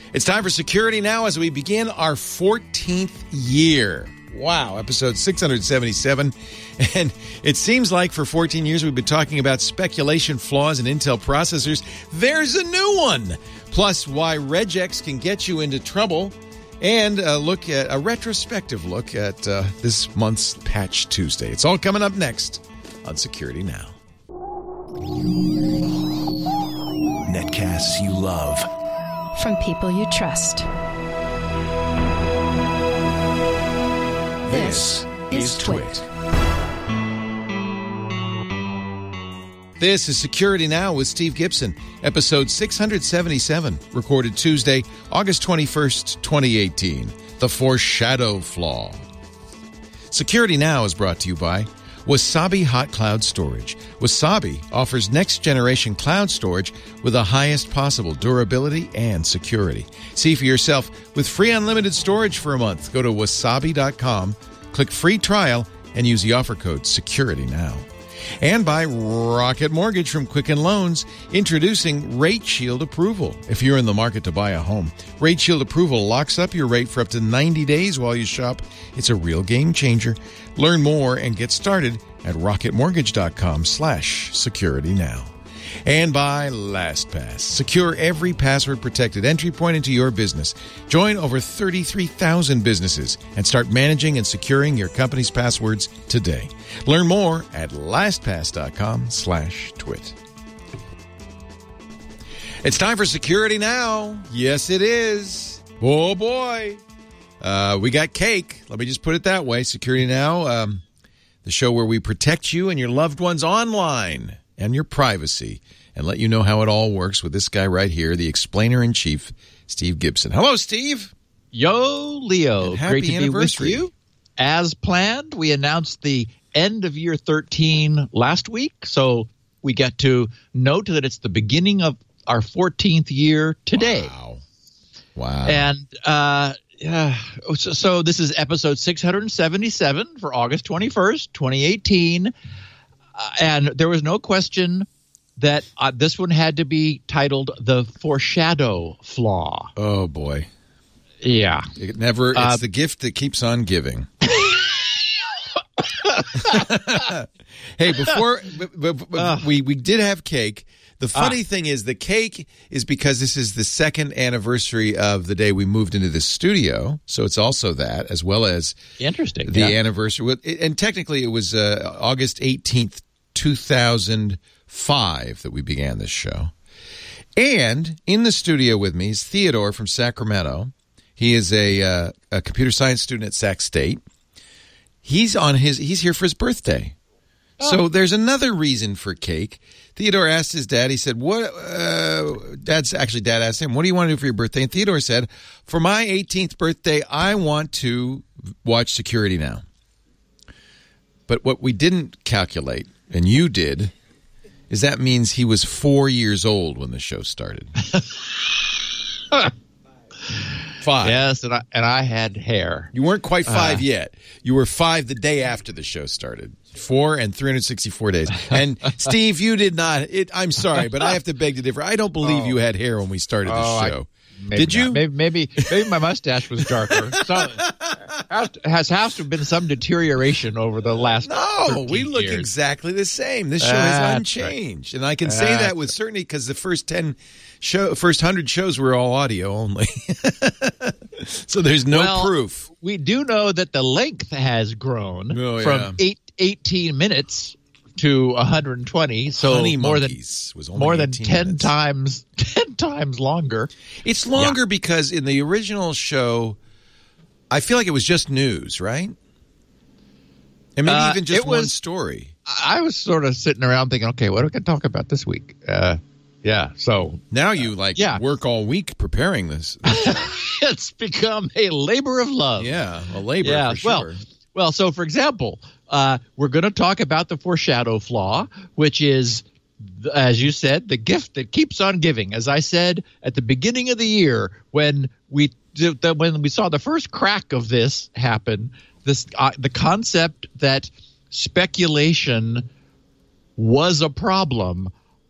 It's time for Security Now as we begin our 14th year. Wow, episode 677. And it seems like for 14 years we've been talking about speculation flaws in Intel processors. There's a new one. Plus, why regex can get you into trouble. And a retrospective look at this month's Patch Tuesday. It's all coming up next on Security Now. Netcasts you love. From people you trust. This is Twit. This is Security Now with Steve Gibson, episode 677, recorded Tuesday, August 21st, 2018. The Foreshadow Flaw. Security Now is brought to you by Wasabi Hot Cloud Storage. Wasabi offers next-generation cloud storage with the highest possible durability and security. See for yourself with free unlimited storage for a month. Go to wasabi.com, click free trial, and use the offer code SecurityNow. And by Rocket Mortgage from Quicken Loans, introducing Rate Shield Approval. If you're in the market to buy a home, Rate Shield Approval locks up your rate for up to 90 days while you shop. It's a real game changer. Learn more and get started at rocketmortgage.com/securitynow. And by LastPass. Secure every password-protected entry point into your business. Join over 33,000 businesses and start managing and securing your company's passwords today. Learn more at lastpass.com/twit. It's time for Security Now. Yes, it is. Oh, boy. We got cake. Let me just put it that way. Security Now, the show where we protect you and your loved ones online and your privacy, and let you know how it all works with this guy right here, the explainer-in-chief, Steve Gibson. Hello, Steve. Yo, Leo. Great to be with you. As planned, we announced the end of year 13 last week, so we get to note that it's the beginning of our 14th year today. Wow. And so this is episode 677 for August 21st, 2018. And there was no question that this one had to be titled The Foreshadow Flaw. Oh, boy. Yeah. It's the gift that keeps on giving. Hey, before we did have cake. The funny thing is the cake is because this is the second anniversary of the day we moved into the studio. So it's also that, as well as the anniversary. And technically it was August 18th, 2005 that we began this show. And in the studio with me is Theodore from Sacramento. He is a computer science student at Sac State. He's here for his birthday. Oh. So there's another reason for cake. Theodore asked his dad, he said, Dad asked him, what do you want to do for your birthday? And Theodore said, for my 18th birthday, I want to watch Security Now. But what we didn't calculate, and you did, is that means he was 4 years old when the show started. 5. Yes, and I had hair. You weren't quite 5 yet. You were 5 the day after the show started. 4 and 364 days. And Steve, you did not. I'm sorry, but I have to beg to differ. I don't believe you had hair when we started the show. Did you? Maybe my mustache was darker. So has to have been some deteroration over the last. No, we look years. Exactly the same. This show is unchanged, right. And I can say that with certainty because the first 100 shows were all audio only. So there's no proof. We do know that the length has grown from 18 minutes to 120, so Honey more than was only 10 times longer. It's longer because in the original show, I feel like it was just news, right? And maybe even just one story. I was sort of sitting around thinking, okay, what are we going to talk about this week? So now you work all week preparing this. It's become a labor of love. Yeah, a labor for sure. Well, so for example, we're going to talk about the foreshadow flaw, which is, as you said, the gift that keeps on giving. As I said at the beginning of the year, when we saw the first crack of this happen, the concept that speculation was a problem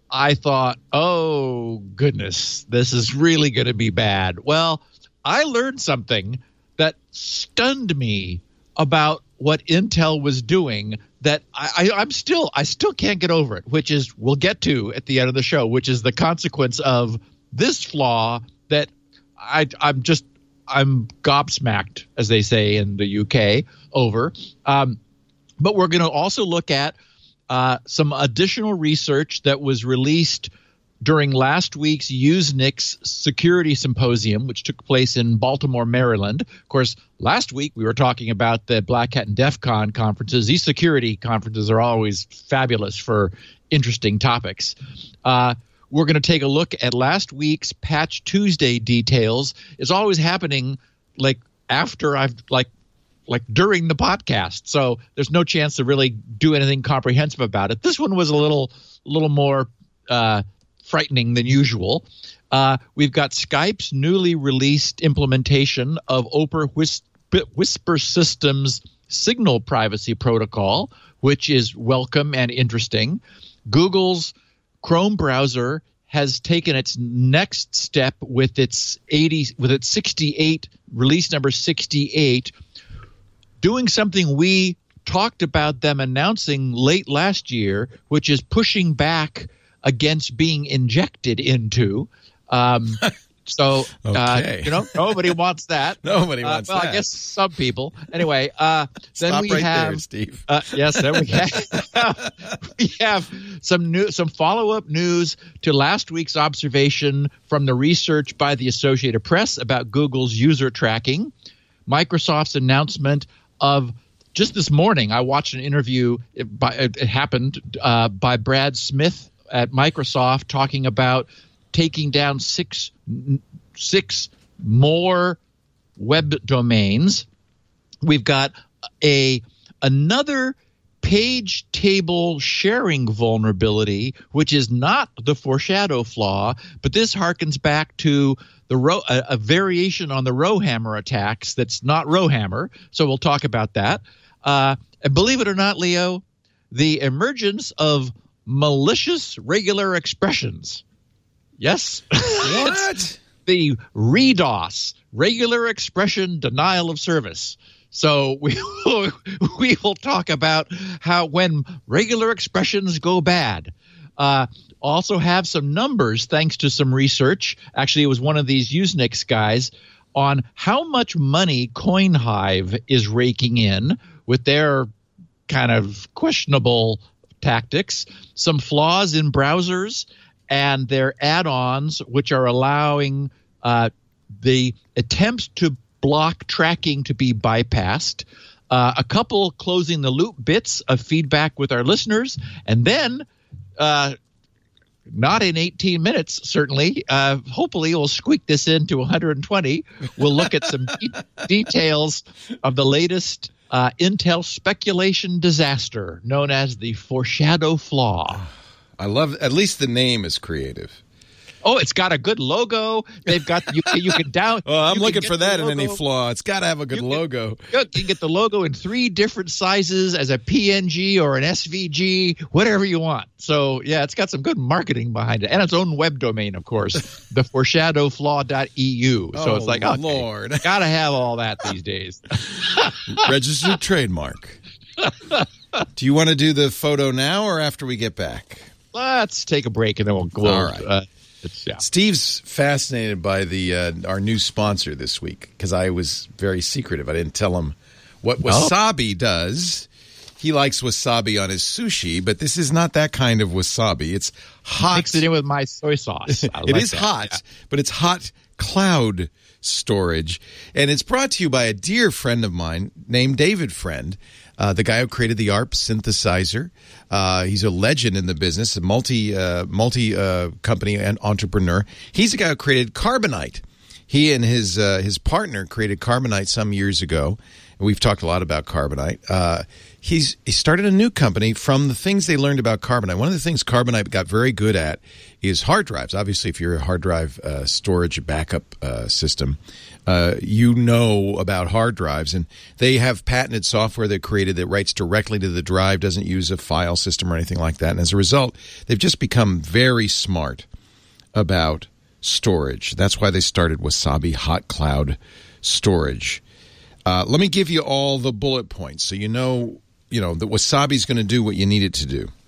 I thought, oh, goodness, this is really going to be bad. Well, I learned something that stunned me about what Intel was doing that I still can't get over it, which is we'll get to at the end of the show, which is the consequence of this flaw that I'm gobsmacked, as they say in the UK, over. But we're going to also look at some additional research that was released during last week's Usenix Security Symposium, which took place in Baltimore, Maryland. Of course, last week we were talking about the Black Hat and DEF CON conferences. These security conferences are always fabulous for interesting topics. We're going to take a look at last week's Patch Tuesday details. It's always happening like after I've like during the podcast, so there's no chance to really do anything comprehensive about it. This one was a little more frightening than usual. We've got Skype's newly released implementation of Opera Whisper Systems Signal Privacy Protocol, which is welcome and interesting. Google's Chrome browser has taken its next step with its 68 release number 68, doing something we talked about them announcing late last year, which is pushing back against being injected into. Okay. Nobody wants that. Nobody wants that. Well, I guess some people. Anyway, then Stop we right have there, Steve. Yes, then we have some follow-up news to last week's observation from the research by the Associated Press about Google's user tracking, Microsoft's announcement of just this morning. I watched an interview. It happened by Brad Smith at Microsoft talking about taking down six more web domains. We've got another page table sharing vulnerability, which is not the foreshadow flaw, but this harkens back to a variation on the Rowhammer attacks that's not Rowhammer. So we'll talk about that. And believe it or not, Leo, the emergence of malicious regular expressions. Yes. What? The REDOS, regular expression denial of service. So we will talk about how when regular expressions go bad. Also have some numbers thanks to some research. Actually, it was one of these Usenix guys on how much money CoinHive is raking in with their kind of questionable tactics, some flaws in browsers, and their add-ons, which are allowing the attempts to block tracking to be bypassed, a couple closing the loop bits of feedback with our listeners, and then not in 18 minutes, certainly. Hopefully, we'll squeak this into 120. We'll look at some details of the latest Intel speculation disaster known as the foreshadow flaw. I love at least the name is creative. Oh, it's got a good logo. They've got you can down. Oh, I'm looking for that in any flaw. It's got to have a good logo. You can get the logo in 3 different sizes as a PNG or an SVG, whatever you want. So, yeah, it's got some good marketing behind it. And its own web domain, of course, the foreshadowflaw.eu. So it's like, oh, Lord. Got to have all that these days. Registered trademark. Do you want to do the photo now or after we get back? Let's take a break and then we'll go. All right. Steve's fascinated by our new sponsor this week because I was very secretive. I didn't tell him what wasabi does. He likes wasabi on his sushi, but this is not that kind of wasabi. It's hot. Mix it in with my soy sauce. It is hot, but it's hot cloud storage. And it's brought to you by a dear friend of mine named David Friend, the guy who created the ARP synthesizer. He's a legend in the business, a multi company and entrepreneur. He's the guy who created Carbonite. He and his partner created Carbonite some years ago. And we've talked a lot about Carbonite. He started a new company from the things they learned about Carbonite. One of the things Carbonite got very good at is hard drives. Obviously, if you're a hard drive storage backup system, you know about hard drives. And they have patented software they created that writes directly to the drive, doesn't use a file system or anything like that. And as a result, they've just become very smart about storage. That's why they started Wasabi Hot Cloud Storage. Let me give you all the bullet points so you know that Wasabi's going to do what you need it to do.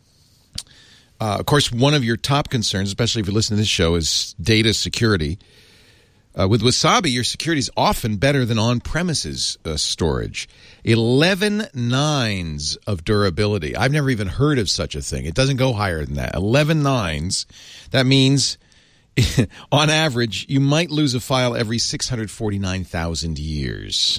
Of course, one of your top concerns, especially if you listen to this show, is data security. With Wasabi, your security is often better than on-premises storage. 11 nines of durability. I've never even heard of such a thing. It doesn't go higher than that. 11 nines. That means, on average, you might lose a file every 649,000 years.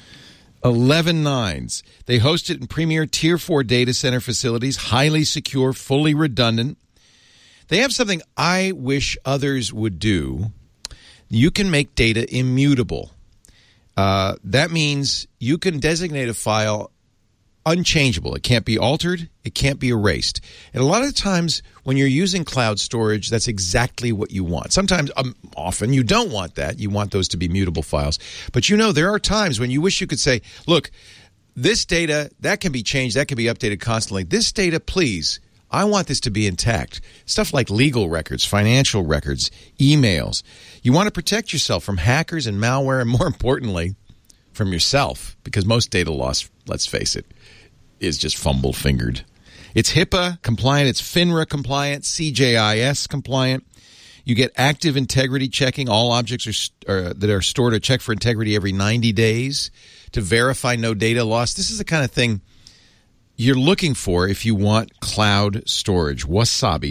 11 nines. They host it in premier Tier 4 data center facilities, highly secure, fully redundant. They have something I wish others would do. You can make data immutable. That means you can designate a file unchangeable. It can't be altered. It can't be erased. And a lot of times when you're using cloud storage, that's exactly what you want. Sometimes, often, you don't want that. You want those to be mutable files. But there are times when you wish you could say, look, this data, that can be changed, that can be updated constantly. This data, please, I want this to be intact. Stuff like legal records, financial records, emails. You want to protect yourself from hackers and malware, and more importantly, from yourself, because most data loss, let's face it, is just fumble-fingered. It's HIPAA compliant, it's FINRA compliant, CJIS compliant. You get active integrity checking. All objects that are stored are checked for integrity every 90 days to verify no data loss. This is the kind of thing you're looking for if you want cloud storage. Wasabi,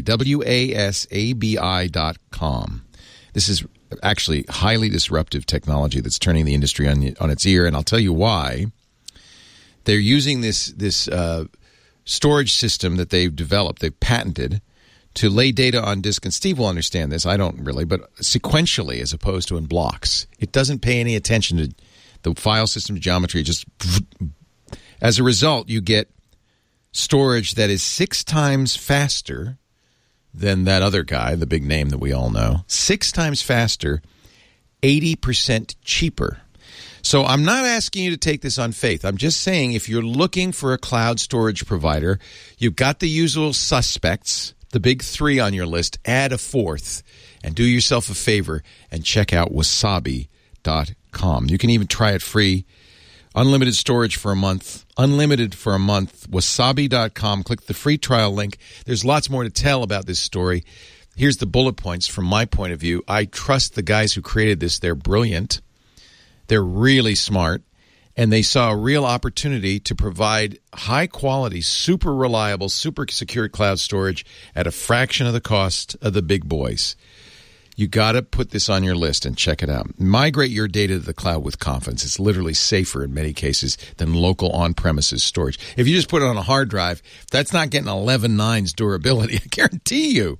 WASABI.com. This is actually highly disruptive technology that's turning the industry on its ear, and I'll tell you why. They're using this storage system that they've developed, they've patented, to lay data on disk. And Steve will understand this. I don't really, but sequentially as opposed to in blocks. It doesn't pay any attention to the file system geometry. Just as a result, you get storage that is 6 times faster than that other guy, the big name that we all know. 6 times faster, 80% cheaper. So I'm not asking you to take this on faith. I'm just saying if you're looking for a cloud storage provider, you've got the usual suspects, the big 3 on your list. Add a 4th and do yourself a favor and check out wasabi.com. You can even try it free. Unlimited storage for a month. Unlimited for a month. Wasabi.com. Click the free trial link. There's lots more to tell about this story. Here's the bullet points from my point of view. I trust the guys who created this. They're brilliant. They're really smart, and they saw a real opportunity to provide high-quality, super reliable, super secure cloud storage at a fraction of the cost of the big boys. You got to put this on your list and check it out. Migrate your data to the cloud with confidence. It's literally safer in many cases than local on-premises storage. If you just put it on a hard drive, that's not getting 11 nines durability. I guarantee you.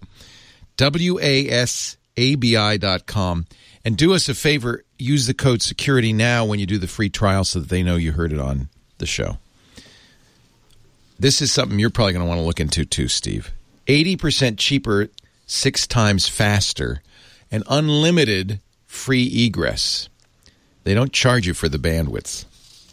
WASABI.com. And do us a favor, use the code SECURITY now when you do the free trial so that they know you heard it on the show. This is something you're probably going to want to look into too, Steve. 80% cheaper, 6 times faster, and unlimited free egress. They don't charge you for the bandwidth.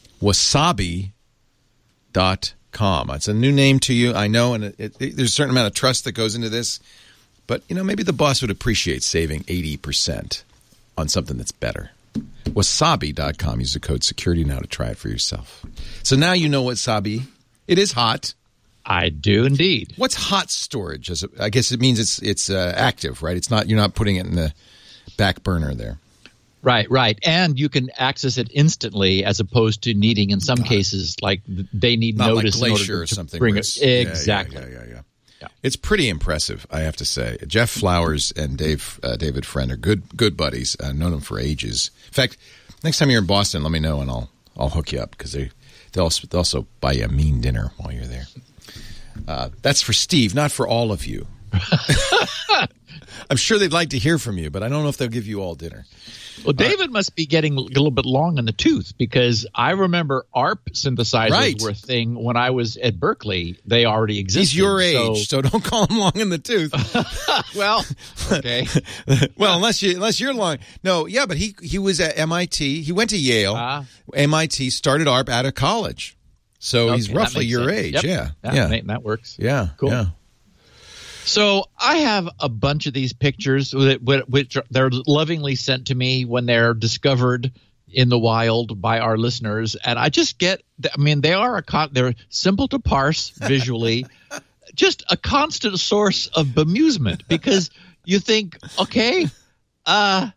Wasabi.com. It's a new name to you, I know, and there's a certain amount of trust that goes into this. But, maybe the boss would appreciate saving 80%. On something that's better. Wasabi.com. Use the code SECURITY now to try it for yourself. So now you know Wasabi. It is hot. I do indeed. What's hot storage? I guess it means it's active, right? It's not. You're not putting it in the back burner there. Right. And you can access it instantly as opposed to needing, in some cases, like they need not notice like Glacier in order or to something. bring it. Exactly. Yeah. It's pretty impressive, I have to say. Jeff Flowers and David Friend are good buddies. I've known them for ages. In fact, next time you're in Boston, let me know and I'll hook you up because they'll also buy you a mean dinner while you're there. That's for Steve, not for all of you. I'm sure they'd like to hear from you, but I don't know if they'll give you all dinner. Well, David must be getting a little bit long in the tooth, because I remember ARP synthesizers were a thing when I was at Berkeley. They already existed. He's your age, so don't call him long in the tooth. Well, okay. Well, unless you're long. No, yeah, but he was at MIT. He went to Yale. MIT, started ARP out of college. So he's roughly your age. Yep. Yeah. That works. Yeah. Cool. Yeah. So I have a bunch of these pictures which they're lovingly sent to me when they're discovered in the wild by our listeners, and I just get. I mean, they're simple to parse visually, just a constant source of bemusement, because you think, okay. Okay.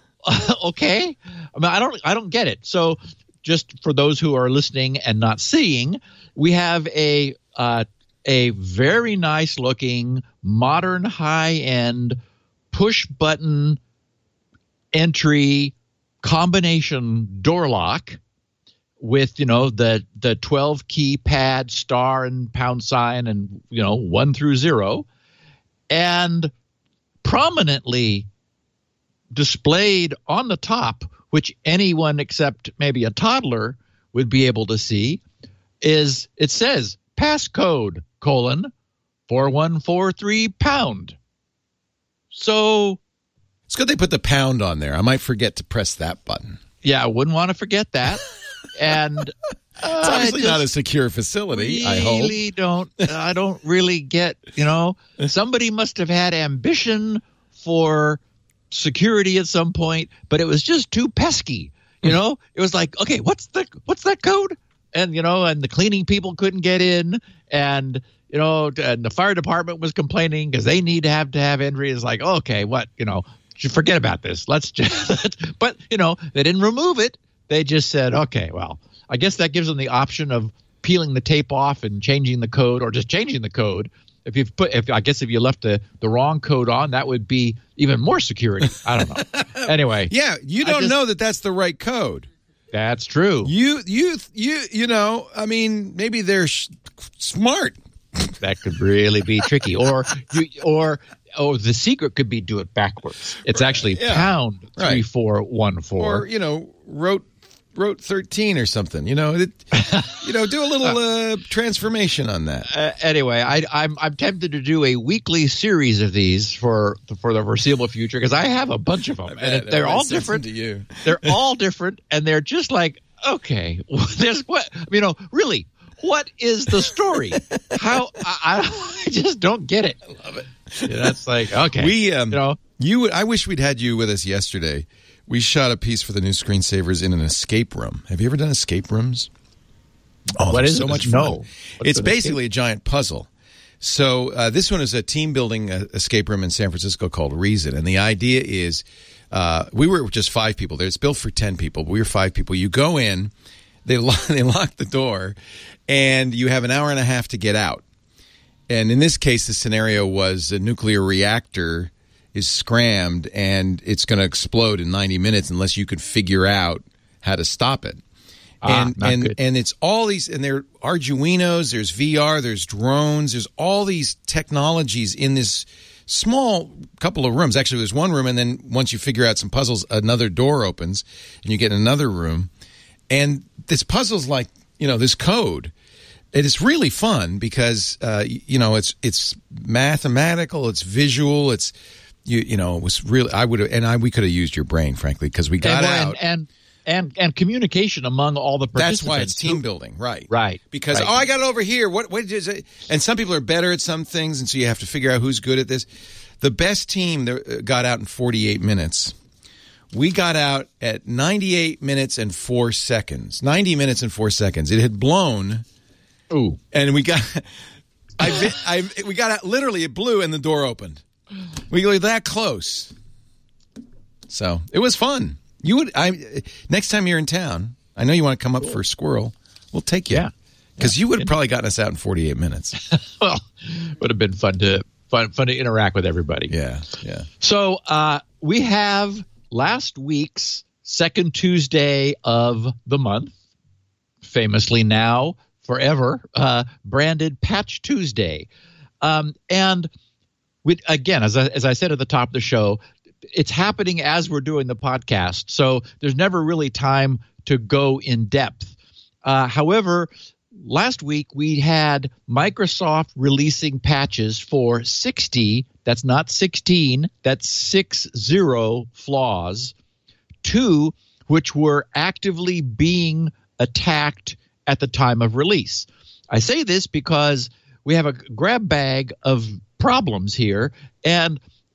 I mean, I don't get it. So just for those who are listening and not seeing, we have a very nice looking modern high end push button entry combination door lock with, the 12 key pad, star and pound sign, and 1 through 0, and prominently displayed on the top, which anyone except maybe a toddler would be able to see, is it says passcode : 4143 pound. So it's good they put the pound on there. I might forget to press that button. Yeah, I wouldn't want to forget that. And it's obviously not a secure facility. I don't really get, somebody must have had ambition for security at some point, but it was just too pesky. It was like, okay, what's that code? And and the cleaning people couldn't get in, and and the fire department was complaining because they need to have entry. It's like, okay, what, forget about this. Let's just, but they didn't remove it. They just said, okay, well, I guess that gives them the option of peeling the tape off and changing the code, or just changing the code. If you left the wrong code on, that would be even more security. I don't know. Anyway, yeah, you don't know that that's the right code. That's true. I mean, maybe they're smart. That could really be tricky. Or the secret could be do it backwards. It's actually pound 3414. Or wrote 13 or something. Do a little transformation on that. Anyway, I'm tempted to do a weekly series of these for the foreseeable future, because I have a bunch of them, and they're all different. They're all different, and they're just like, okay, there's really, what is the story? How I just don't get it. I love it. That's like, okay, I wish we'd had you with us yesterday. We shot a piece for the new Screensavers in an escape room. Have you ever done escape rooms? Oh, what is so it? much fun. No. It's basically a giant puzzle. So this one is a team-building escape room in San Francisco called Reason. And the idea is we were just 5 people there. It's built for 10 people, but we were 5 people. You go in, they lock the door, and you have an hour and a half to get out. And in this case, the scenario was a nuclear reactor is scrammed, and it's going to explode in 90 minutes unless you could figure out how to stop it. And it's all these, and there are Arduinos, there's VR, there's drones, there's all these technologies in this small couple of rooms. Actually, there's one room, and then once you figure out some puzzles, another door opens, and you get another room. And this puzzle's like, this code. It is really fun because, it's mathematical, it's visual, it's, it was really, we could have used your brain, frankly, because we got out. And communication among all the participants. That's why it's team building, right? Right. Because I got it over here. What is it? And some people are better at some things, and so you have to figure out who's good at this. The best team got out in 48 minutes. We got out at 98 minutes and 4 seconds. 90 minutes and 4 seconds. It had blown. Ooh. And we got we got out, literally it blew and the door opened. We were that close. So it was fun. Next time you're in town, I know you want to come up for a squirrel. We'll take you. Yeah. Because you would have probably gotten us out in 48 minutes. Well, would have been fun to interact with everybody. Yeah, yeah. So we have last week's second Tuesday of the month, famously now forever branded Patch Tuesday. And again, as I said at the top of the show, it's happening as we're doing the podcast, so there's never really time to go in depth. However, last week we had Microsoft releasing patches for 60, that's not 16, that's 60 flaws, 2 which were actively being attacked at the time of release. I say this because we have a grab bag of problems here, and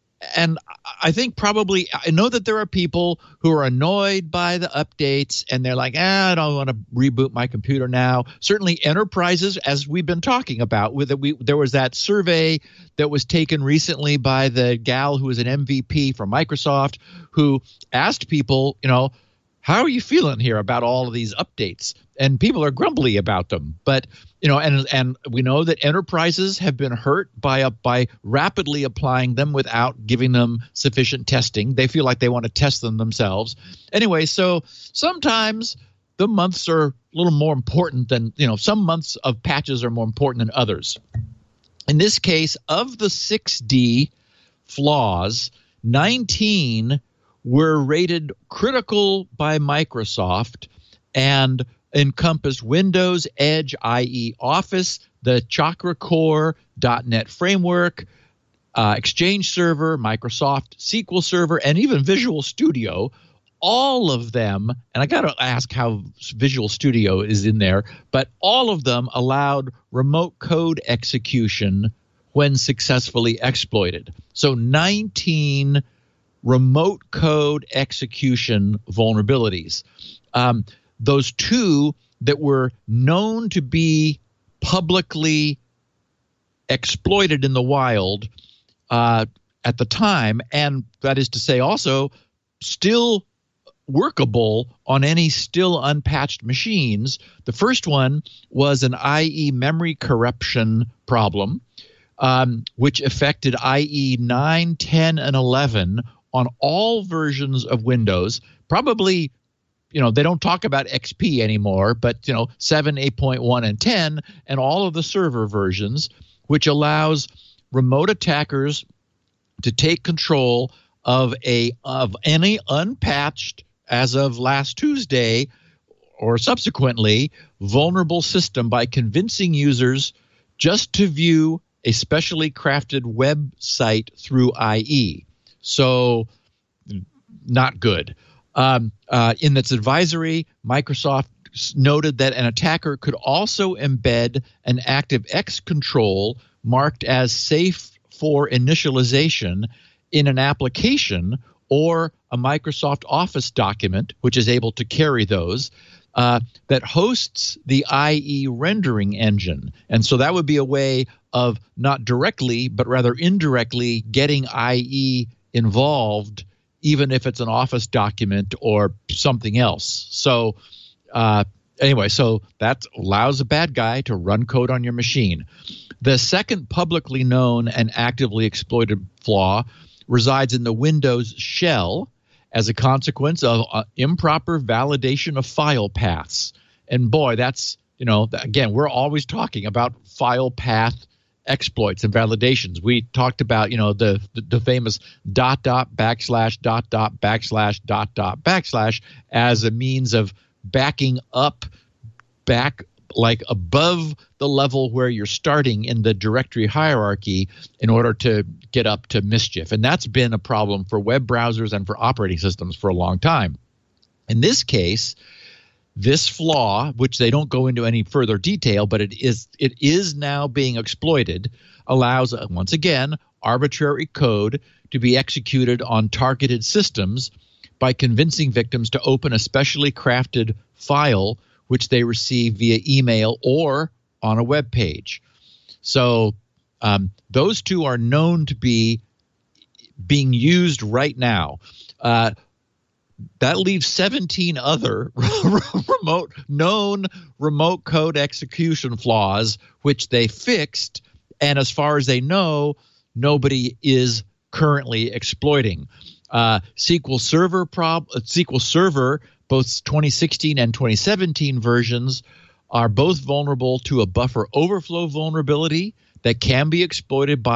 I think probably I know that there are people who are annoyed by the updates and they're like, I don't want to reboot my computer now. Certainly enterprises, as we've been talking about, there was that survey that was taken recently by the gal who was an MVP for Microsoft who asked people, how are you feeling here about all of these updates? And people are grumbly about them. But, and we know that enterprises have been hurt by rapidly applying them without giving them sufficient testing. They feel like they want to test them themselves. Anyway, so sometimes the months are a little more important than, some months of patches are more important than others. In this case, of the 6D flaws, 19 were rated critical by Microsoft and encompassed Windows, Edge, i.e. Office, the Chakra Core, .NET Framework, Exchange Server, Microsoft SQL Server, and even Visual Studio. All of them, and I got to ask how Visual Studio is in there, but all of them allowed remote code execution when successfully exploited. So 19 remote code execution vulnerabilities. Those 2 that were known to be publicly exploited in the wild at the time, and that is to say also still workable on any still unpatched machines. The first one was an IE memory corruption problem, which affected IE 9, 10, and 11 on all versions of Windows. Probably, they don't talk about XP anymore, but 7, 8.1, and 10, and all of the server versions, which allows remote attackers to take control of any unpatched, as of last Tuesday or subsequently, vulnerable system by convincing users just to view a specially crafted website through IE. So, not good. In its advisory, Microsoft noted that an attacker could also embed an ActiveX control marked as safe for initialization in an application or a Microsoft Office document, which is able to carry those, that hosts the IE rendering engine. And so that would be a way of not directly, but rather indirectly getting IE involved, even if it's an Office document or something else. So anyway, so that allows a bad guy to run code on your machine. The second publicly known and actively exploited flaw resides in the Windows shell as a consequence of improper validation of file paths. And boy, that's, again, we're always talking about file path exploits and validations. We talked about, the famous ... // as a means of backing back like above the level where you're starting in the directory hierarchy in order to get up to mischief. And that's been a problem for web browsers and for operating systems for a long time. In this case, this flaw, which they don't go into any further detail, but it is now being exploited, allows, once again, arbitrary code to be executed on targeted systems by convincing victims to open a specially crafted file which they receive via email or on a web page. So those 2 are known to be being used right now. That leaves 17 other known remote code execution flaws, which they fixed, and as far as they know, nobody is currently exploiting. SQL Server, both 2016 and 2017 versions, are both vulnerable to a buffer overflow vulnerability that can be exploited by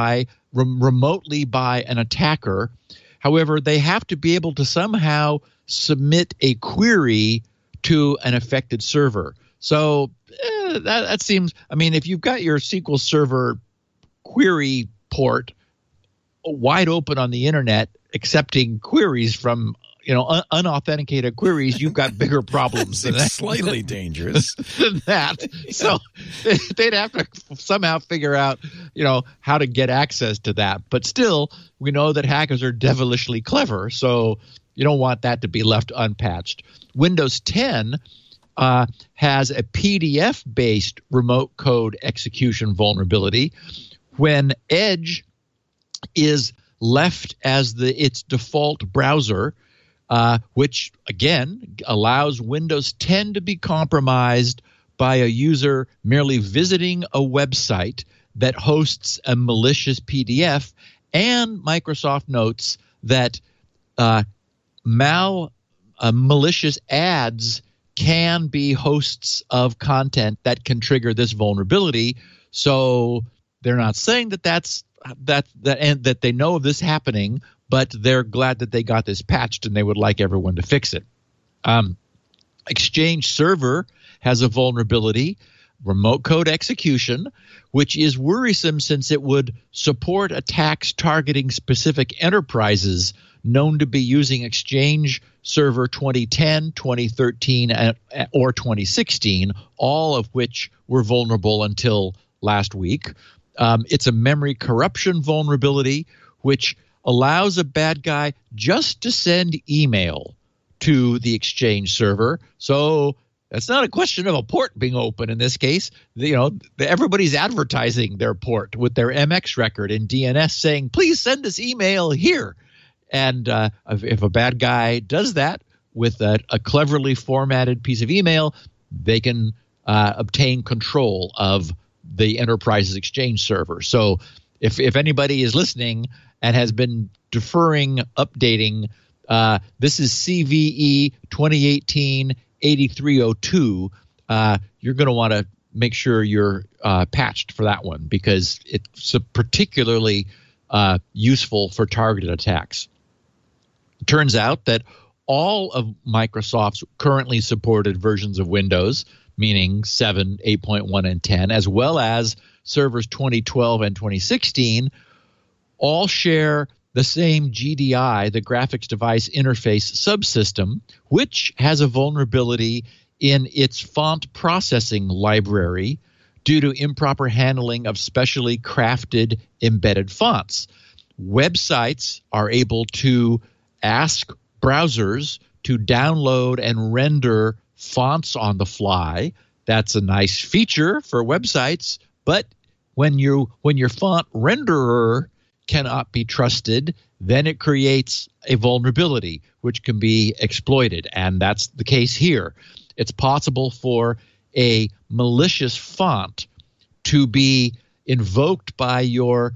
remotely by an attacker. However, they have to be able to somehow submit a query to an affected server. So that seems, I mean, if you've got your SQL Server query port wide open on the internet, accepting queries from unauthenticated queries, you've got bigger problems than that. Slightly dangerous than that. So they'd have to somehow figure out, how to get access to that. But still, we know that hackers are devilishly clever, so you don't want that to be left unpatched. Windows 10 has a PDF-based remote code execution vulnerability. When Edge is left as its default browser, which, again, allows Windows 10 to be compromised by a user merely visiting a website that hosts a malicious PDF, and Microsoft notes that malicious ads can be hosts of content that can trigger this vulnerability. So they're not saying that that they know of this happening, but they're glad that they got this patched, and they would like everyone to fix it. Exchange Server has a vulnerability, remote code execution, which is worrisome since it would support attacks targeting specific enterprises known to be using Exchange Server 2010, 2013, or 2016, all of which were vulnerable until last week. It's a memory corruption vulnerability, which allows a bad guy just to send email to the Exchange server. So that's not a question of a port being open in this case. Everybody's advertising their port with their MX record and DNS saying, please send us email here. And if a bad guy does that with a cleverly formatted piece of email, they can obtain control of the enterprise's Exchange server. So if anybody is listening and has been deferring updating, this is CVE 2018-8302. You're going to want to make sure you're patched for that one, because it's particularly useful for targeted attacks. It turns out that all of Microsoft's currently supported versions of Windows, meaning 7, 8.1, and 10, as well as servers 2012 and 2016, all share the same GDI, the graphics device interface subsystem, which has a vulnerability in its font processing library due to improper handling of specially crafted embedded fonts. Websites are able to ask browsers to download and render fonts on the fly. That's a nice feature for websites, but when your font renderer cannot be trusted, then it creates a vulnerability which can be exploited, and that's the case here. It's possible for a malicious font to be invoked to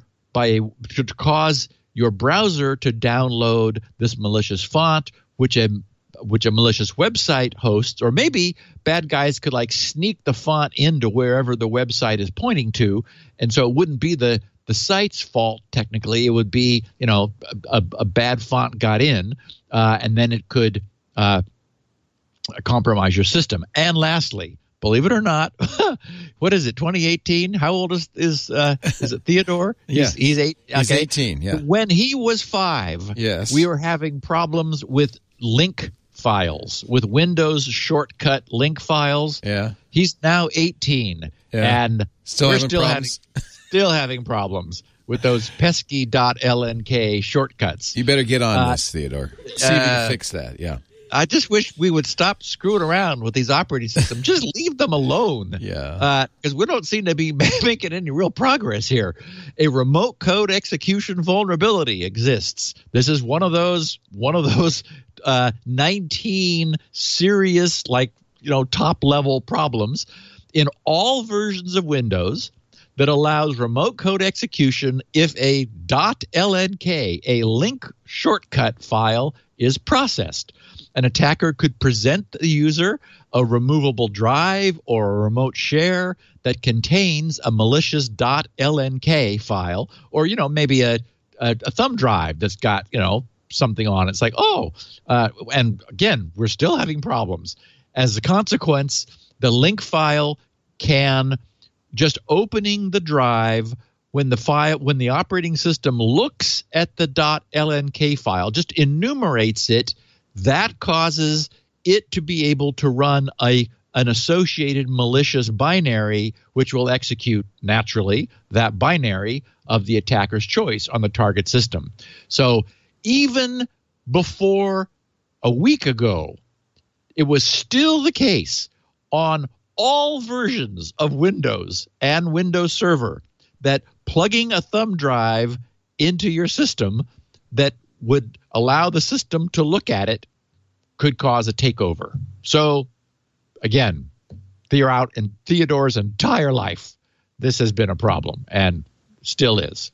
cause your browser to download this malicious font, which a malicious website hosts, or maybe bad guys could sneak the font into wherever the website is pointing to, and so it wouldn't be the site's fault technically. It would be a bad font got in, and then it could compromise your system. And lastly, believe it or not, what is it? 2018? How old is it Theodore? Yeah, he's 8. Okay. He's 18. Yeah. When he was 5, yes, we were having problems with link files, with Windows shortcut link files. Yeah. He's now 18, and still having problems with those pesky .lnk shortcuts. You better get on this, Theodore. See if you can fix that. Yeah. I just wish we would stop screwing around with these operating systems. Just leave them alone. Yeah. Because we don't seem to be making any real progress here. A remote code execution vulnerability exists. This is one of those 19 serious, top level problems in all versions of Windows. that allows remote code execution if a .lnk, a link shortcut file, is processed. An attacker could present the user a removable drive or a remote share that contains a malicious .lnk file, or maybe a thumb drive that's got something on it. It's like, and again, we're still having problems. As a consequence, the link file can, just opening the drive, when the operating system looks at the .lnk file, just enumerates it, that causes it to be able to run an associated malicious binary, which will execute naturally that binary of the attacker's choice on the target system. So even before a week ago, it was still the case on all versions of Windows and Windows Server that plugging a thumb drive into your system that would allow the system to look at it could cause a takeover. So, again, throughout in Theodore's entire life, this has been a problem and still is.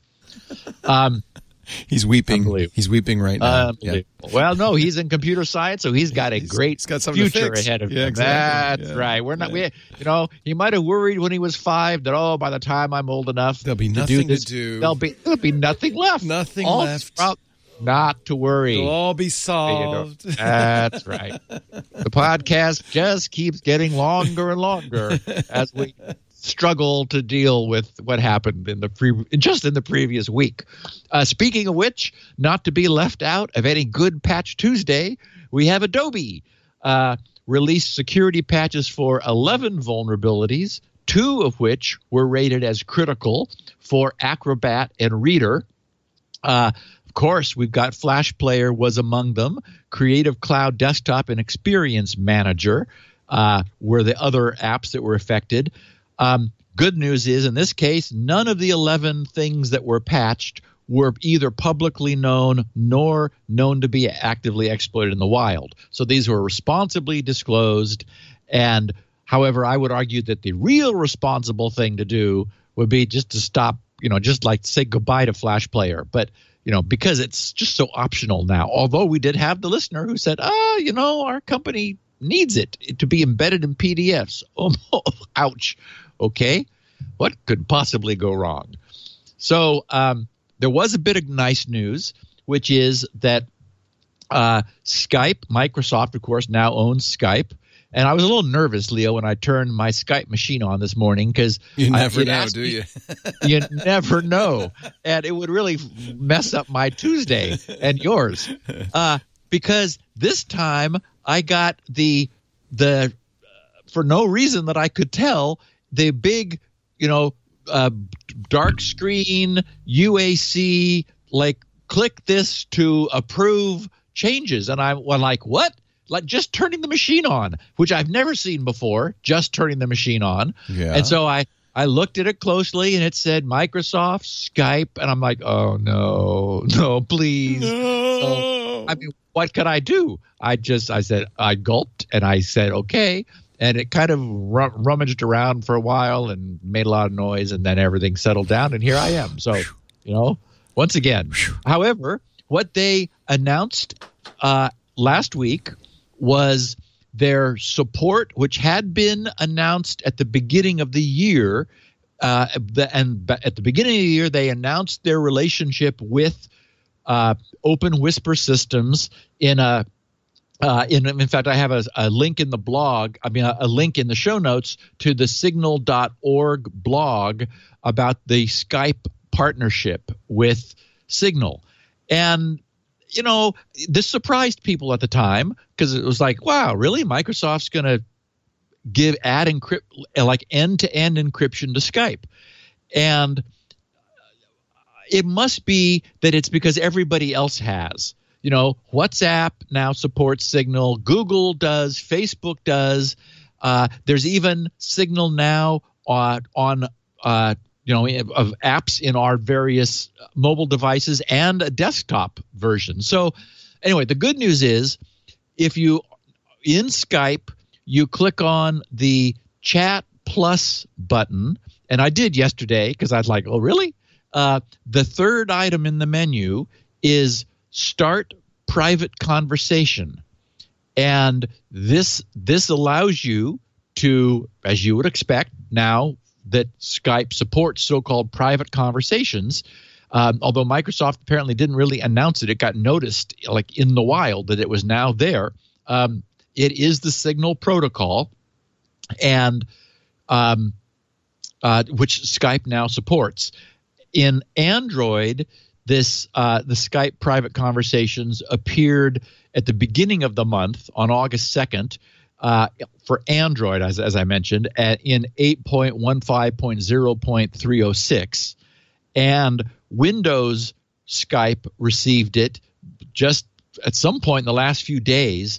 He's weeping. He's weeping right now. Yeah. Well, no, he's in computer science, so he's got a great future ahead of him. Yeah, exactly. That's right. We're not. Yeah. He might have worried when he was 5 that by the time I'm old enough, there'll be nothing to do. There'll be nothing left. Nothing left. Not to worry. It'll all be solved. That's right. The podcast just keeps getting longer and longer as we struggle to deal with what happened in the previous week. Speaking of which, not to be left out of any good Patch Tuesday, we have Adobe released security patches for 11 vulnerabilities, 2 of which were rated as critical for Acrobat and Reader. Of course, we've got Flash Player was among them. Creative Cloud Desktop and Experience Manager were the other apps that were affected. Good news is, in this case, none of the 11 things that were patched were either publicly known nor known to be actively exploited in the wild. So these were responsibly disclosed. And however, I would argue that the real responsible thing to do would be just to stop, just like say goodbye to Flash Player. But because it's just so optional now. Although we did have the listener who said, our company needs it to be embedded in PDFs. Oh, ouch. Okay. What could possibly go wrong? So there was a bit of nice news, which is that Skype, Microsoft, of course, now owns Skype. And I was a little nervous, Leo, when I turned my Skype machine on this morning because you never know, do you? You never know, and it would really mess up my Tuesday and yours, because this time I got the for no reason that I could tell, the big dark screen UAC click this to approve changes, and I'm like, what? Like just turning the machine on, which I've never seen before, just turning the machine on. Yeah. And so I looked at it closely and it said Microsoft, Skype. And I'm like, oh, no, please. No. So, what could I do? I gulped and I said, okay. And it kind of rummaged around for a while and made a lot of noise. And then everything settled down. And here I am. So, once again. However, what they announced last week was their support, which had been announced at the beginning of the year. And at the beginning of the year, they announced their relationship with Open Whisper Systems in fact, I have a link in the blog, a link in the show notes to the signal.org blog about the Skype partnership with Signal. And this surprised people at the time because it was like, wow, really? Microsoft's going to add end-to-end encryption to Skype. And it must be that it's because everybody else has. WhatsApp now supports Signal. Google does. Facebook does. There's even Signal now on of apps in our various mobile devices and a desktop version. So anyway, the good news is if you in Skype, you click on the Chat Plus button and I did yesterday because I was like, oh, really? The third item in the menu is start private conversation. And this allows you to, as you would expect now that Skype supports so-called private conversations, although Microsoft apparently didn't really announce it, it got noticed like in the wild that it was now there. It is the Signal protocol, and which Skype now supports. In Android, the Skype private conversations appeared at the beginning of the month on August 2nd for Android, as I mentioned, in 8.15.0.306. And Windows Skype received it just at some point in the last few days,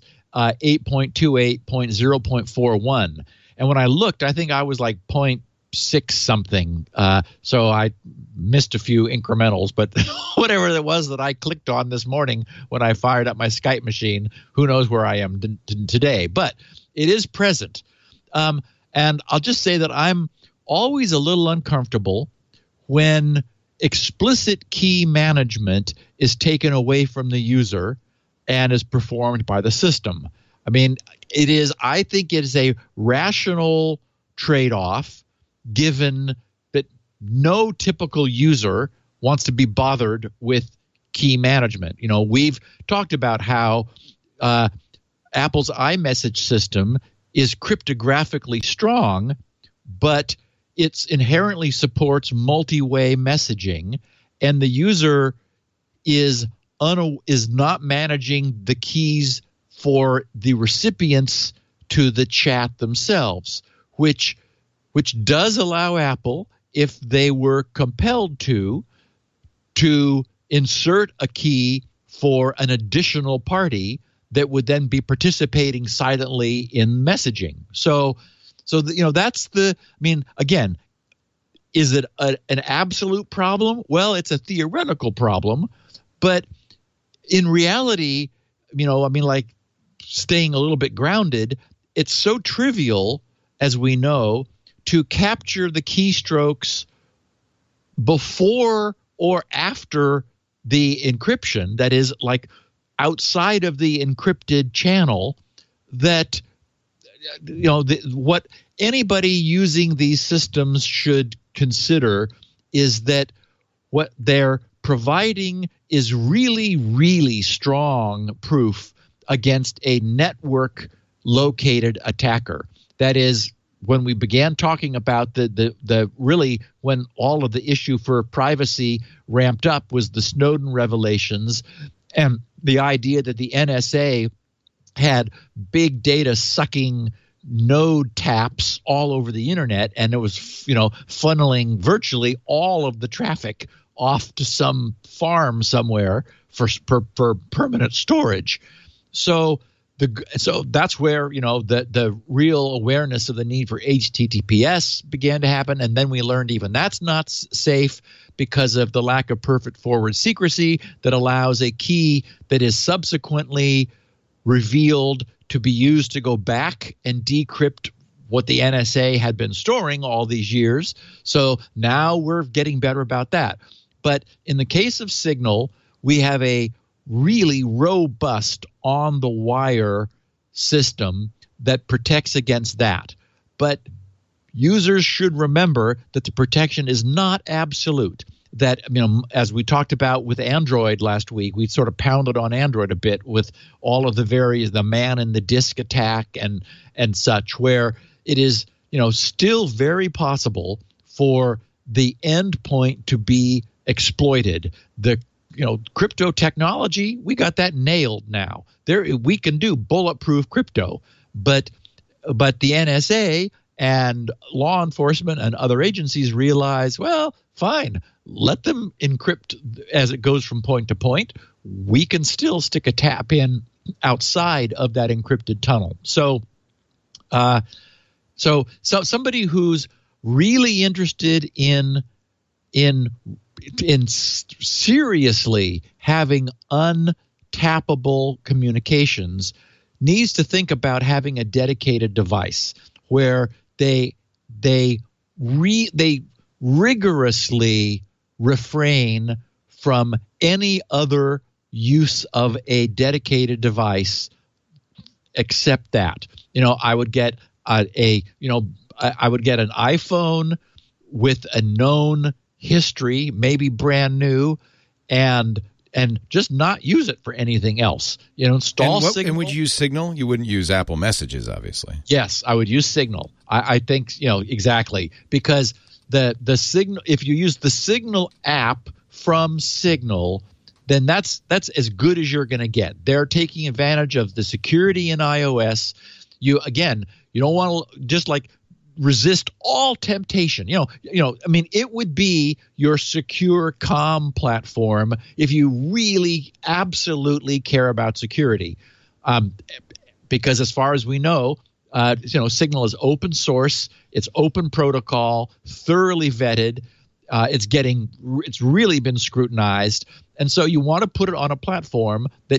8.28.0.41. And when I looked, I think I was like 0.6 something. So I missed a few incrementals, but whatever it was that I clicked on this morning when I fired up my Skype machine, who knows where I am today. But it is present. And I'll just say that I'm always a little uncomfortable when explicit key management is taken away from the user and is performed by the system. I mean, I think it is a rational trade-off, given that no typical user wants to be bothered with key management. You know, we've talked about how Apple's iMessage system is cryptographically strong, but it inherently supports multi-way messaging, and the user is not managing the keys for the recipients to the chat themselves, which does allow Apple, if they were compelled to insert a key for an additional party that would then be participating silently in messaging. So that's I mean, again, is it an absolute problem? Well, it's a theoretical problem, but in reality, I mean, like staying a little bit grounded, it's so trivial, as we know, to capture the keystrokes before or after the encryption, that is, like outside of the encrypted channel, that what anybody using these systems should consider is that what they're providing is really, really strong proof against a network located attacker. That is, when we began talking about the really when all of the issue for privacy ramped up was the Snowden revelations and the idea that the NSA had big data sucking node taps all over the internet, and it was funneling virtually all of the traffic off to some farm somewhere for permanent storage. So that's where the real awareness of the need for HTTPS began to happen, and then we learned even that's not safe because of the lack of perfect forward secrecy that allows a key that is subsequently revealed to be used to go back and decrypt what the NSA had been storing all these years. So now we're getting better about that. But in the case of Signal, we have a really robust on-the-wire system that protects against that. But users should remember that the protection is not absolute. That, as we talked about with Android last week, we sort of pounded on Android a bit with all of the man in the disk attack and such, where it is, still very possible for the endpoint to be exploited. The crypto technology, we got that nailed now. We can do bulletproof crypto, but the NSA and law enforcement and other agencies realize, well, fine, let them encrypt as it goes from point to point. We can still stick a tap in outside of that encrypted tunnel. So somebody who's really interested in seriously having untappable communications needs to think about having a dedicated device where they they rigorously refrain from any other use of a dedicated device except that. I would get I would get an iPhone with a known history, maybe brand new, and just not use it for anything else. Install Signal. And would you use Signal? You wouldn't use Apple Messages, obviously. Yes, I would use Signal. I think exactly, because the Signal, if you use the Signal app from Signal, then that's as good as you're going to get. They're taking advantage of the security in iOS. You don't want to just resist all temptation. It would be your secure comm platform if you really absolutely care about security. Because as far as we know, Signal is open source, it's open protocol, thoroughly vetted. It's really been scrutinized, and so you want to put it on a platform that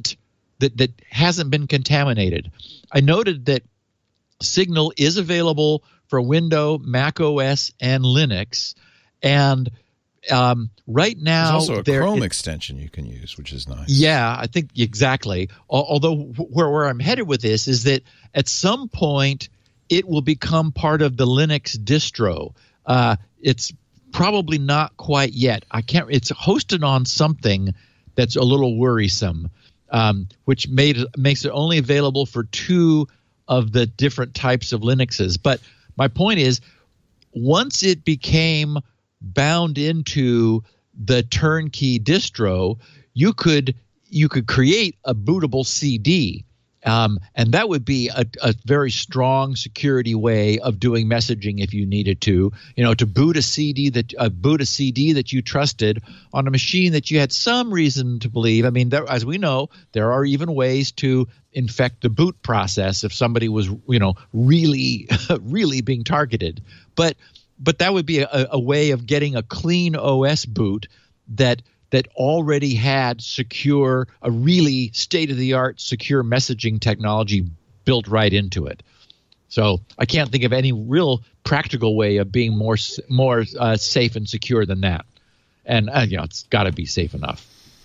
hasn't been contaminated. I noted that Signal is available for Windows, Mac OS, and Linux, and right now there's also a Chrome extension you can use, which is nice. Yeah, I think exactly. Although where I'm headed with this is that at some point it will become part of the Linux distro. It's probably not quite yet. It's hosted on something that's a little worrisome, which makes it only available for 2 of the different types of Linuxes. But my point is, once it became bound into the turnkey distro, you could create a bootable CD. And that would be a very strong security way of doing messaging if you needed to boot a CD that you trusted on a machine that you had some reason to believe. As we know, there are even ways to infect the boot process if somebody was, really, really being targeted. But that would be a way of getting a clean OS boot that already had a really state-of-the-art secure messaging technology built right into it. So I can't think of any real practical way of being more safe and secure than that. And it's got to be safe enough.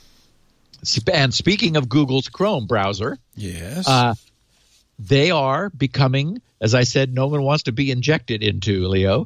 And speaking of Google's Chrome browser, yes, they are becoming, as I said, no one wants to be injected into, Leo,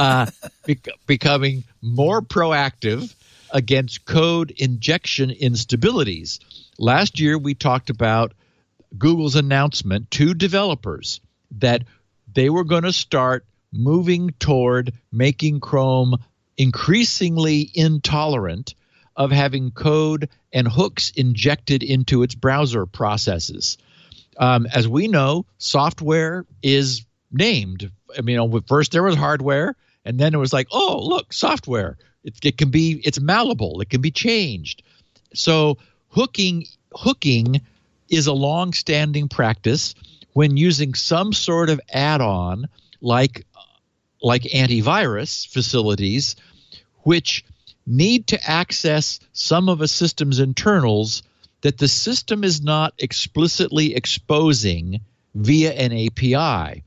becoming more proactive against code injection instabilities. Last year, we talked about Google's announcement to developers that they were going to start moving toward making Chrome increasingly intolerant of having code and hooks injected into its browser processes. As we know, software is named. First there was hardware, and then it was like, oh, look, software. It's malleable. It can be changed. So hooking is a long-standing practice when using some sort of add-on like antivirus facilities, which need to access some of a system's internals that the system is not explicitly exposing via an API.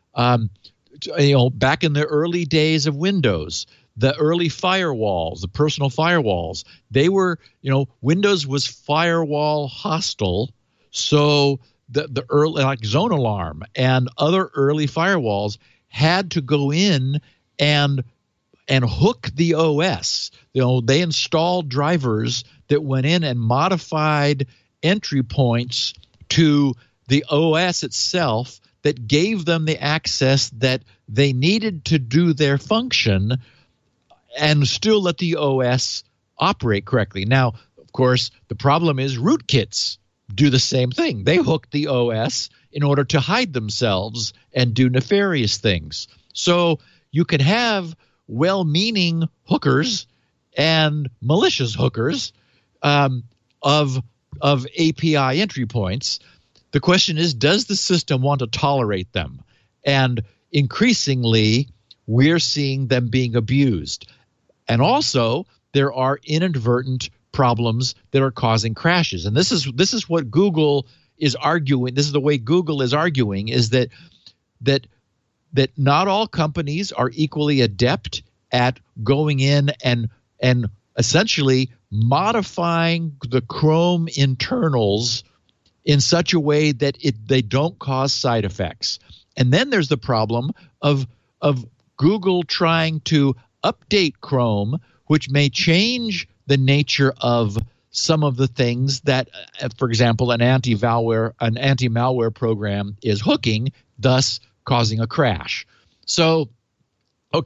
Back in the early days of Windows, the early firewalls, the personal firewalls, they were, Windows was firewall hostile. So the early, like Zone Alarm and other early firewalls, had to go in and hook the OS. They installed drivers that went in and modified entry points to the OS itself that gave them the access that they needed to do their function and still let the OS operate correctly. Now, of course, the problem is rootkits do the same thing. They hook the OS in order to hide themselves and do nefarious things. So you can have well-meaning hookers and malicious hookers of API entry points. The question is, does the system want to tolerate them? And increasingly, we're seeing them being abused. And also, there are inadvertent problems that are causing crashes. And this is what Google is arguing. This is the way Google is arguing, is that that not all companies are equally adept at going in and essentially modifying the Chrome internals in such a way that they don't cause side effects. And then there's the problem of Google trying to update Chrome, which may change the nature of some of the things that, for example, an anti-malware program is hooking, thus causing a crash. So at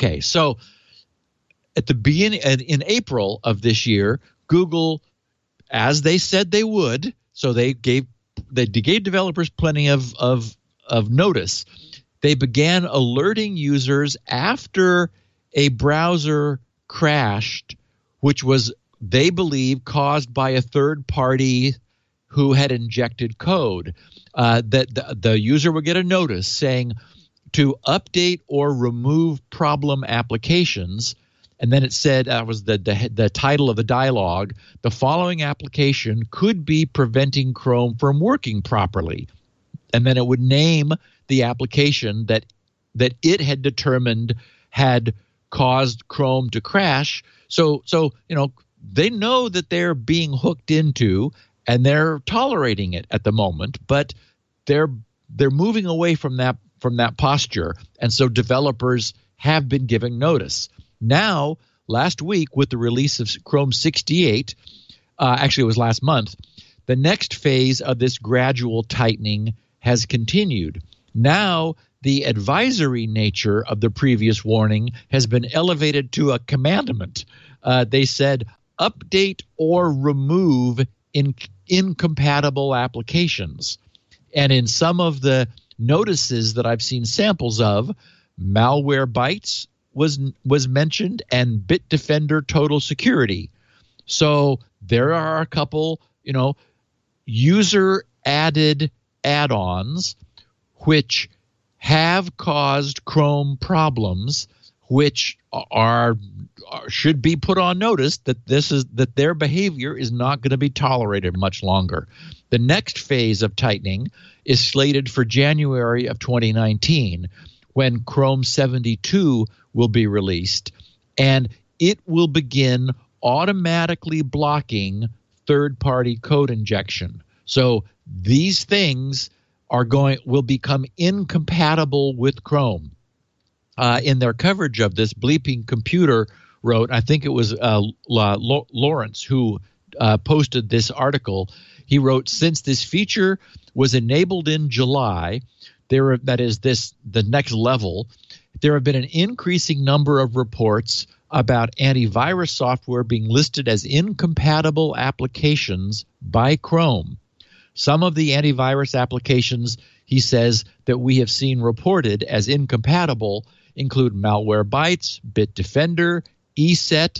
the beginning, in April of this year, Google, as they said they would, so they gave developers plenty of notice. They began alerting users after a browser crashed, which was, they believe, caused by a third party who had injected code. That the user would get a notice saying to update or remove problem applications. And then it said, that was the title of the dialogue, the following application could be preventing Chrome from working properly. And then it would name the application that it had determined had caused Chrome to crash. So they know that they're being hooked into, and they're tolerating it at the moment, but they're moving away from that posture. And so developers have been giving notice. Now, last week with the release of Chrome 68, actually it was last month, the next phase of this gradual tightening has continued. Now, the advisory nature of the previous warning has been elevated to a commandment. They said, update or remove incompatible applications. And in some of the notices that I've seen samples of, Malwarebytes was mentioned, and Bitdefender Total Security. So there are a couple, user-added add-ons which have caused Chrome problems, which should be put on notice that their behavior is not going to be tolerated much longer. The next phase of tightening is slated for January of 2019, when Chrome 72 will be released, and it will begin automatically blocking third-party code injection. So these things will become incompatible with Chrome. In their coverage of this, Bleeping Computer wrote, I think it was Lawrence who posted this article. He wrote, since this feature was enabled in July, the next level, there have been an increasing number of reports about antivirus software being listed as incompatible applications by Chrome. Some of the antivirus applications, he says, that we have seen reported as incompatible include Malwarebytes, Bitdefender, ESET,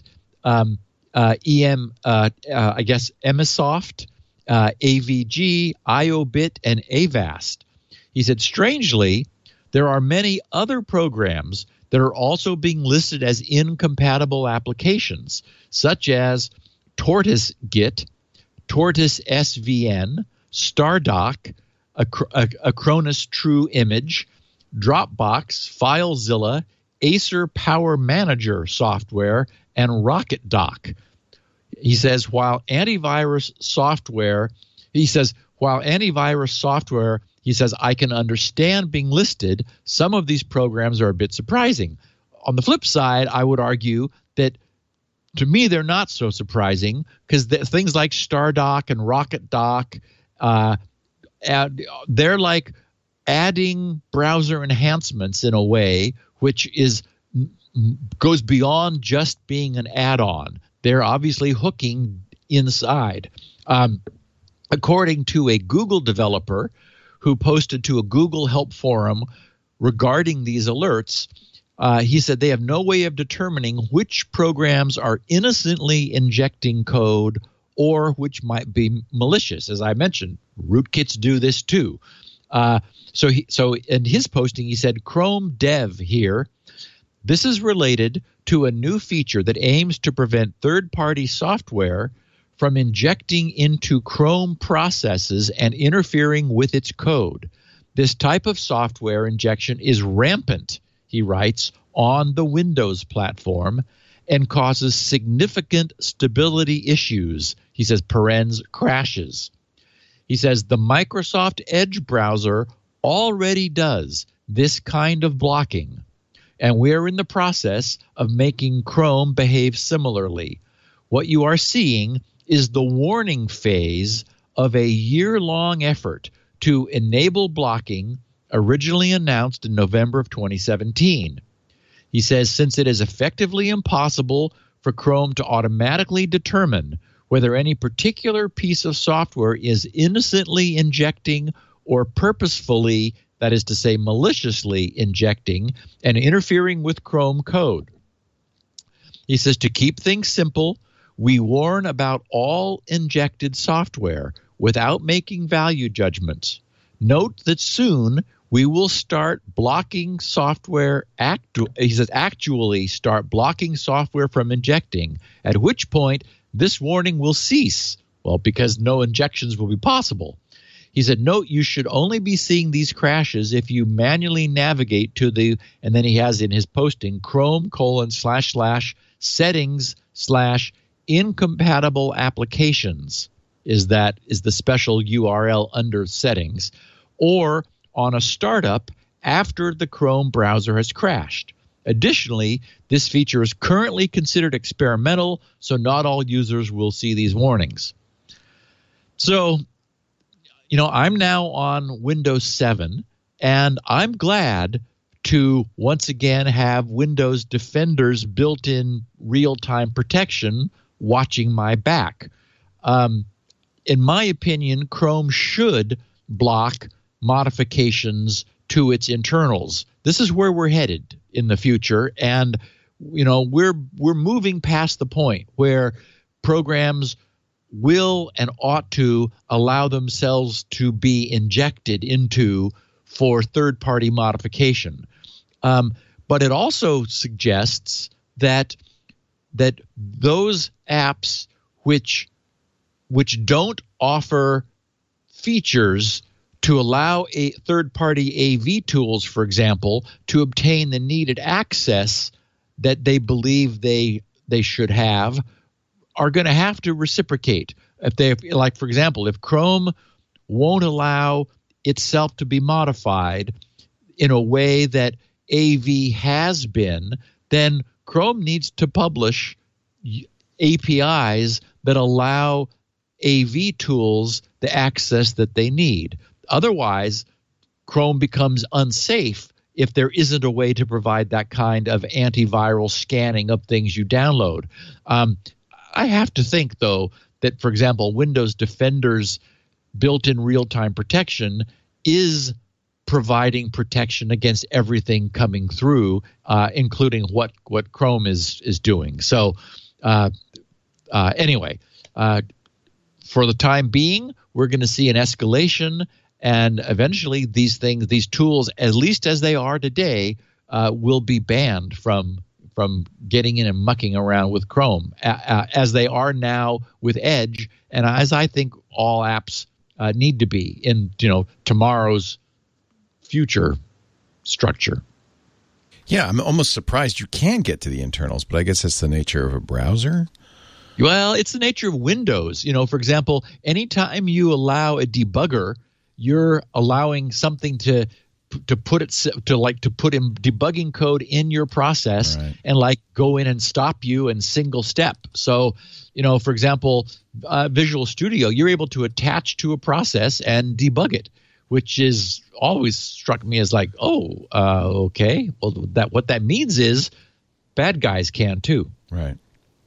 Emisoft, AVG, IOBit, and Avast. He said, strangely, there are many other programs that are also being listed as incompatible applications, such as TortoiseGit, Tortoise SVN, Stardock, Acronis True Image, Dropbox, FileZilla, Acer Power Manager software, and RocketDock. He says, while antivirus software, I can understand being listed, some of these programs are a bit surprising. On the flip side, I would argue that to me, they're not so surprising because things like Stardock and RocketDock, they're like adding browser enhancements in a way which goes beyond just being an add-on. They're obviously hooking inside. According to a Google developer who posted to a Google help forum regarding these alerts, he said they have no way of determining which programs are innocently injecting code or which might be malicious. As I mentioned, rootkits do this too. So in his posting, he said, Chrome Dev here. This is related to a new feature that aims to prevent third-party software from injecting into Chrome processes and interfering with its code. This type of software injection is rampant, he writes, on the Windows platform and causes significant stability issues. He says, parens, crashes. He says the Microsoft Edge browser already does this kind of blocking, and we're in the process of making Chrome behave similarly. What you are seeing is the warning phase of a year-long effort to enable blocking originally announced in November of 2017. He says since it is effectively impossible for Chrome to automatically determine whether any particular piece of software is innocently injecting or purposefully, that is to say maliciously injecting and interfering with Chrome code. He says to keep things simple, we warn about all injected software without making value judgments. Note that soon we will start blocking software, he says actually start blocking software from injecting, at which point this warning will cease, well, because no injections will be possible. He said, note you should only be seeing these crashes if you manually navigate to the, and then he has in his posting, Chrome://settings/incompatible applications is the special URL under settings, or on a startup after the Chrome browser has crashed. Additionally, this feature is currently considered experimental, so not all users will see these warnings. So, I'm now on Windows 7, and I'm glad to once again have Windows Defender's built-in real-time protection watching my back. In my opinion, Chrome should block modifications to its internals. This is where we're headed in the future, and we're moving past the point where programs will and ought to allow themselves to be injected into for third-party modification. But it also suggests that those apps which don't offer features to allow a third-party AV tools, for example, to obtain the needed access that they believe they should have, are going to have to reciprocate. If they, like, for example, if Chrome won't allow itself to be modified in a way that AV has been, then Chrome needs to publish APIs that allow AV tools the access that they need. Otherwise, Chrome becomes unsafe if there isn't a way to provide that kind of antiviral scanning of things you download. I have to think, though, that, for example, Windows Defender's built-in real-time protection is providing protection against everything coming through, including what Chrome is doing. So anyway, for the time being, we're going to see an escalation, and eventually these tools, at least as they are today, will be banned from getting in and mucking around with Chrome, as they are now with Edge, and as I think all apps need to be in tomorrow's future structure. Yeah, I'm almost surprised you can get to the internals, but I guess that's the nature of a browser. Well, it's the nature of Windows. For example, anytime you allow a debugger, you're allowing something to put in debugging code in your process, right, and go in and stop you in single step. So, for example, Visual Studio, you're able to attach to a process and debug it, which is always struck me as okay. Well, what that means is bad guys can too. Right.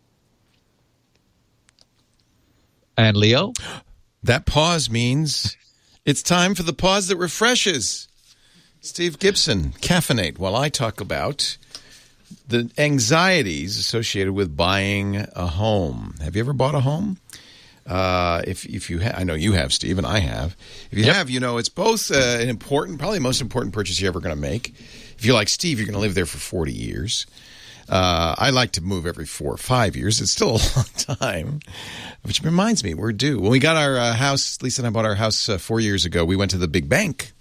And Leo? That pause means it's time for the pause that refreshes. Steve Gibson, caffeinate while I talk about the anxieties associated with buying a home. Have you ever bought a home? If you have, I know you have, Steve, and I have. If you have, it's both an important, probably the most important purchase you're ever going to make. If you're like Steve, you're going to live there for 40 years. I like to move every 4 or 5 years. It's still a long time, which reminds me, we're due. When we got our house, Lisa and I bought our house 4 years ago, we went to the big bank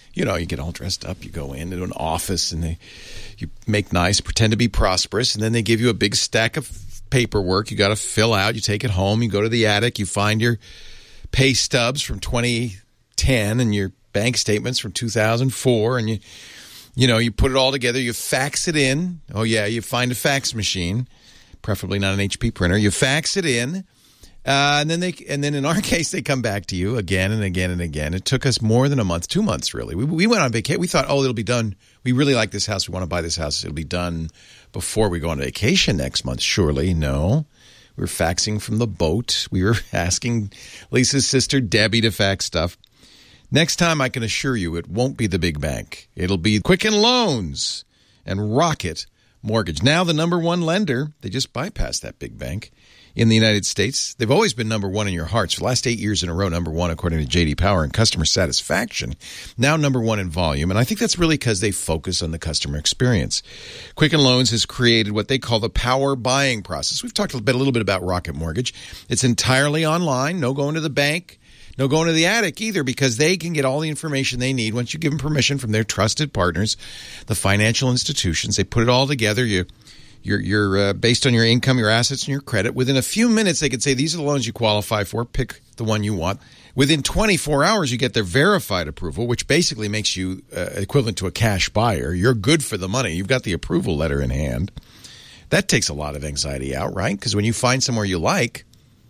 you get all dressed up. You go into an office and you make nice, pretend to be prosperous, and then they give you a big stack of paperwork you got to fill out. You take it home. You go to the attic. You find your pay stubs from 2010 and your bank statements from 2004, and you put it all together. You fax it in. Oh yeah, you find a fax machine, preferably not an HP printer. You fax it in. And then in our case, they come back to you again and again and again. It took us more than a month, 2 months, really. We went on vacation. We thought, it'll be done. We really like this house. We want to buy this house. It'll be done before we go on vacation next month. Surely, no. We were faxing from the boat. We were asking Lisa's sister, Debbie, to fax stuff. Next time, I can assure you, it won't be the big bank. It'll be Quicken Loans and Rocket Mortgage. Now the number one lender. They just bypassed that big bank. In the United States, they've always been number one in your hearts. For the last 8 years in a row, number one, according to J.D. Power, in customer satisfaction. Now number one in volume. And I think that's really because they focus on the customer experience. Quicken Loans has created what they call the power buying process. We've talked a little bit about Rocket Mortgage. It's entirely online. No going to the bank. No going to the attic either, because they can get all the information they need once you give them permission from their trusted partners, the financial institutions. They put it all together. You're based on your income, your assets, and your credit. Within a few minutes, they could say, these are the loans you qualify for. Pick the one you want. Within 24 hours, you get their verified approval, which basically makes you equivalent to a cash buyer. You're good for the money. You've got the approval letter in hand. That takes a lot of anxiety out, right? Because when you find somewhere you like,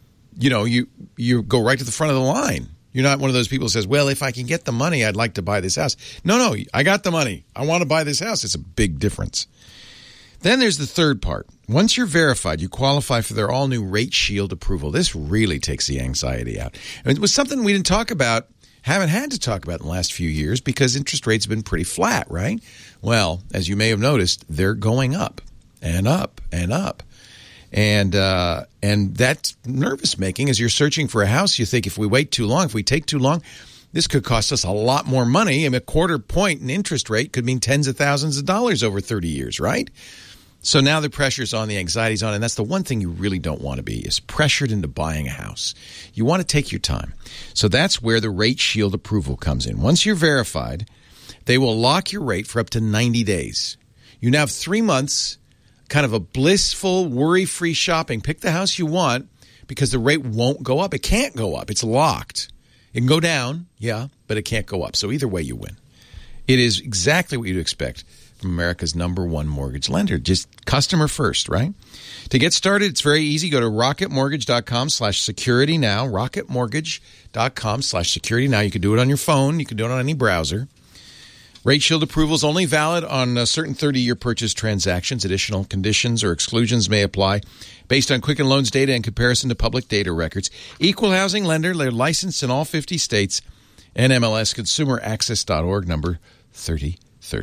you go right to the front of the line. You're not one of those people who says, well, if I can get the money, I'd like to buy this house. No, I got the money. I want to buy this house. It's a big difference. Then there's the third part. Once you're verified, you qualify for their all-new Rate Shield approval. This really takes the anxiety out. And it was something we didn't talk about, haven't had to talk about in the last few years because interest rates have been pretty flat, right? Well, as you may have noticed, they're going up and up and up. And that's nervous-making. As you're searching for a house, you think if we take too long, this could cost us a lot more money. And a quarter point in interest rate could mean tens of thousands of dollars over 30 years, right? So now the pressure's on, the anxiety's on, and that's the one thing you really don't want to be, is pressured into buying a house. You want to take your time. So that's where the Rate Shield approval comes in. Once you're verified, they will lock your rate for up to 90 days. You now have 3 months, kind of a blissful, worry-free shopping. Pick the house you want because the rate won't go up. It can't go up. It's locked. It can go down, yeah, but it can't go up. So either way, you win. It is exactly what you'd expect from America's number one mortgage lender. Just customer first, right? To get started, it's very easy. Go to rocketmortgage.com/security now. Rocketmortgage.com/security now. You can do it on your phone. You can do it on any browser. Rate Shield approval is only valid on certain 30-year purchase transactions. Additional conditions or exclusions may apply based on Quicken Loans data in comparison to public data records. Equal housing lender. They're licensed in all 50 states. NMLS ConsumerAccess.org, number 3030.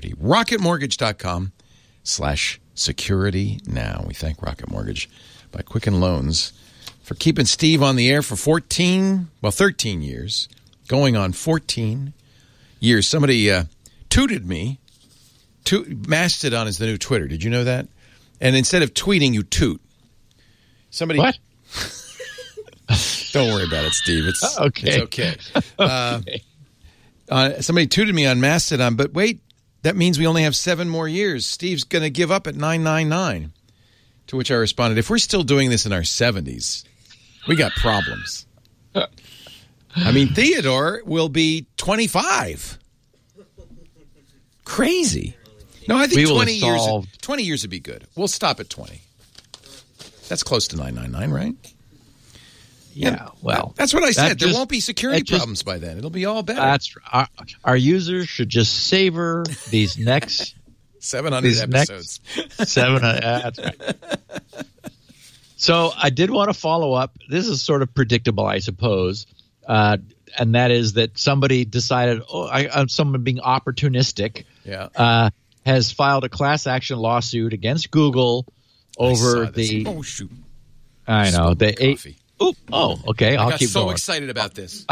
RocketMortgage.com/security now. We thank Rocket Mortgage by Quicken Loans for keeping Steve on the air for 13 years, going on 14 years. Somebody tooted me. Mastodon is the new Twitter. Did you know that? And instead of tweeting, you toot. Somebody. What? Don't worry about it, Steve. It's okay. It's okay. Somebody tooted me on Mastodon, but wait, that means we only have 7 more years. Steve's going to give up at 999. To which I responded, if we're still doing this in our 70s, we got problems. I mean, Theodore will be 25. Crazy. No, I think 20 years would be good. We'll stop at 20. That's close to 999, right? Yeah, well. That's what I said. There won't be security problems by then. It'll be all better. That's our users should just savor these next 700 episodes. 700. That's right. So I did want to follow up. This is sort of predictable, I suppose. And that is that somebody decided, someone being opportunistic, has filed a class action lawsuit against Google over the. Oh shoot! I know coffee. Okay. I'll keep going. So excited about this.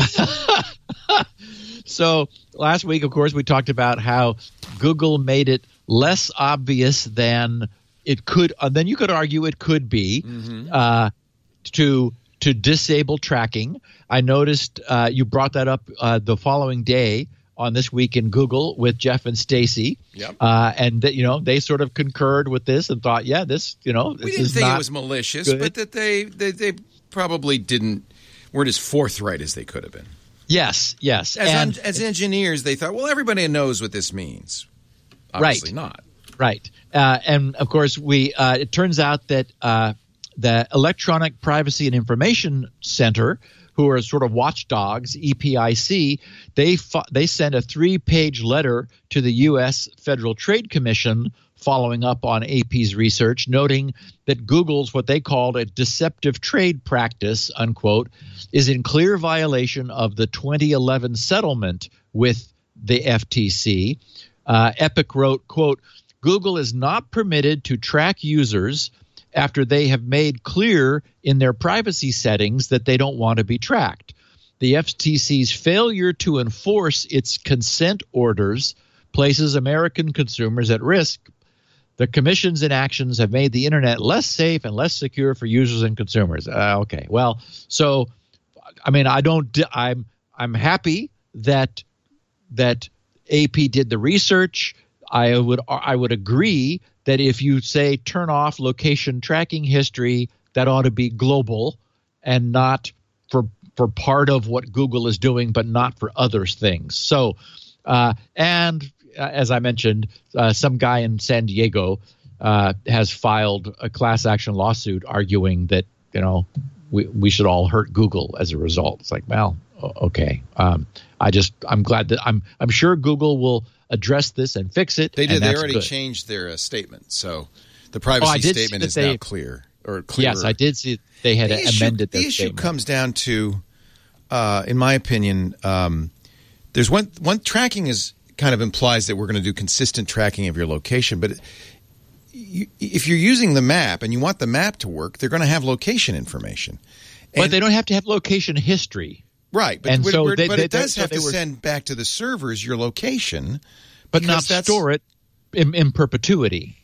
So last week, of course, we talked about how Google made it less obvious than it could. Then you could argue it could be to disable tracking. I noticed you brought that up the following day on This Week in Google with Jeff and Stacy. Yep. And they sort of concurred with this and thought, yeah, this, we didn't think it was malicious, good. But that they probably weren't as forthright as they could have been. Yes. As engineers, they thought, well, everybody knows what this means. Obviously not. Right. And of course, it turns out that the Electronic Privacy and Information Center, who are sort of watchdogs, EPIC, they sent a 3-page letter to the U.S. Federal Trade Commission following up on AP's research, noting that Google's what they called a deceptive trade practice, unquote, is in clear violation of the 2011 settlement with the FTC. Epic wrote, quote, Google is not permitted to track users after they have made clear in their privacy settings that they don't want to be tracked. The FTC's failure to enforce its consent orders places American consumers at risk. The Commission's inactions have made the internet less safe and less secure for users and consumers. Okay, well, so I mean, I'm happy that AP did the research. I would agree that if you say turn off location tracking history, that ought to be global and not for part of what Google is doing, but not for other things. So, as I mentioned, some guy in San Diego has filed a class action lawsuit arguing that we should all hurt Google as a result. It's like, well, okay. I'm glad that I'm sure Google will address this and fix it. They did. They already changed their statement, so the privacy statement is now clear or clearer. Yes, I did see they had amended their statement. The issue comes down to, in my opinion, there's one tracking is kind of implies that we're going to do consistent tracking of your location, but if you're using the map and you want the map to work, they're going to have location information. But they don't have to have location history. Right, but it does have to send back to the servers your location. But not store it in perpetuity.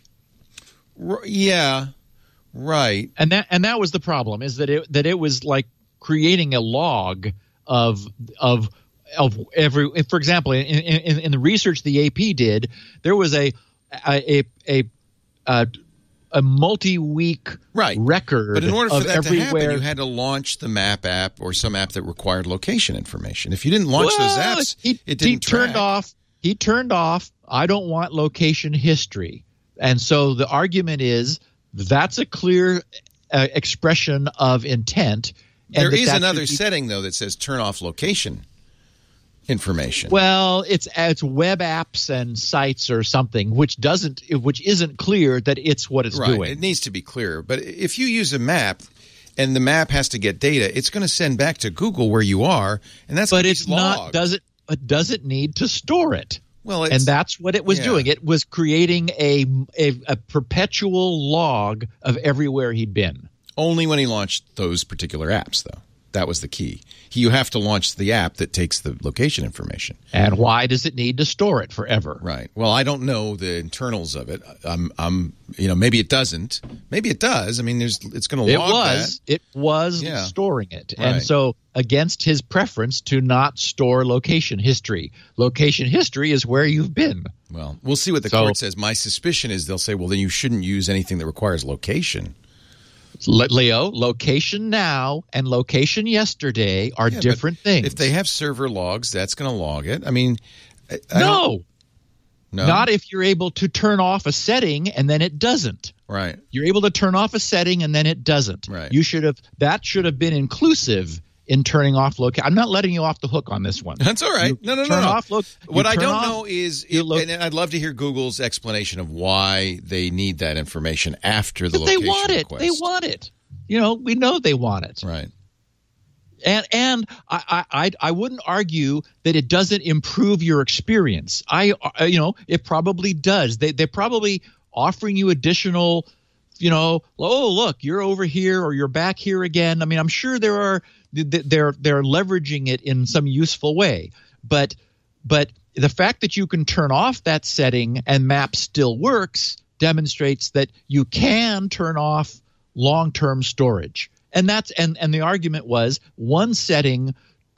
Yeah, right. And that was the problem, is that it was like creating a log of every. For example, in the research the AP did, there was a multi-week record. But in order for that to happen, you had to launch the map app or some app that required location information. If you didn't launch those apps, it didn't track. He turned off, I don't want location history. And so the argument is that's a clear expression of intent. There is another setting, though, that says turn off location information. Well, it's web apps and sites or something, which isn't clear that it's what it's doing. It needs to be clear. But if you use a map and the map has to get data, it's going to send back to Google where you are, and that's but it's logged. Does it need to store it? Well, and that's what it was doing. It was creating a perpetual log of everywhere he'd been. Only when he launched those particular apps, though. That was the key. You have to launch the app that takes the location information. And why does it need to store it forever? Right. Well, I don't know the internals of it. Maybe it doesn't. Maybe it does. I mean, it's going to log that. It was storing it. Right. And so against his preference to not store location history. Location history is where you've been. Well, we'll see what the court says. My suspicion is they'll say, well, then you shouldn't use anything that requires location. Leo, location now and location yesterday are different things. If they have server logs, that's going to log it. I mean, no, not if you're able to turn off a setting and then it doesn't. Right. You're able to turn off a setting and then it doesn't. Right. That should have been inclusive in turning off location. I'm not letting you off the hook on this one. That's all right. No. What I don't know is, and I'd love to hear Google's explanation of why they need that information after the location request. They want it. We know they want it. Right. And I wouldn't argue that it doesn't improve your experience. It probably does. They're probably offering you additional, oh, look, you're over here or you're back here again. I mean, I'm sure they're leveraging it in some useful way. But the fact that you can turn off that setting and map still works demonstrates that you can turn off long-term storage. And the argument was one setting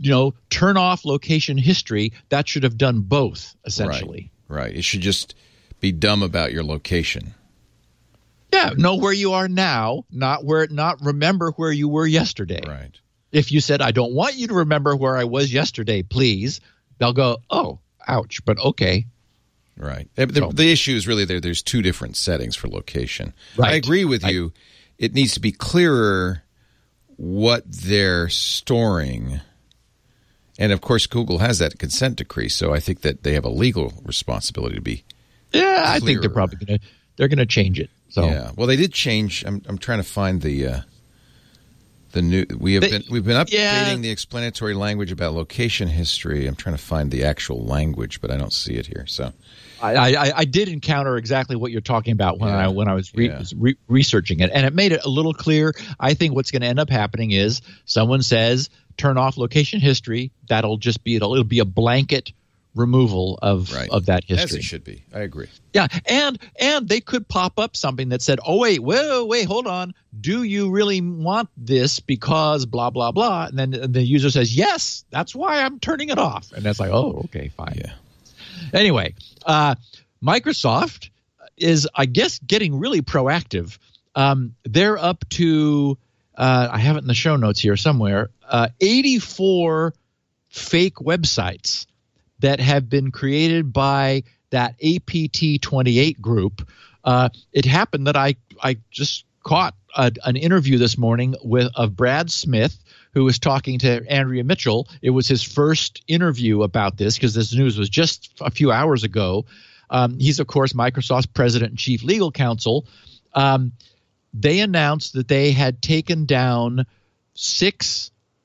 turn off location history, that should have done both, essentially. Right. It should just be dumb about your location. Yeah, know where you are now, not remember where you were yesterday. Right. If you said, I don't want you to remember where I was yesterday, please, they'll go, oh, ouch, but okay. Right. The issue is really there's two different settings for location. Right. I agree with you. It needs to be clearer what they're storing. And, of course, Google has that consent decree, so I think that they have a legal responsibility to be clearer. I think they're probably going to change it. So. Yeah. Well, they did change. I'm trying to find the new. We've been updating the explanatory language about location history. I'm trying to find the actual language, but I don't see it here. So I did encounter exactly what you're talking about when I was researching it, and it made it a little clear. I think what's going to end up happening is someone says turn off location history. It'll be a blanket removal of that history. As it should be. I agree. Yeah, and they could pop up something that said, oh, wait, hold on. Do you really want this because blah, blah, blah? And then the user says, yes, that's why I'm turning it off. And that's like, oh, okay, fine. Yeah. Anyway, Microsoft is, I guess, getting really proactive. They're up to, I have it in the show notes here somewhere, 84 fake websites that have been created by that APT28 group. It happened that I just caught an interview this morning of Brad Smith, who was talking to Andrea Mitchell. It was his first interview about this because this news was just a few hours ago. He's, of course, Microsoft's president and chief legal counsel. They announced that they had taken down 6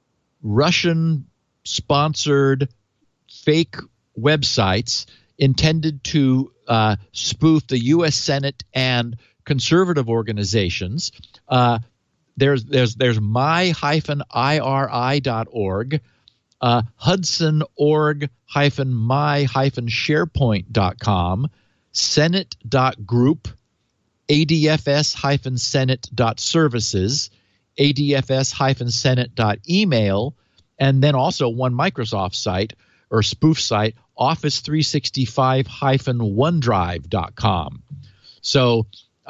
Russian-sponsored fake websites intended to spoof the U.S. Senate and conservative organizations. There's my-iri.org, Hudson.org-my-sharepoint.com, Senate.group, ADFS-senate.services, ADFS-senate.email, and then also one Microsoft site or spoof site, Office365-OneDrive.com. So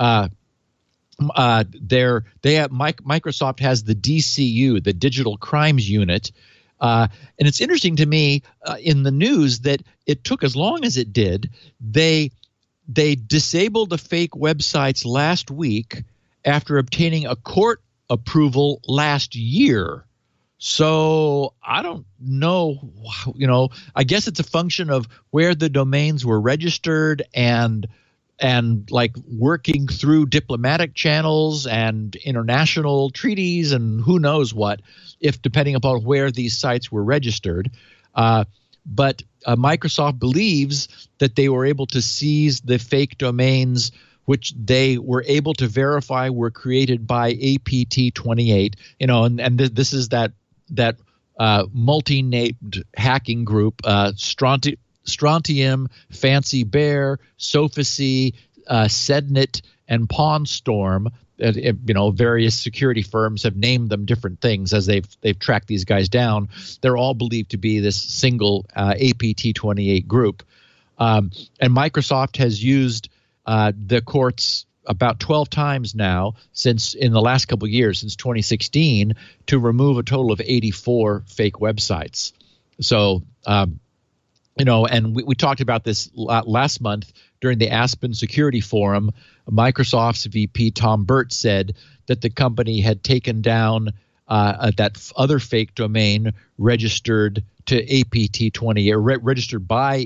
Microsoft has the DCU, the Digital Crimes Unit, and it's interesting to me in the news that it took as long as it did. They disabled the fake websites last week after obtaining a court approval last year. So I don't know, I guess it's a function of where the domains were registered and like working through diplomatic channels and international treaties and who knows what, if depending upon where these sites were registered. But Microsoft believes that they were able to seize the fake domains which they were able to verify were created by APT28, and this is that multi-named hacking group, Strontium, Fancy Bear, Sophisy, Sednet, and Pawnstorm. Various security firms have named them different things as they've tracked these guys down. They're all believed to be this single APT28 group, and Microsoft has used the courts about 12 times now since in the last couple of years, since 2016, to remove a total of 84 fake websites. So, and we talked about this last month during the Aspen Security Forum. Microsoft's VP Tom Burt said that the company had taken down that other fake domain registered to APT28, or registered by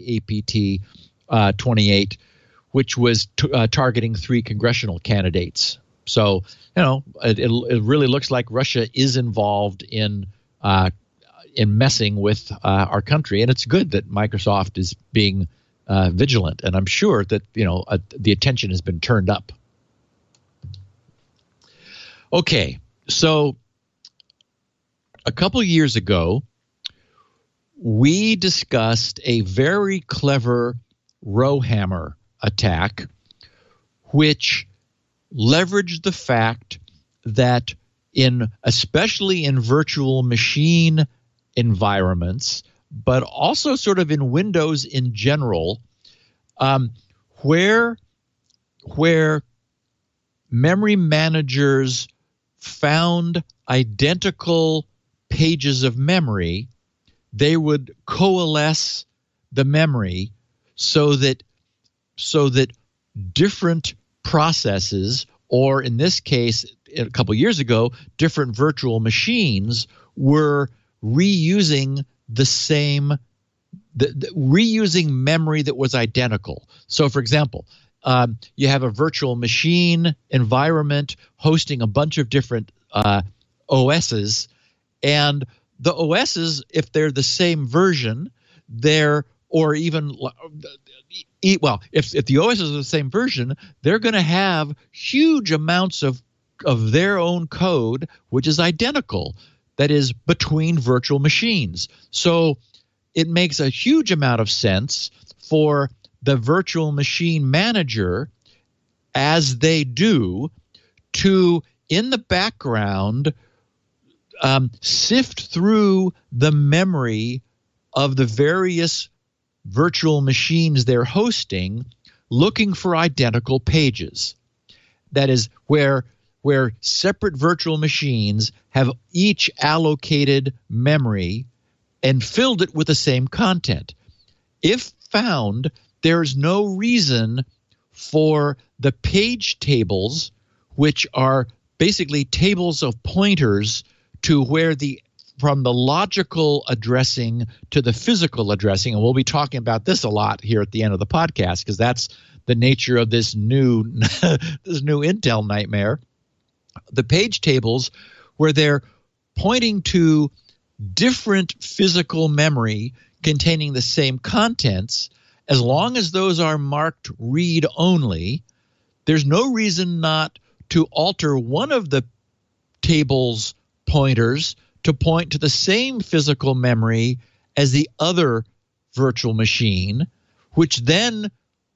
APT28, which was targeting 3 congressional candidates. So, it really looks like Russia is involved in messing with our country, and it's good that Microsoft is being vigilant, and I'm sure that the attention has been turned up. Okay, so a couple years ago, we discussed a very clever Rowhammer attack, which leveraged the fact that especially in virtual machine but also sort of in Windows in general, where memory managers found identical pages of memory, they would coalesce the memory so that different processes, or in this case, a couple years ago, different virtual machines were reusing reusing memory that was identical. So, for example, you have a virtual machine environment hosting a bunch of different OSs, and the OSs, if they're the same version, if the OS is the same version, they're going to have huge amounts of their own code, which is identical, that is between virtual machines. So it makes a huge amount of sense for the virtual machine manager, as they do, to, in the background, sift through the memory of the various virtual machines they're hosting, looking for identical pages. That is where separate virtual machines have each allocated memory and filled it with the same content. If found, there's no reason for the page tables, which are basically tables of pointers to where from the logical addressing to the physical addressing, and we'll be talking about this a lot here at the end of the podcast, because that's the nature of this new Intel nightmare. The page tables, where they're pointing to different physical memory containing the same contents, as long as those are marked read only, there's no reason not to alter one of the table's pointers to point to the same physical memory as the other virtual machine, which then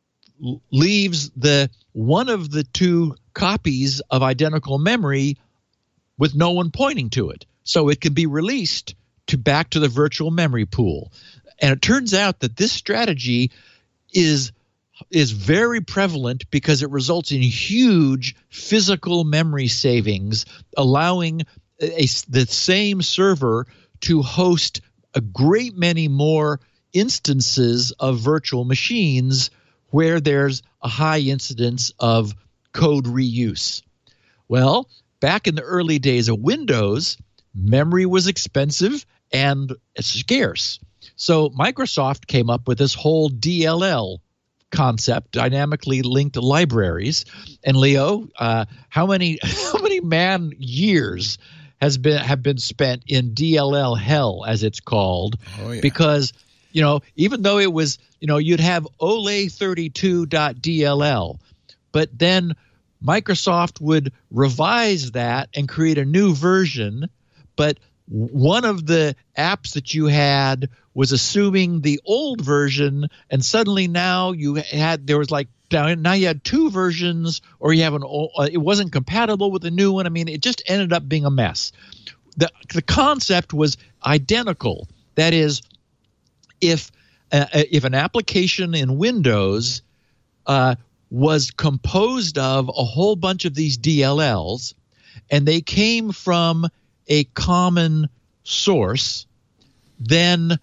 leaves one of the two copies of identical memory with no one pointing to it. So it can be released back to the virtual memory pool. And it turns out that this strategy is very prevalent because it results in huge physical memory savings, allowing the same server to host a great many more instances of virtual machines where there's a high incidence of code reuse. Well, back in the early days of Windows, memory was expensive and scarce. So Microsoft came up with this whole DLL concept, dynamically linked libraries. And Leo, how many man years have been spent in DLL hell, as it's called? Oh, yeah. Because even though it was, you'd have ole32.dll, but then Microsoft would revise that and create a new version, but one of the apps that you had was assuming the old version, and suddenly now you had two versions, or you have it wasn't compatible with the new one. I mean, it just ended up being a mess. The concept was identical. That is, if an application in Windows was composed of a whole bunch of these DLLs, and they came from a common source, then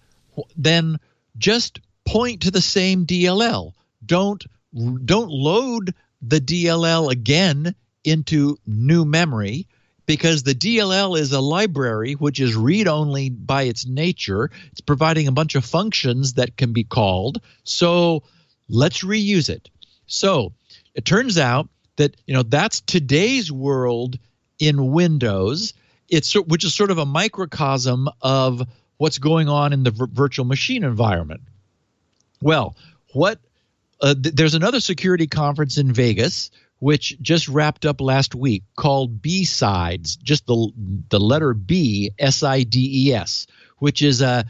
just point to the same DLL. Don't load the DLL again into new memory, because the DLL is a library which is read-only by its nature. It's providing a bunch of functions that can be called. So let's reuse it. So it turns out that that's today's world in Windows. Which is sort of a microcosm of what's going on in the virtual machine environment. Well, there's another security conference in Vegas, which just wrapped up last week, called B-Sides, just the letter B, SIDES, which it's an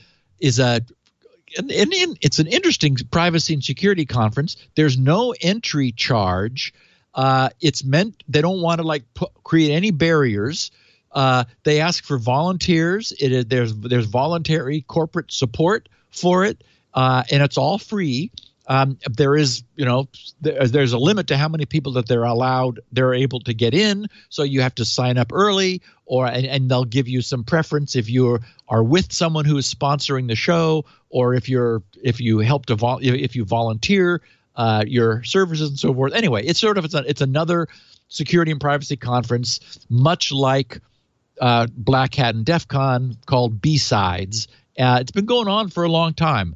interesting privacy and security conference. There's no entry charge. It's meant, they don't want to create any barriers. They ask for volunteers. There's voluntary corporate support for it, and it's all free. There is, there's a limit to how many people that they're able to get in. So you have to sign up early, and they'll give you some preference if you are with someone who is sponsoring the show, or if you volunteer your services and so forth. Anyway, it's another security and privacy conference, much like Black Hat and DEF CON, called B-Sides. It's been going on for a long time.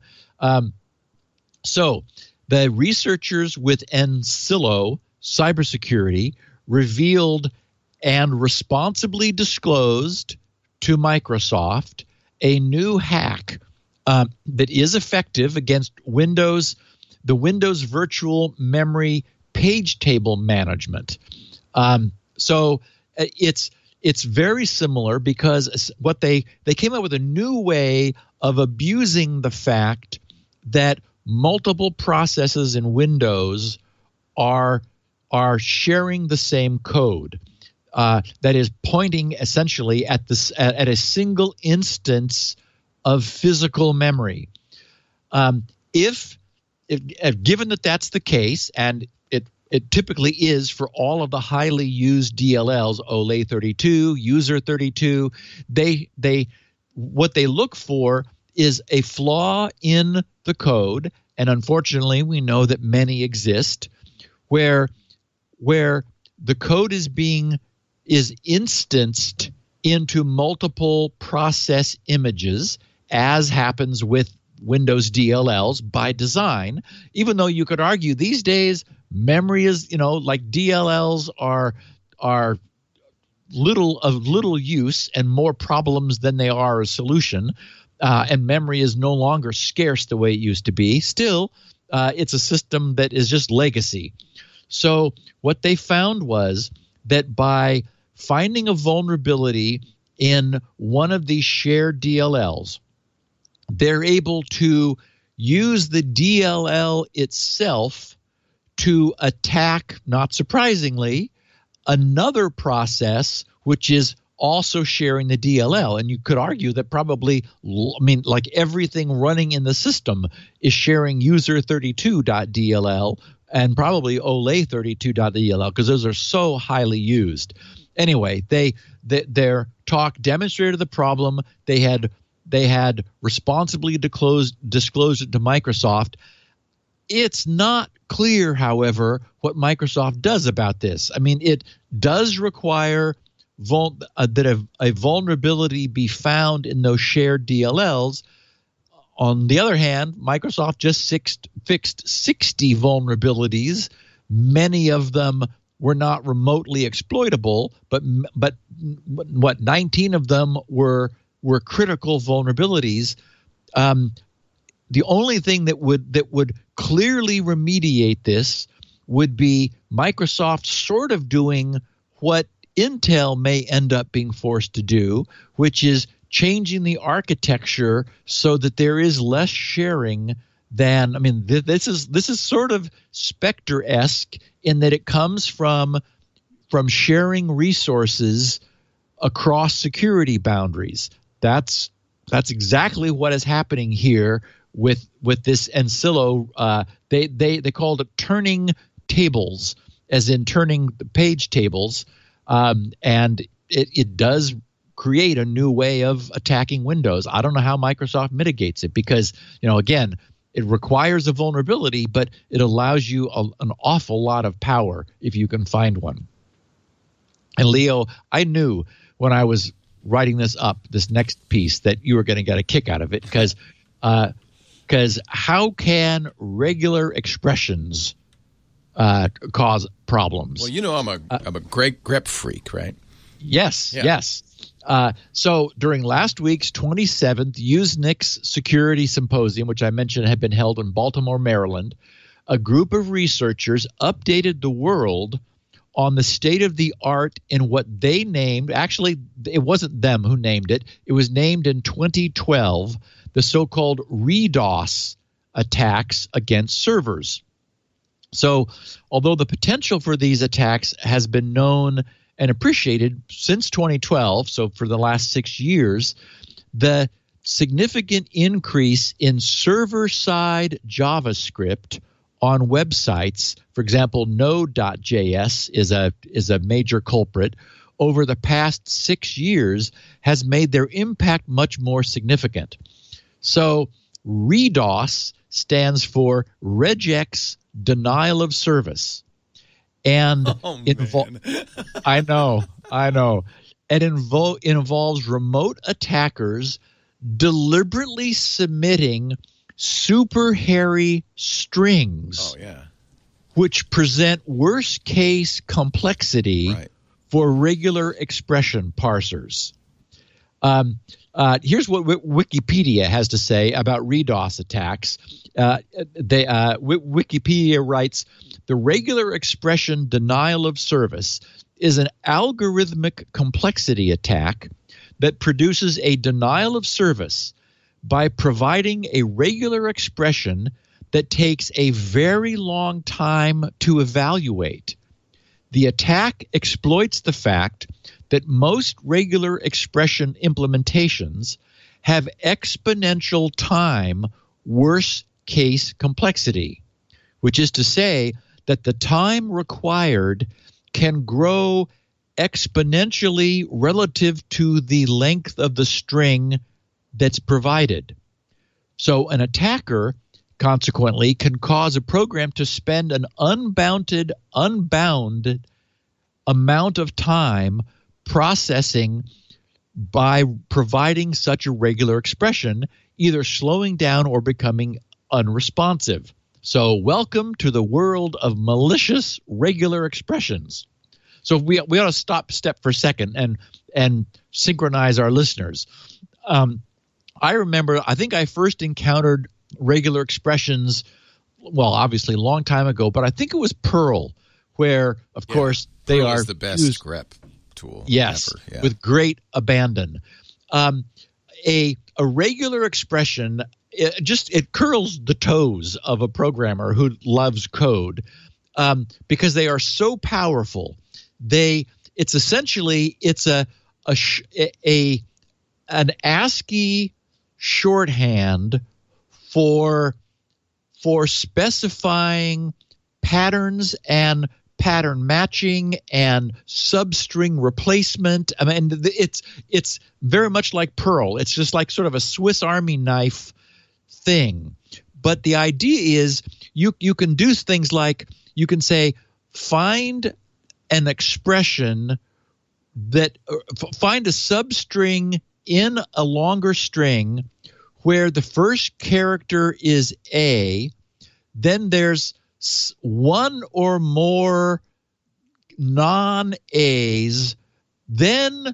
So the researchers with Encilo Cybersecurity revealed and responsibly disclosed to Microsoft a new hack that is effective against the Windows Virtual Memory page table management. So it's very similar, because what they came up with a new way of abusing the fact that multiple processes in Windows are sharing the same code. That is pointing essentially at a single instance of physical memory. If given that that's the case, and it typically is for all of the highly used DLLs, OLE 32, User 32, what they look for is a flaw in the code, and unfortunately we know that many exist, where the code is instanced into multiple process images, as happens with Windows DLLs by design, even though you could argue these days memory is, like DLLs are little use and more problems than they are a solution. And memory is no longer scarce the way it used to be. Still, it's a system that is just legacy. So what they found was that by finding a vulnerability in one of these shared DLLs, they're able to use the DLL itself to attack, not surprisingly, another process which is also sharing the DLL. And you could argue that probably, like everything running in the system is sharing user32.dll and probably ole32.dll, because those are so highly used. Anyway, their talk demonstrated the problem. They had responsibly disclosed it to Microsoft. It's not clear, however, what Microsoft does about this. It does require that a vulnerability be found in those shared DLLs. On the other hand, Microsoft just fixed 60 vulnerabilities. Many of them were not remotely exploitable, but 19 of them were critical vulnerabilities. The only thing that would clearly remediate this would be Microsoft sort of doing what Intel may end up being forced to do, which is changing the architecture so that there is less sharing than, this is sort of Spectre-esque in that it comes from sharing resources across security boundaries. That's exactly what is happening here with this Encilo. They called it turning tables, as in turning the page tables, and it does create a new way of attacking Windows. I don't know how Microsoft mitigates it, because again, it requires a vulnerability, but it allows you an awful lot of power if you can find one. And Leo, I knew when I was writing this next piece, that you were going to get a kick out of it, because how can regular expressions cause problems? Well, I'm a great grep freak, right? Yes, yeah. Yes. So during last week's 27th Usenix Security Symposium, which I mentioned had been held in Baltimore, Maryland, a group of researchers updated the world on the state of the art in what they named, actually it wasn't them who named it, it was named in 2012, the so-called RDoS attacks against servers. So although the potential for these attacks has been known and appreciated since 2012, so for the last 6 years, the significant increase in server-side JavaScript on websites. For example, Node.js is a major culprit. Over the past 6 years has made their impact much more significant. So RDOS stands for Regex Denial of Service. And I know. It involves remote attackers deliberately submitting super hairy strings, which present worst case complexity for regular expression parsers. Here's what Wikipedia has to say about RDOS attacks. Wikipedia writes, the regular expression denial of service is an algorithmic complexity attack that produces a denial of service by providing a regular expression that takes a very long time to evaluate. The attack exploits the fact that most regular expression implementations have exponential time worst case complexity, which is to say that the time required can grow exponentially relative to the length of the string that's provided. So an attacker, consequently, can cause a program to spend an unbounded amount of time processing by providing such a regular expression, either slowing down or becoming unresponsive. So welcome to the world of malicious regular expressions. So we ought to step for a second and synchronize our listeners. I remember, I think I first encountered regular expressions, well, obviously a long time ago, but I think it was Perl, where, of course, they Perl are is the best grep tool. Yes, ever. Yeah. with great abandon. A regular expression, it curls the toes of a programmer who loves code because they are so powerful. It's essentially an ASCII shorthand for specifying patterns and pattern matching and substring replacement. I mean, it's very much like Perl. It's just like sort of a Swiss Army knife thing. But the idea is you can do things like you can say find an expression that find a substring in a longer string where the first character is A, then there's one or more non-A's, then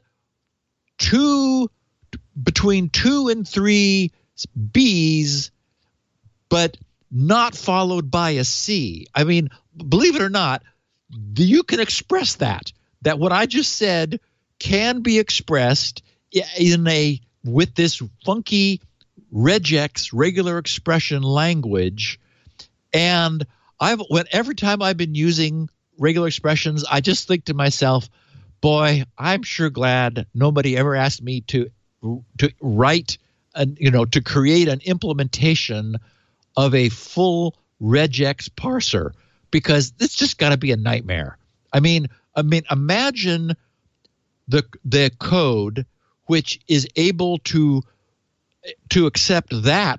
between 2 and 3 B's, but not followed by a C. I mean, believe it or not, you can express that what I just said can be expressed with this funky regex regular expression language. And every time I've been using regular expressions, I just think to myself, boy, I'm sure glad nobody ever asked me to write to create an implementation of a full regex parser, because it's just got to be a nightmare. I mean, imagine the code which is able to accept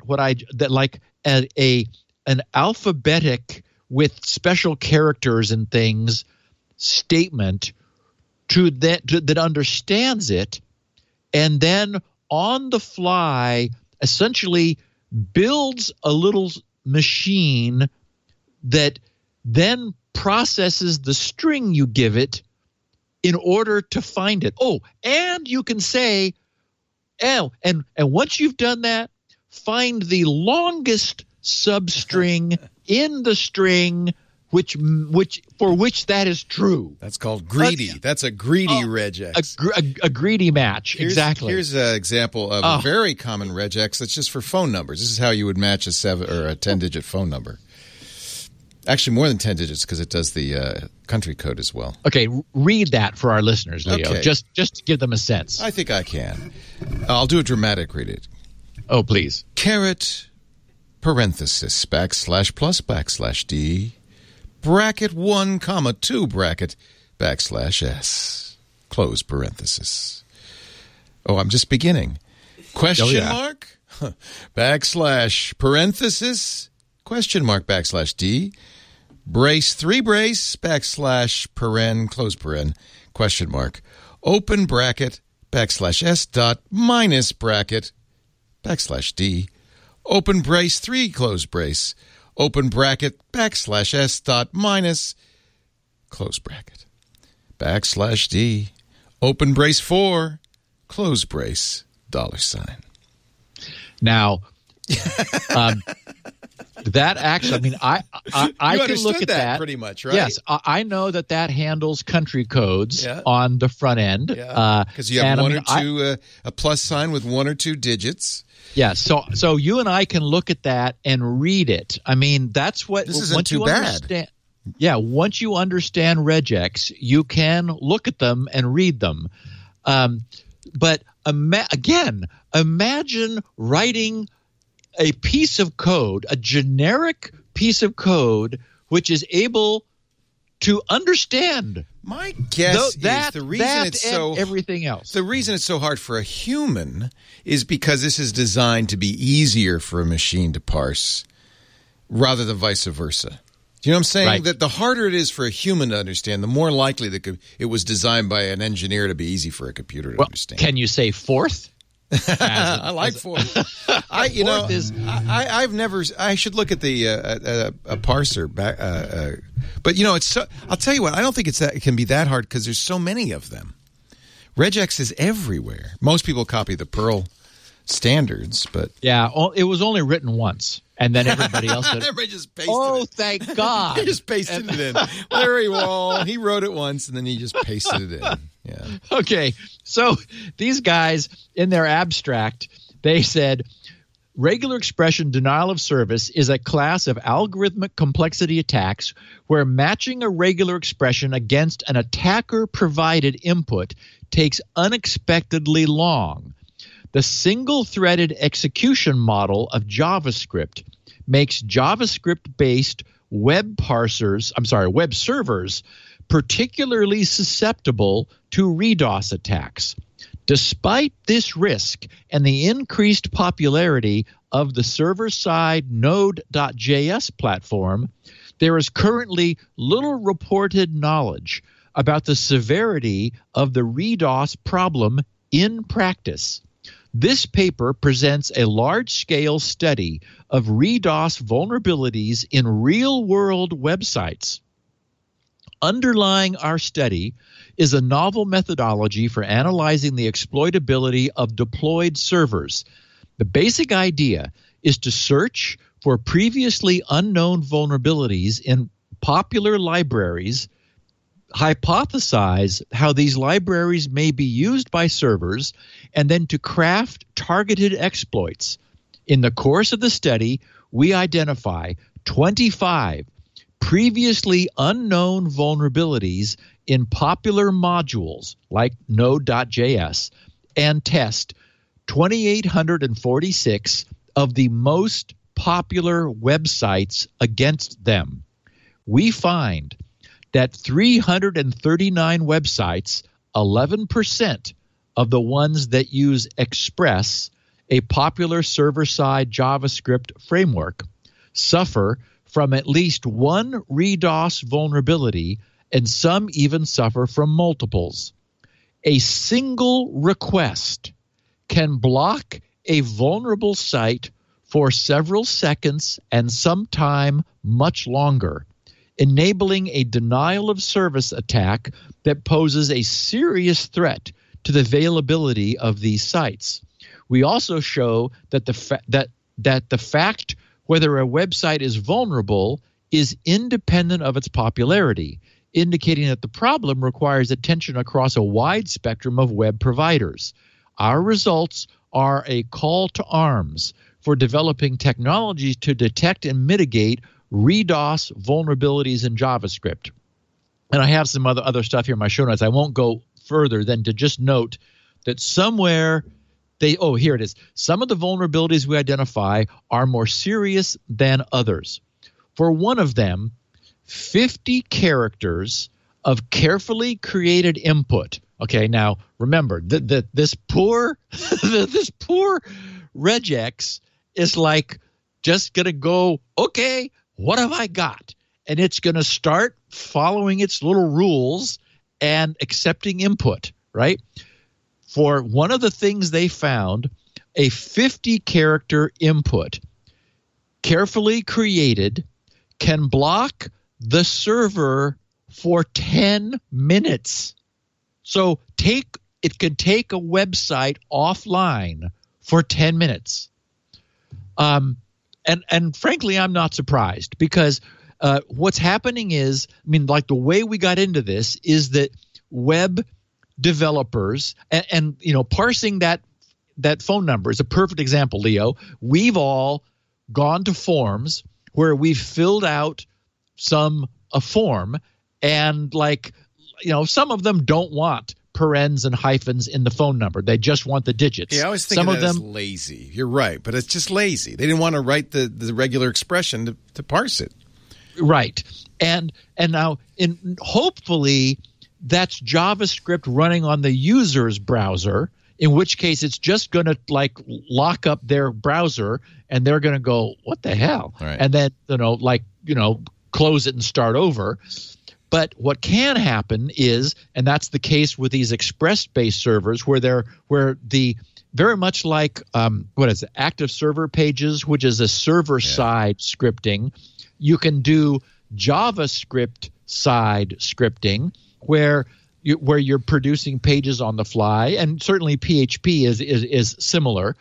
an alphabetic with special characters and things statement that understands it, and then on the fly essentially builds a little machine that then processes the string you give it in order to find it. Oh, and you can say, and once you've done that, find the longest substring in the string for which that is true. That's called greedy. That's a greedy regex. A greedy match. Exactly. Here's an example of a very common regex that's just for phone numbers. This is how you would match a 7 or a 10-digit phone number. Actually, more than 10 digits because it does the country code as well. Okay, read that for our listeners, Leo. Okay. Just to give them a sense. I think I can. I'll do a dramatic read it. Oh, please. Caret, parenthesis, backslash plus backslash D, bracket 1, comma 2, bracket, backslash S, close parenthesis. Oh, I'm just beginning. Question mark, backslash, parenthesis, question mark, backslash D, brace 3 brace, backslash, paren, close paren, question mark, open bracket, backslash S dot, minus bracket, backslash D, open brace 3, close brace, open bracket, backslash S dot, minus, close bracket, backslash D, open brace 4, close brace, $sign. Now, that actually, I mean, I can look at that pretty much, right? Yes, I know that handles country codes on the front end. Because you have one or two, a plus sign with 1 or 2 digits. Yeah, so you and I can look at that and read it. I mean, that's what this isn't too bad. Yeah, once you understand regex, you can look at them and read them. But again, imagine writing a piece of code, a generic piece of code, which is able to understand. My guess is the reason it's so everything else. The reason it's so hard for a human is because this is designed to be easier for a machine to parse, rather than vice versa. Do you know what I'm saying? Right. That the harder it is for a human to understand, the more likely that it was designed by an engineer to be easy for a computer to understand. Can you say fourth? I like fourth. I should look at the a parser back. But it's so. I'll tell you what. I don't think it can be that hard because there's so many of them. Regex is everywhere. Most people copy the Perl standards, but it was only written once, and then everybody else did. Everybody just pasted it. Thank God! He just pasted it in. Larry Wall. He wrote it once, and then he just pasted it in. Yeah. Okay, so these guys in their abstract, they said regular expression denial of service is a class of algorithmic complexity attacks where matching a regular expression against an attacker-provided input takes unexpectedly long. The single-threaded execution model of JavaScript makes JavaScript-based web servers particularly susceptible to RDoS attacks. Despite this risk and the increased popularity of the server-side Node.js platform, there is currently little reported knowledge about the severity of the RDoS problem in practice. This paper presents a large-scale study of RDoS vulnerabilities in real-world websites. Underlying our study is a novel methodology for analyzing the exploitability of deployed servers. The basic idea is to search for previously unknown vulnerabilities in popular libraries, hypothesize how these libraries may be used by servers, and then to craft targeted exploits. In the course of the study, we identify 25 previously unknown vulnerabilities in popular modules like Node.js and test 2,846 of the most popular websites against them. We find that 339 websites, 11% of the ones that use Express, a popular server-side JavaScript framework, suffer from at least one RDoS vulnerability, and some even suffer from multiples. A single request can block a vulnerable site for several seconds and sometime much longer, enabling a denial of service attack that poses a serious threat to the availability of these sites. We also show that the fact whether a website is vulnerable is independent of its popularity, indicating that the problem requires attention across a wide spectrum of web providers. Our results are a call to arms for developing technologies to detect and mitigate ReDOS vulnerabilities in JavaScript. And I have some other stuff here in my show notes. I won't go further than to just note that somewhere here it is. Some of the vulnerabilities we identify are more serious than others. For one of them, 50 characters of carefully created input. Okay, now remember this poor this poor regex is like just going to go, okay, what have I got? And it's going to start following its little rules and accepting input, right? For one of the things they found, a 50-character input carefully created can block the server for 10 minutes. So it could take a website offline for 10 minutes. And frankly, I'm not surprised because what's happening is, like the way we got into this is that web developers and parsing that phone number is a perfect example, Leo. We've all gone to forms where we've filled out a form and some of them don't want parens and hyphens in the phone number. They just want the digits. Yeah, I was thinking that is lazy. You're right, but it's just lazy. They didn't want to write the regular expression to parse it. Right. And now hopefully that's JavaScript running on the user's browser, in which case it's just going to lock up their browser and they're going to go, what the hell? Right. And then, close it and start over. But what can happen is, and that's the case with these Express-based servers, where the very much like active server pages, which is a server-side scripting, you can do JavaScript side scripting where you're producing pages on the fly, and certainly PHP is similar.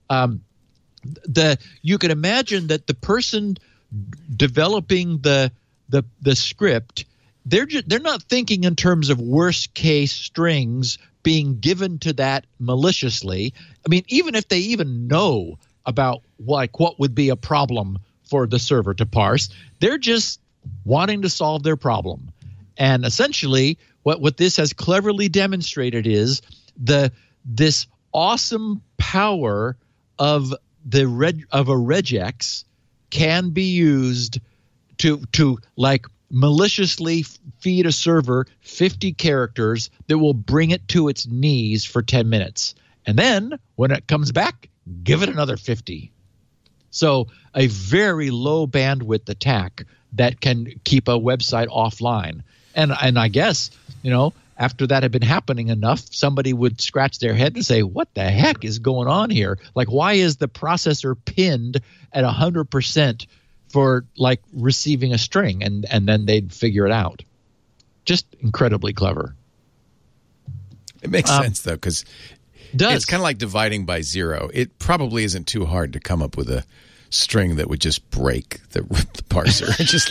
You can imagine that the person developing the script, they're not thinking in terms of worst case strings being given to that maliciously. Even if they even know about what would be a problem for the server to parse, they're just wanting to solve their problem. And essentially what this has cleverly demonstrated is this awesome power of a regex can be used to maliciously feed a server 50 characters that will bring it to its knees for 10 minutes. And then when it comes back, give it another 50. So a very low bandwidth attack that can keep a website offline. And I guess, after that had been happening enough, somebody would scratch their head and say, what the heck is going on here? Why is the processor pinned at 100% for receiving a string? And then they'd figure it out. Just incredibly clever. It makes sense, though, because it's kind of like dividing by zero. It probably isn't too hard to come up with a string that would just break the parser. Just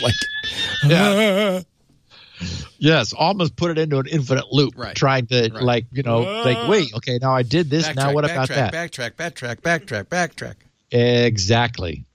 Yes, almost put it into an infinite loop, trying to wait, okay, now I did this, now what about that? Backtrack. Exactly.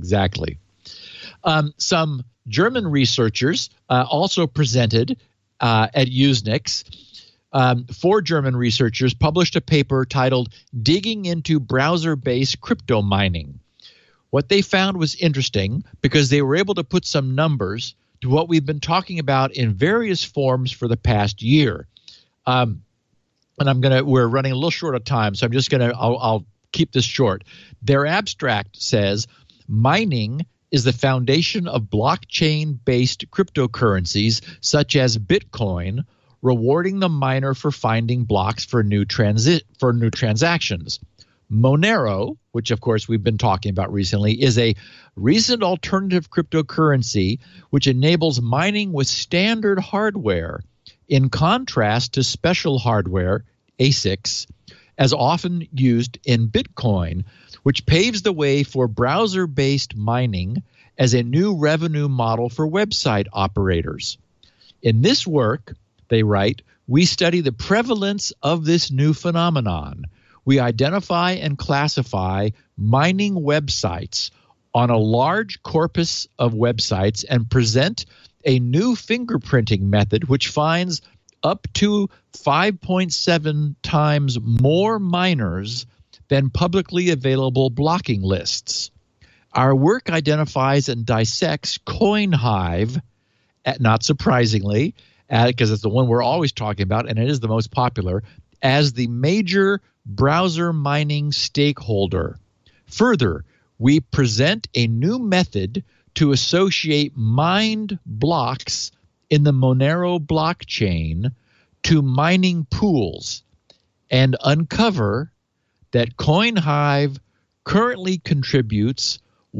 Some German researchers also presented at Usenix. 4 German researchers published a paper titled Digging into Browser-Based Crypto Mining. What they found was interesting because they were able to put some numbers to what we've been talking about in various forms for the past year. And we're running a little short of time, so I'll keep this short. Their abstract says, mining is the foundation of blockchain-based cryptocurrencies such as Bitcoin, rewarding the miner for finding blocks for new transactions. Monero, which of course we've been talking about recently, is a recent alternative cryptocurrency which enables mining with standard hardware in contrast to special hardware, ASICs, as often used in Bitcoin, which paves the way for browser-based mining as a new revenue model for website operators. In this work, they write, we study the prevalence of this new phenomenon. We identify and classify mining websites on a large corpus of websites and present a new fingerprinting method which finds up to 5.7 times more minors than publicly available blocking lists. Our work identifies and dissects CoinHive, not surprisingly, because it's the one we're always talking about, and it is the most popular, as the major browser mining stakeholder. Further, we present a new method to associate mined blocks in the Monero blockchain to mining pools and uncover that CoinHive currently contributes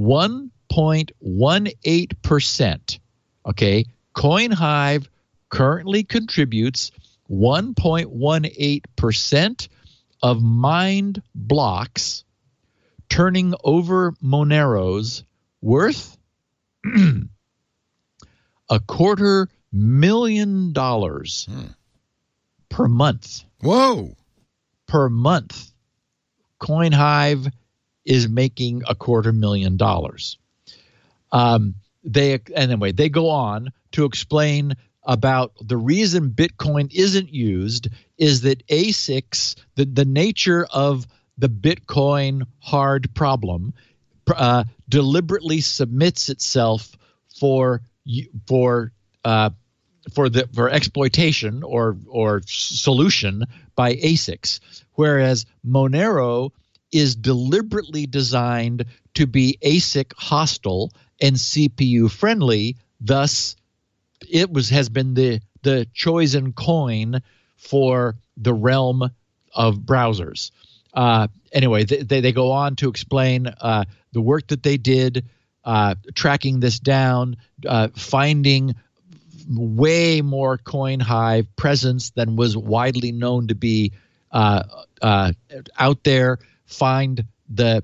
1.18%. Okay, CoinHive currently contributes 1.18% of mined blocks, turning over Monero's worth $250,000 per month. Whoa. Per month. CoinHive is making $250,000. They go on to explain about the reason Bitcoin isn't used is that ASICs, the nature of the Bitcoin hard problem, deliberately submits itself for exploitation or solution by ASICs, whereas Monero is deliberately designed to be ASIC hostile and CPU friendly. Thus, it has been the chosen coin for the realm of browsers. Anyway, they go on to explain the work that they did, tracking this down, finding way more CoinHive presence than was widely known to be out there. Find the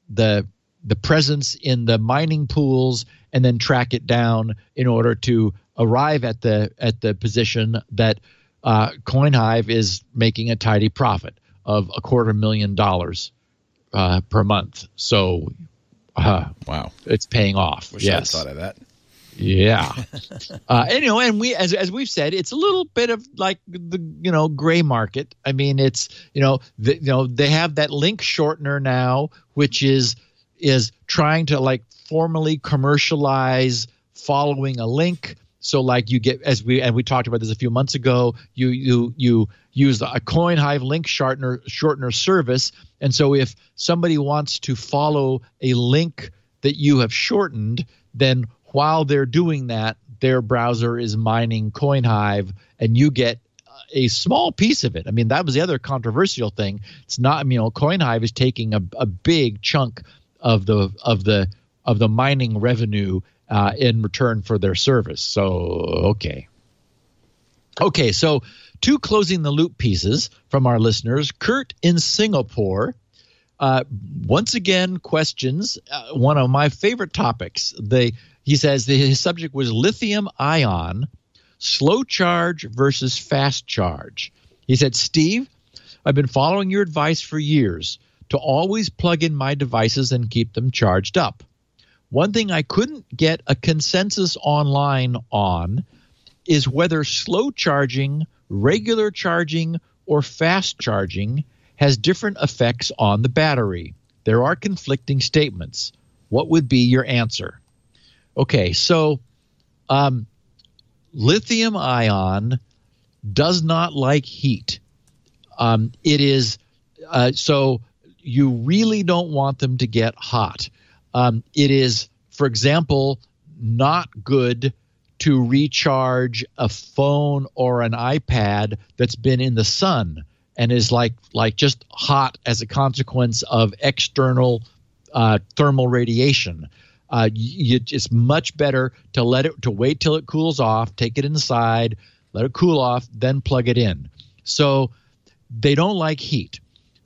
presence in the mining pools and then track it down in order to arrive at the position that CoinHive is making a tidy profit of $250,000 per month. So, wow, it's paying off. Wish yes, I thought of that. Yeah. And we, as we've said, it's a little bit of like the gray market. I mean, it's they have that link shortener now, which is trying to like formally commercialize following a link. So like you get, we talked about this a few months ago, you use a CoinHive link shortener service, and so if somebody wants to follow a link that you have shortened, then while they're doing that, their browser is mining CoinHive, and you get a small piece of it. I mean, that was the other controversial thing. It's not, CoinHive is taking a big chunk of the mining revenue in return for their service. So, okay. So, two closing the loop pieces from our listeners. Kurt in Singapore, once again, questions one of my favorite topics. He says his subject was lithium ion, slow charge versus fast charge. He said, Steve, I've been following your advice for years to always plug in my devices and keep them charged up. One thing I couldn't get a consensus online on is whether slow charging, regular charging, or fast charging has different effects on the battery. There are conflicting statements. What would be your answer? Okay, so lithium ion does not like heat. It is so you really don't want them to get hot. It is, for example, not good to recharge a phone or an iPad that's been in the sun and is like just hot as a consequence of external thermal radiation. It's much better to wait till it cools off, take it inside, let it cool off, then plug it in. So they don't like heat.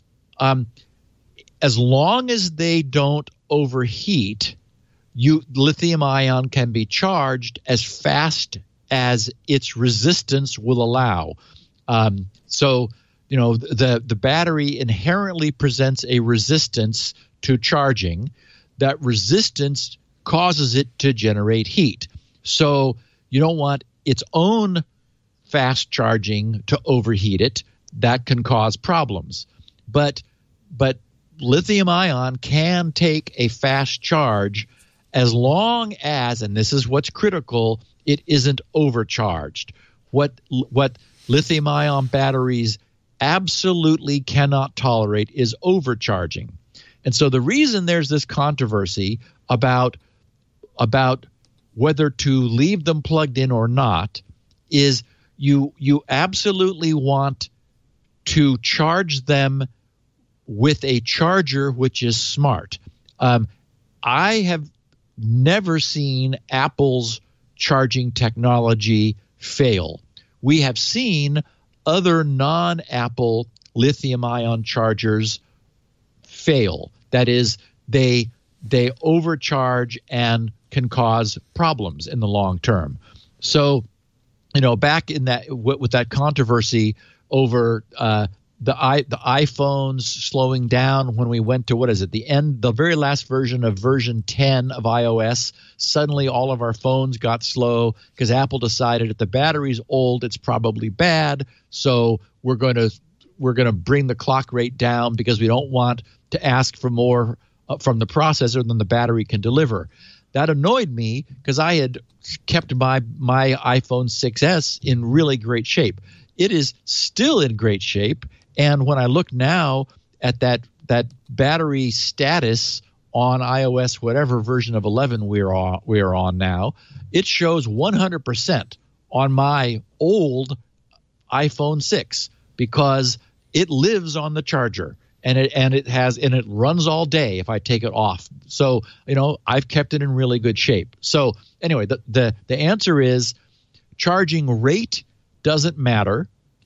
As long as they don't overheat, lithium ion can be charged as fast as its resistance will allow. So the battery inherently presents a resistance to charging. that resistance causes it to generate heat. So you don't want its own fast charging to overheat it. That can cause problems. But lithium ion can take a fast charge as long as, and this is what's critical, it isn't overcharged. What lithium ion batteries absolutely cannot tolerate is overcharging. And so the reason there's this controversy about whether to leave them plugged in or not is you absolutely want to charge them with a charger which is smart. I have never seen Apple's charging technology fail. We have seen other non-Apple lithium-ion chargers fail. That is, they overcharge and can cause problems in the long term. So, back in that with that controversy over the iPhones slowing down when we went to the very last version of version 10 of iOS, suddenly all of our phones got slow because Apple decided if the battery's old, it's probably bad. So we're going to bring the clock rate down because we don't want to ask for more from the processor than the battery can deliver. That annoyed me because I had kept my iPhone 6S in really great shape. It is still in great shape. And when I look now at that battery status on iOS, whatever version of 11 we are on now, it shows 100% on my old iPhone 6 because it lives on the charger and it runs all day if I take it off. So I've kept it in really good shape. So anyway, the answer is charging rate doesn't matter.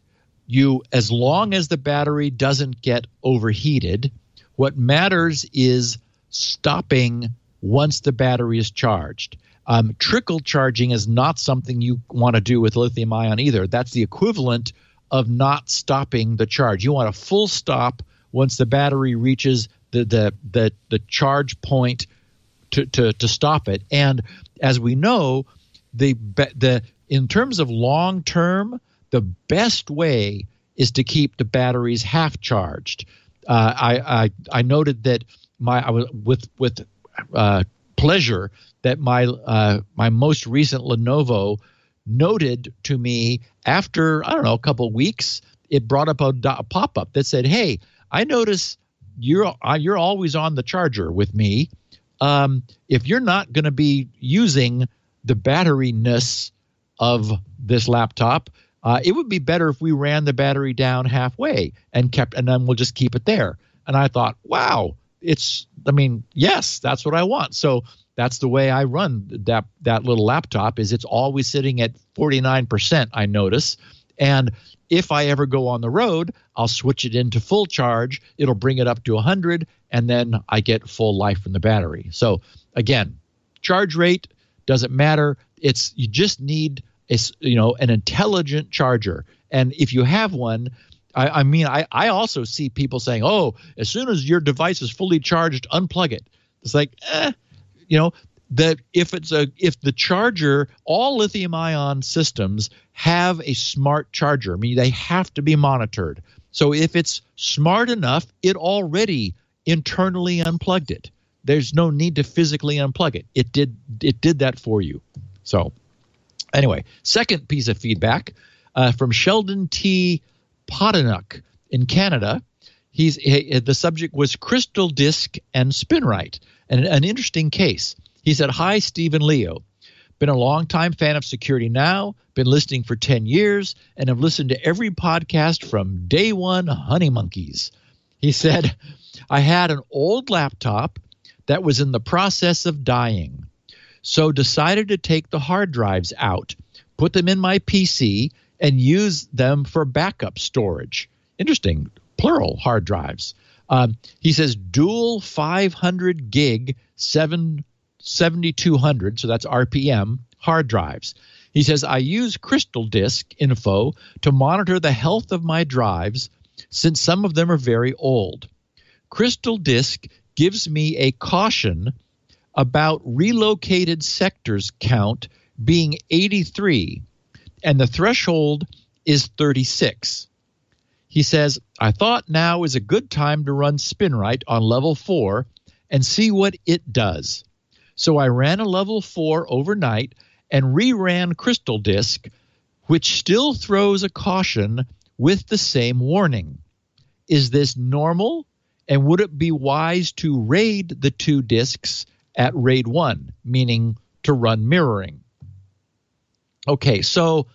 As long as the battery doesn't get overheated, what matters is stopping once the battery is charged. Trickle charging is not something you want to do with lithium ion either. That's the equivalent of not stopping the charge. You want a full stop once the battery reaches the charge point to stop it. And as we know, in terms of long term, the best way is to keep the batteries half charged. I noted that I was with pleasure that my most recent Lenovo noted to me after a couple of weeks, it brought up a pop-up that said, "Hey, I notice you're always on the charger with me. If you're not going to be using the batteryness of this laptop, it would be better if we ran the battery down halfway and then we'll just keep it there." And I thought, wow, yes, that's what I want. So that's the way I run that little laptop is it's always sitting at 49%, I notice. And if I ever go on the road, I'll switch it into full charge. It'll bring it up to 100, and then I get full life from the battery. So again, charge rate doesn't matter. You just need an intelligent charger. And if you have one, I also see people saying, "Oh, as soon as your device is fully charged, unplug it." It's like, that if the charger, all lithium ion systems have a smart charger. I mean, they have to be monitored. So if it's smart enough, it already internally unplugged it. There's no need to physically unplug it. It did that for you. So anyway, second piece of feedback from Sheldon T. Podanuk in Canada. The subject was crystal disk and SpinRite, and an interesting case. He said, "Hi, Steve and Leo. Been a longtime fan of Security Now, been listening for 10 years, and have listened to every podcast from day one, Honey Monkeys." He said, "I had an old laptop that was in the process of dying, so decided to take the hard drives out, put them in my PC, and use them for backup storage." Interesting, plural hard drives. He says dual 500 gig 7200, so that's RPM, hard drives. He says, "I use Crystal Disk Info to monitor the health of my drives since some of them are very old. Crystal Disk gives me a caution about relocated sectors count being 83, and the threshold is 36. He says, I thought now is a good time to run SpinRite on level 4 and see what it does. So I ran a level 4 overnight and reran Crystal Disk, which still throws a caution with the same warning. Is this normal? And would it be wise to raid the 2 disks at RAID 1, meaning to run mirroring? Okay, so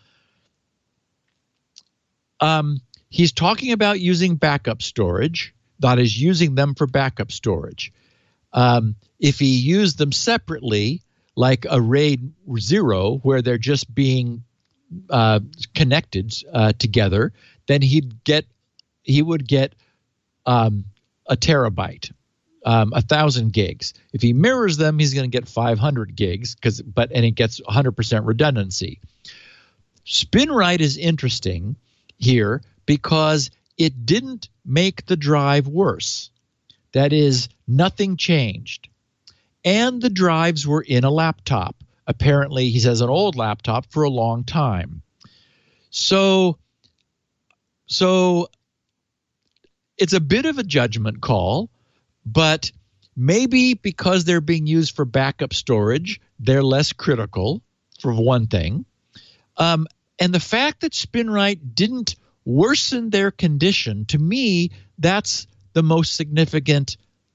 he's talking about using backup storage, that is, using them for backup storage. If he used them separately, like a RAID 0, where they're just being connected together, then he would get a terabyte, 1,000 gigs. If he mirrors them, he's going to get 500 gigs, and it gets 100% redundancy. SpinRite is interesting here because it didn't make the drive worse. That is, nothing changed. And the drives were in a laptop. Apparently, he says an old laptop for a long time. So it's a bit of a judgment call, but maybe because they're being used for backup storage, they're less critical, for one thing. And the fact that SpinRite didn't worsen their condition, to me, that's the most significant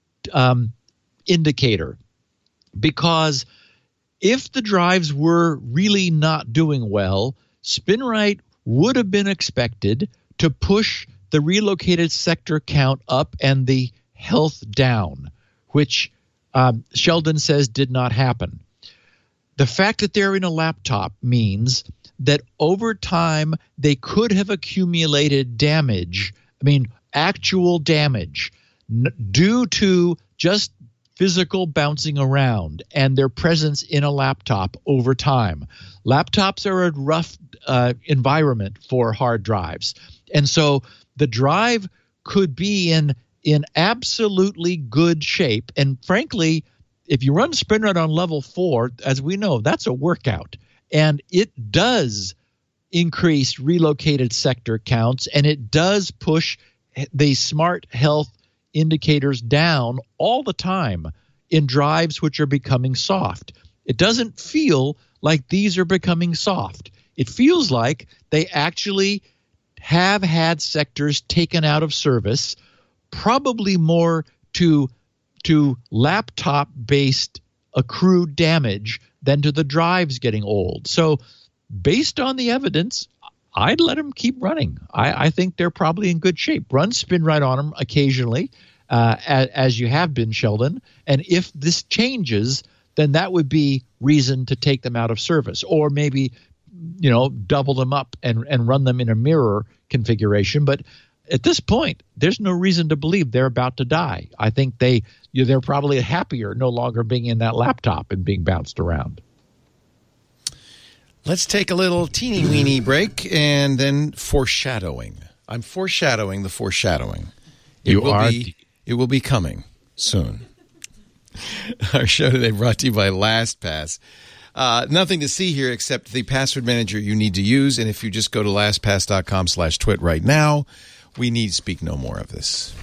indicator. Because if the drives were really not doing well, SpinRite would have been expected to push the relocated sector count up and the health down, which Sheldon says did not happen. The fact that they're in a laptop means that over time they could have accumulated damage, actual damage, due to just physical bouncing around and their presence in a laptop over time. Laptops are a rough environment for hard drives. And so the drive could be in absolutely good shape. And frankly, if you run SpinRite on level 4, as we know, that's a workout. And it does increase relocated sector counts, and it does push the smart health indicators down all the time in drives which are becoming soft. It doesn't feel like these are becoming soft. It feels like they actually have had sectors taken out of service, probably more to laptop-based accrued damage than to the drives getting old. So based on the evidence, I'd let them keep running. I think they're probably in good shape. Run SpinRite on them occasionally, as you have been, Sheldon. And if this changes, then that would be reason to take them out of service, or maybe double them up and run them in a mirror configuration. But at this point, there's no reason to believe they're about to die. I think they're probably happier no longer being in that laptop and being bounced around. Let's take a little teeny-weeny break and then foreshadowing. I'm foreshadowing the foreshadowing. It will be coming soon. Our show today brought to you by LastPass. Nothing to see here except the password manager you need to use. And if you just go to lastpass.com/twit right now, we need speak no more of this.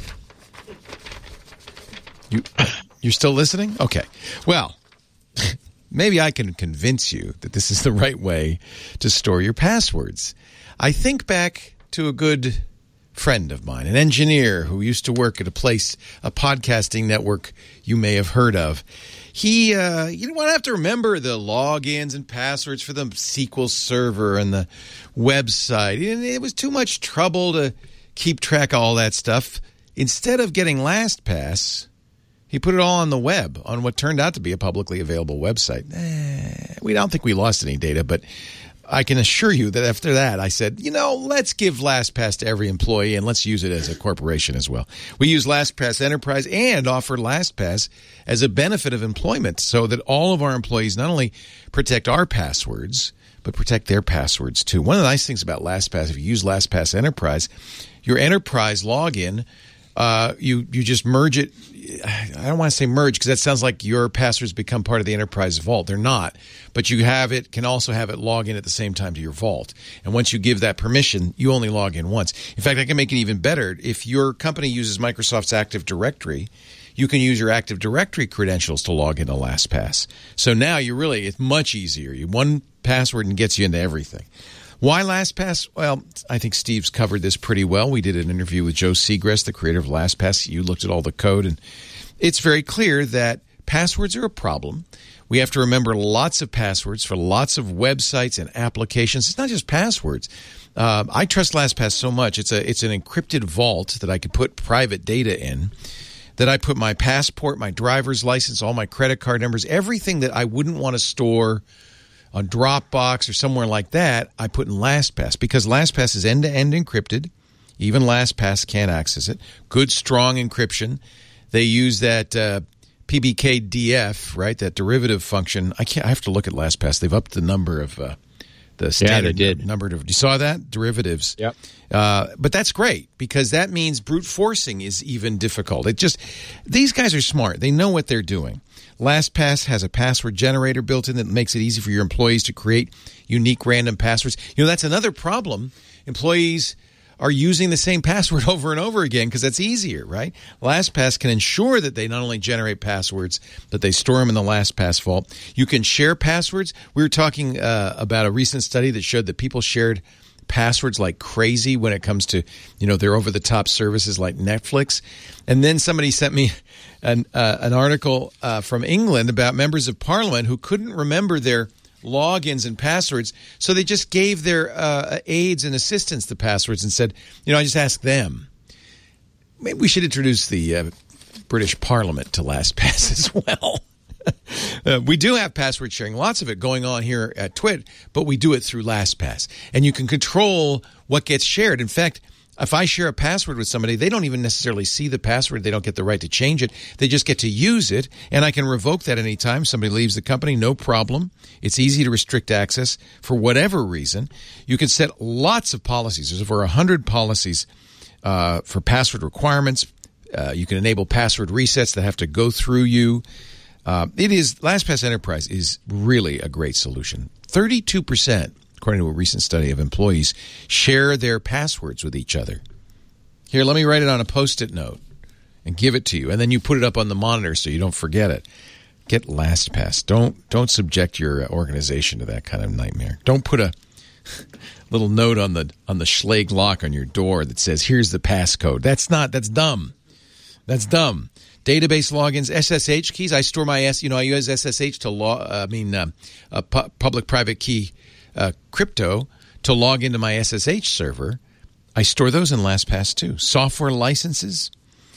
You're still listening? Okay. Well, maybe I can convince you that this is the right way to store your passwords. I think back to a good friend of mine, an engineer who used to work at a podcasting network you may have heard of. He, you didn't want to have to remember the logins and passwords for the SQL server and the website. It was too much trouble to keep track of all that stuff. Instead of getting LastPass, he put it all on the web, on what turned out to be a publicly available website. We don't think we lost any data, but I can assure you that after that, I said, let's give LastPass to every employee and let's use it as a corporation as well. We use LastPass Enterprise and offer LastPass as a benefit of employment so that all of our employees not only protect our passwords, but protect their passwords too. One of the nice things about LastPass, if you use LastPass Enterprise, your enterprise login, you just merge it I don't want to say merge because that sounds like your passwords become part of the enterprise vault. They're not. But you can also have it log in at the same time to your vault. And once you give that permission, you only log in once. In fact, I can make it even better. If your company uses Microsoft's Active Directory, you can use your Active Directory credentials to log into LastPass. So now it's much easier. One password and gets you into everything. Why LastPass? Well, I think Steve's covered this pretty well. We did an interview with Joe Segrest, the creator of LastPass. You looked at all the code, and it's very clear that passwords are a problem. We have to remember lots of passwords for lots of websites and applications. It's not just passwords. I trust LastPass so much. It's an encrypted vault that I could put private data in, that I put my passport, my driver's license, all my credit card numbers, everything that I wouldn't want to store on Dropbox or somewhere like that, I put in LastPass because LastPass is end-to-end encrypted. Even LastPass can't access it. Good, strong encryption. They use that PBKDF, right? That derivative function. I have to look at LastPass. They've upped the number of the standard number of. You saw that derivatives. Yep. But that's great because that means brute forcing is even difficult. These guys are smart. They know what they're doing. LastPass has a password generator built in that makes it easy for your employees to create unique random passwords. That's another problem. Employees are using the same password over and over again because that's easier, right? LastPass can ensure that they not only generate passwords, but they store them in the LastPass vault. You can share passwords. We were talking about a recent study that showed that people shared passwords like crazy when it comes to, their over-the-top services like Netflix. And then somebody sent me an article from England about members of parliament who couldn't remember their logins and passwords, so they just gave their aides and assistants the passwords and said, I just asked them. Maybe we should introduce the British Parliament to LastPass as well. We do have password sharing, lots of it going on here at Twit, but we do it through LastPass. And you can control what gets shared. In fact, if I share a password with somebody, they don't even necessarily see the password. They don't get the right to change it. They just get to use it, and I can revoke that anytime somebody leaves the company, no problem. It's easy to restrict access for whatever reason. You can set lots of policies. There's over 100 policies for password requirements. You can enable password resets that have to go through you. LastPass Enterprise is really a great solution. 32%. According to a recent study of employees, share their passwords with each other. Here, let me write it on a Post-it note and give it to you, and then you put it up on the monitor so you don't forget it. Get LastPass. Don't subject your organization to that kind of nightmare. Don't put a little note on the Schlage lock on your door that says, "Here's the passcode." That's dumb. That's dumb. Database logins, SSH keys. I store my I use SSH to public-private key. Crypto to log into my SSH server. I store those in LastPass too. Software licenses.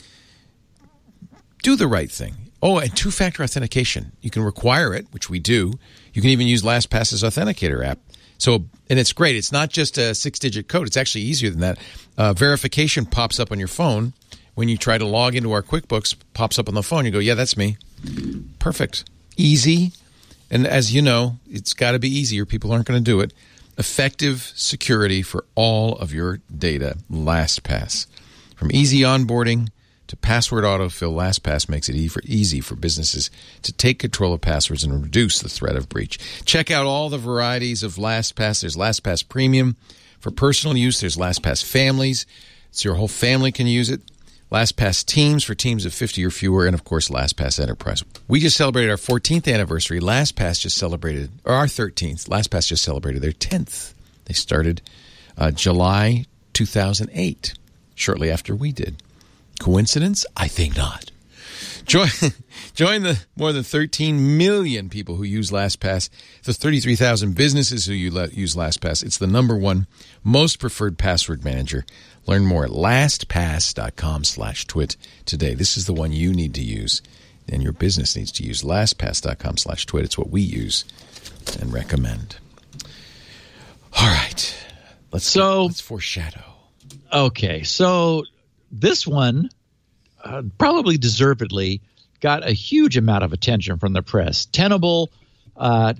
Do the right thing. Oh, and two-factor authentication. You can require it, which we do. You can even use LastPass's Authenticator app. And it's great. It's not just a 6-digit code. It's actually easier than that. Verification pops up on your phone. When you try to log into our QuickBooks, pops up on the phone. You go, yeah, that's me. Perfect. Easy. And as you know, it's got to be easier. People aren't going to do it. Effective security for all of your data. LastPass. From easy onboarding to password autofill, LastPass makes it easy for businesses to take control of passwords and reduce the threat of breach. Check out all the varieties of LastPass. There's LastPass Premium for personal use. There's LastPass Families, so your whole family can use it. LastPass Teams for teams of 50 or fewer, and, of course, LastPass Enterprise. We just celebrated our 14th anniversary. LastPass just celebrated, or our 13th. LastPass just celebrated their 10th. They started July 2008, shortly after we did. Coincidence? I think not. Join the more than 13 million people who use LastPass, the 33,000 businesses who use LastPass. It's the #1 most preferred password manager. Learn more at lastpass.com/twit today. This is the one you need to use, and your business needs to use. lastpass.com/twit. It's what we use and recommend. All right. Let's foreshadow. Okay. So this one probably deservedly got a huge amount of attention from the press. Tenable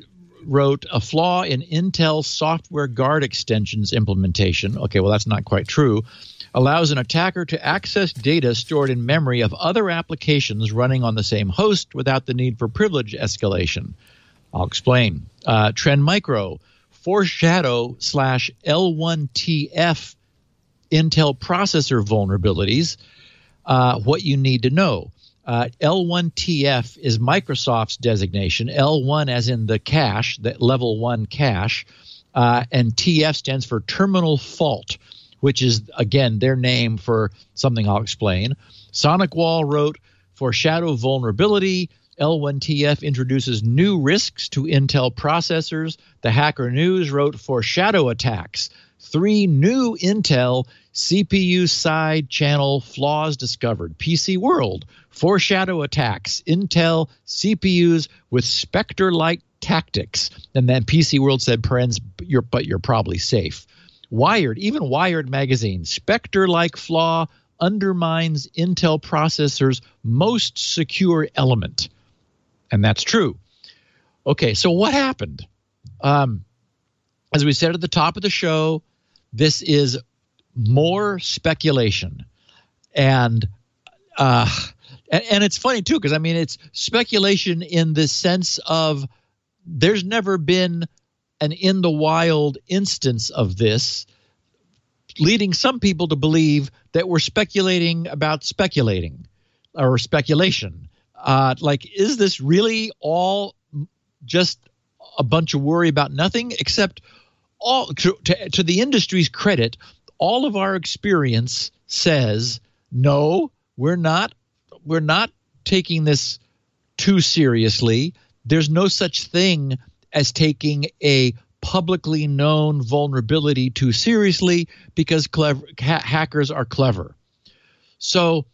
wrote, a flaw in Intel Software Guard Extensions implementation. Okay, well, that's not quite true. Allows an attacker to access data stored in memory of other applications running on the same host without the need for privilege escalation. I'll explain. Trend Micro, foreshadow /L1TF Intel processor vulnerabilities. What you need to know. L1TF is Microsoft's designation. L1 as in the cache, the level 1 cache, and TF stands for terminal fault, which is, again, their name for something I'll explain. SonicWall wrote, foreshadow vulnerability. L1TF introduces new risks to Intel processors. The Hacker News wrote, foreshadow attacks. 3 new Intel CPU side channel flaws discovered. PC World, foreshadow attacks. Intel CPUs with Spectre-like tactics. And then PC World said, but you're probably safe. Wired, even Wired magazine, Spectre-like flaw undermines Intel processors' most secure element. And that's true. Okay, so what happened? As we said at the top of the show, this is more speculation. And it's funny, too, because, I mean, it's speculation in the sense of there's never been an in the wild instance of this, leading some people to believe that we're speculating about speculating or speculation. Like, is this really all just a bunch of worry about nothing? Except all to the industry's credit, all of our experience says, no, we're not taking this too seriously. There's no such thing as taking a publicly known vulnerability too seriously because hackers are clever. So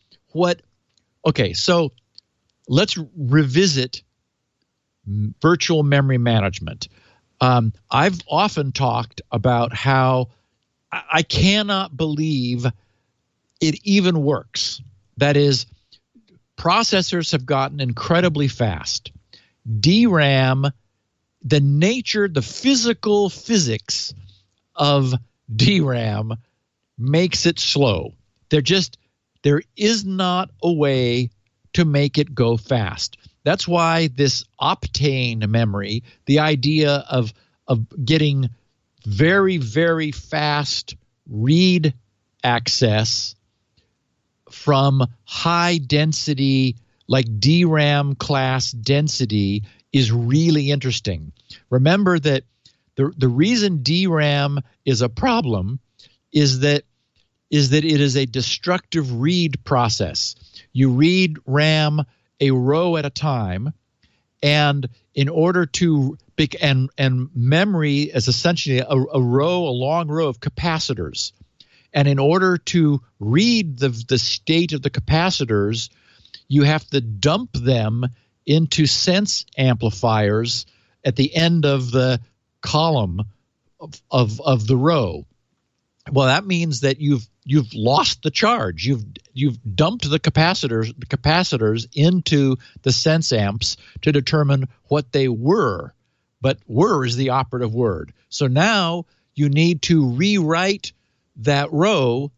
so let's revisit virtual memory management. I've often talked about how I cannot believe it even works. That is, processors have gotten incredibly fast. DRAM, the physical physics of DRAM makes it slow. There is not a way to make it go fast. That's why this Optane memory, the idea of getting very, very fast read access from high density, like DRAM class density, is really interesting. Remember that the reason DRAM is a problem is that it is a destructive read process. You read RAM a row at a time, and in order to and memory is essentially a long row of capacitors. And in order to read the state of the capacitors, you have to dump them into sense amplifiers at the end of the column of the row. Well, that means that you've lost the charge. You've dumped the capacitors into the sense amps to determine what they were. But were is the operative word. So now you need to rewrite that row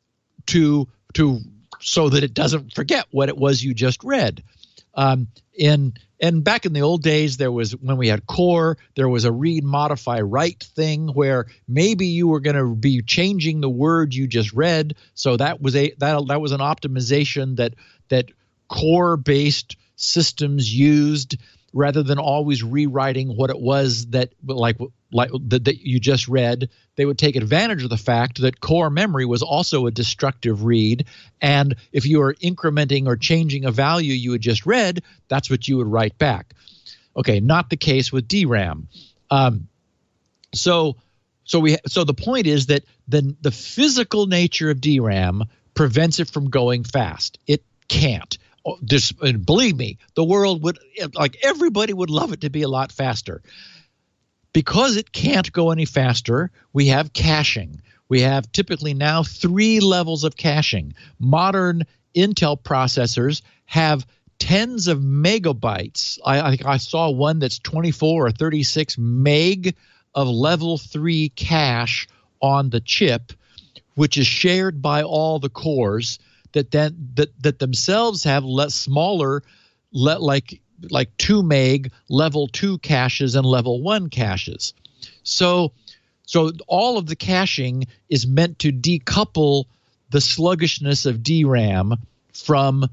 so that it doesn't forget what it was you just read. And back in the old days, when we had core, there was a read, modify, write thing where maybe you were going to be changing the word you just read. So that was an optimization that core based systems used, rather than always rewriting what it was that you just read. They would take advantage of the fact that core memory was also a destructive read, and if you were incrementing or changing a value you had just read, that's what you would write back. Okay, not the case with DRAM. So the point is that the physical nature of DRAM prevents it from going fast. It can't. And believe me, the world would, everybody would love it to be a lot faster. Because it can't go any faster, we have caching. We have typically now 3 levels of caching. Modern Intel processors have tens of megabytes. I think I saw one that's 24 or 36 meg of level 3 cache on the chip, which is shared by all the cores that themselves have smaller, like 2 meg level 2 caches and level 1 caches. So all of the caching is meant to decouple the sluggishness of DRAM from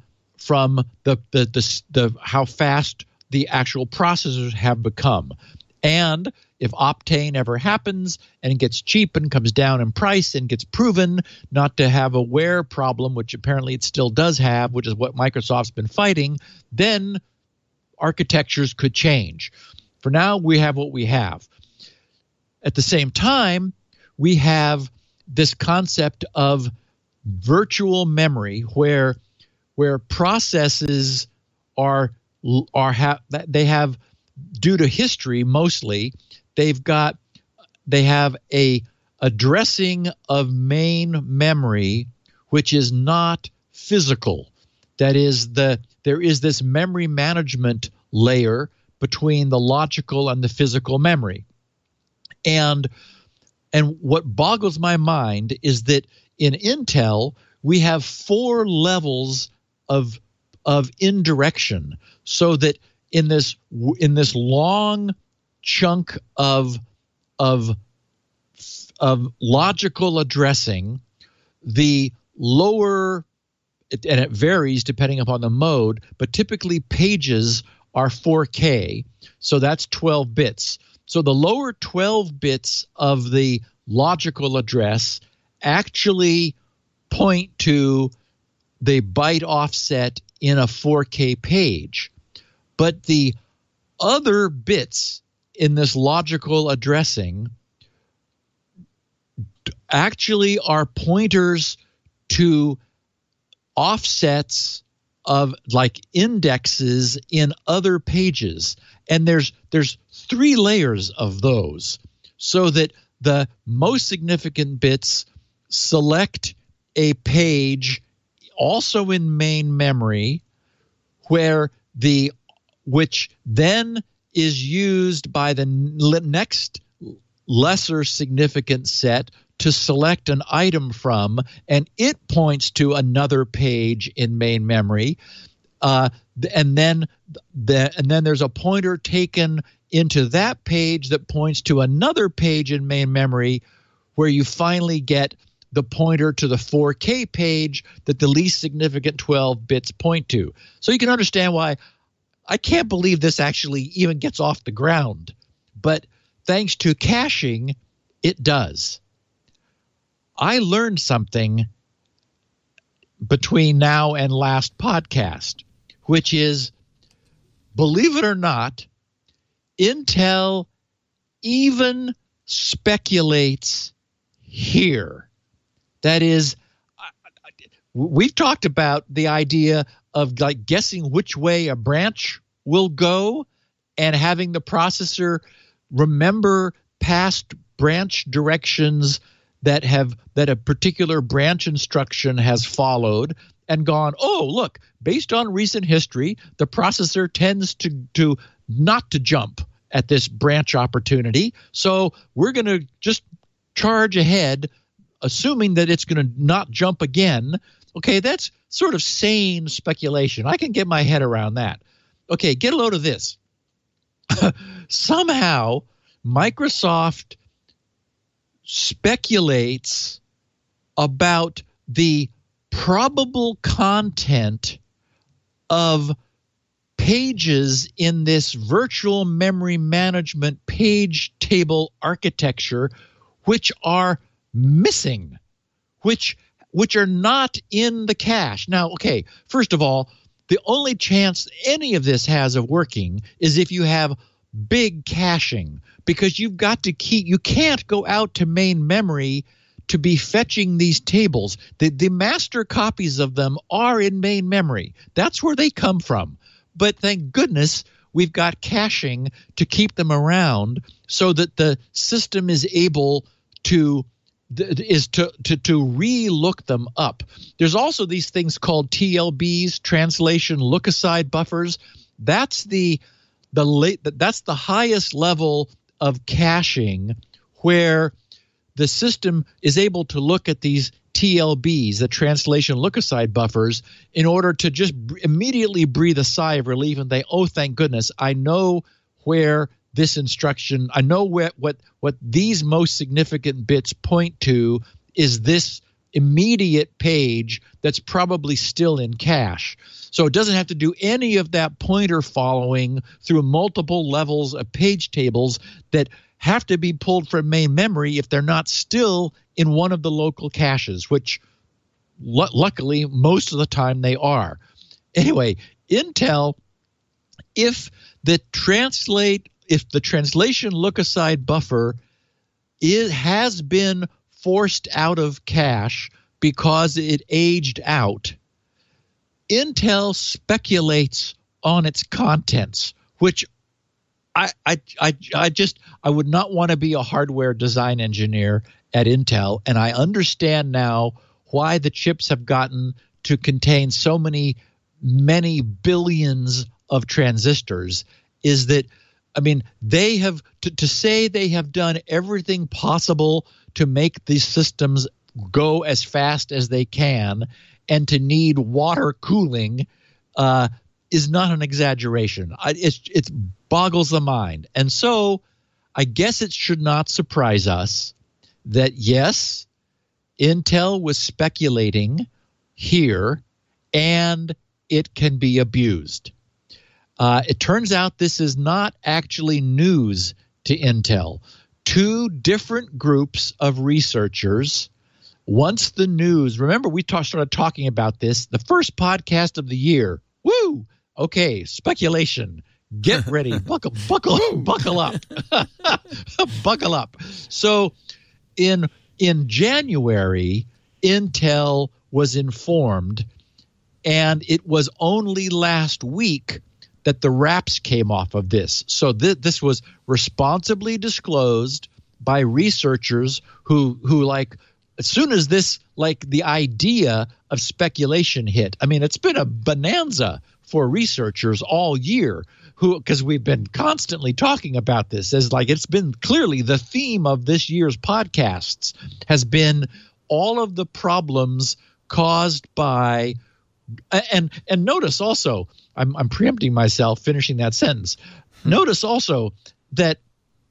the how fast the actual processors have become. And if Optane ever happens and gets cheap and comes down in price and gets proven not to have a wear problem, which apparently it still does have, which is what Microsoft's been fighting, then architectures could change. For now, we have what we have. At the same time, we have this concept of virtual memory where processes they have, due to history mostly, they have a addressing of main memory which is not physical. That is, there is this memory management layer between the logical and the physical memory. And what boggles my mind is that in Intel we have 4 levels of indirection, so that in this long chunk of logical addressing, the lower, and it varies depending upon the mode, but typically pages are 4K, so that's 12 bits. So the lower 12 bits of the logical address actually point to the byte offset in a 4K page. But the other bits in this logical addressing actually are pointers to offsets of like indexes in other pages. And there's 3 layers of those, so that the most significant bits select a page also in main memory, which then is used by the next lesser significant set to select an item from, and it points to another page in main memory, and then there's a pointer taken into that page that points to another page in main memory, where you finally get the pointer to the 4K page that the least significant 12 bits point to. So you can understand why I can't believe this actually even gets off the ground. But thanks to caching, it does. I learned something between now and last podcast, which is, believe it or not, Intel even speculates here. That is, we've talked about the idea of like guessing which way a branch will go and having the processor remember past branch directions that a particular branch instruction has followed, and gone, oh, look, based on recent history, the processor tends to not to jump at this branch opportunity, so we're going to just charge ahead, assuming that it's going to not jump again. Okay, that's sort of sane speculation. I can get my head around that. Okay, get a load of this. Somehow, Microsoft speculates about the probable content of pages in this virtual memory management page table architecture which are missing, which are not in the cache. Now, okay, first of all, the only chance any of this has of working is if you have big caching, because you've got to you can't go out to main memory to be fetching these tables. The master copies of them are in main memory. That's where they come from. But thank goodness we've got caching to keep them around so that the system is able to is to re-look them up. There's also these things called TLBs, translation look-aside buffers. That's that's the highest level of caching where the system is able to look at these TLBs, the translation look-aside buffers, in order to just immediately breathe a sigh of relief and say, oh, thank goodness, I know where this instruction, I know what these most significant bits point to is this immediate page that's probably still in cache. So it doesn't have to do any of that pointer following through multiple levels of page tables that have to be pulled from main memory if they're not still in one of the local caches, which luckily most of the time they are. Anyway, Intel, if the translation look-aside buffer has been forced out of cache because it aged out, Intel speculates on its contents, which I would not want to be a hardware design engineer at Intel, and I understand now why the chips have gotten to contain so many billions of transistors. Is that, I mean, they have to say they have done everything possible to make these systems go as fast as they can, and to need water cooling is not an exaggeration. It boggles the mind. And so I guess it should not surprise us that, yes, Intel was speculating here, and it can be abused. It turns out this is not actually news to Intel. Two different groups of researchers, once the news, remember we started talking about this, the first podcast of the year. Woo! Okay, speculation. Get ready. Buckle up. Buckle up. So in January, Intel was informed, and it was only last week that the wraps came off of this. So this was responsibly disclosed by researchers who like, as soon as this, like the idea of speculation hit, I mean, it's been a bonanza for researchers all year, because we've been constantly talking about this, as like it's been clearly the theme of this year's podcasts has been all of the problems caused by, and notice also, I'm preempting myself finishing that sentence. Notice also that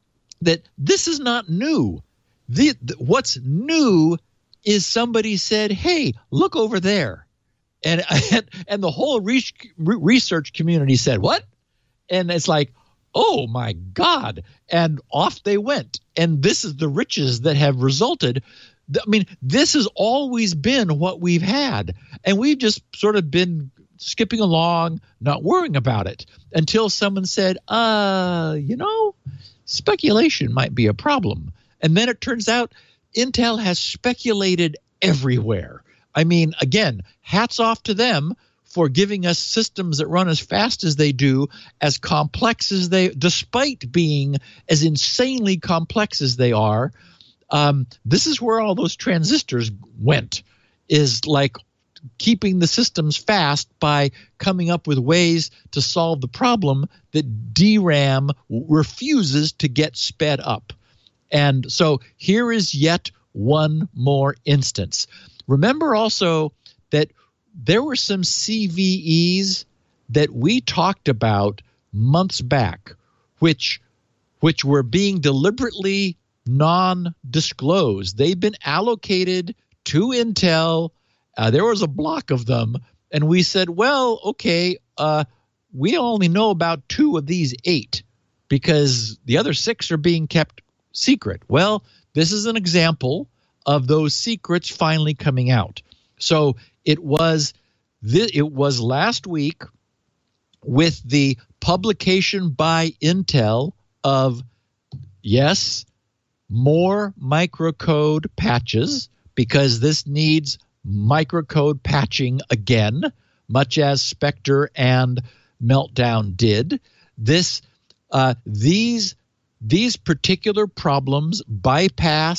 this is not new. What's new is somebody said, hey, look over there. And the whole research community said, what? And it's like, oh, my God. And off they went. And this is the riches that have resulted. I mean, this has always been what we've had. And we've just sort of been skipping along, not worrying about it, until someone said, speculation might be a problem. And then it turns out Intel has speculated everywhere. I mean, again, hats off to them for giving us systems that run as fast as they do, as complex as despite being as insanely complex as they are. This is where all those transistors went, is like keeping the systems fast by coming up with ways to solve the problem that DRAM refuses to get sped up. And so here is yet one more instance. Remember also that there were some CVEs that we talked about months back, which were being deliberately non-disclosed. They've been allocated to Intel. There was a block of them, and we said, well, okay, we only know about 2 of these 8 because the other 6 are being kept secret. Well, this is an example of those secrets finally coming out. So it was last week with the publication by Intel of, yes, more microcode patches, because this needs microcode patching again, much as Spectre and Meltdown did. These particular problems bypass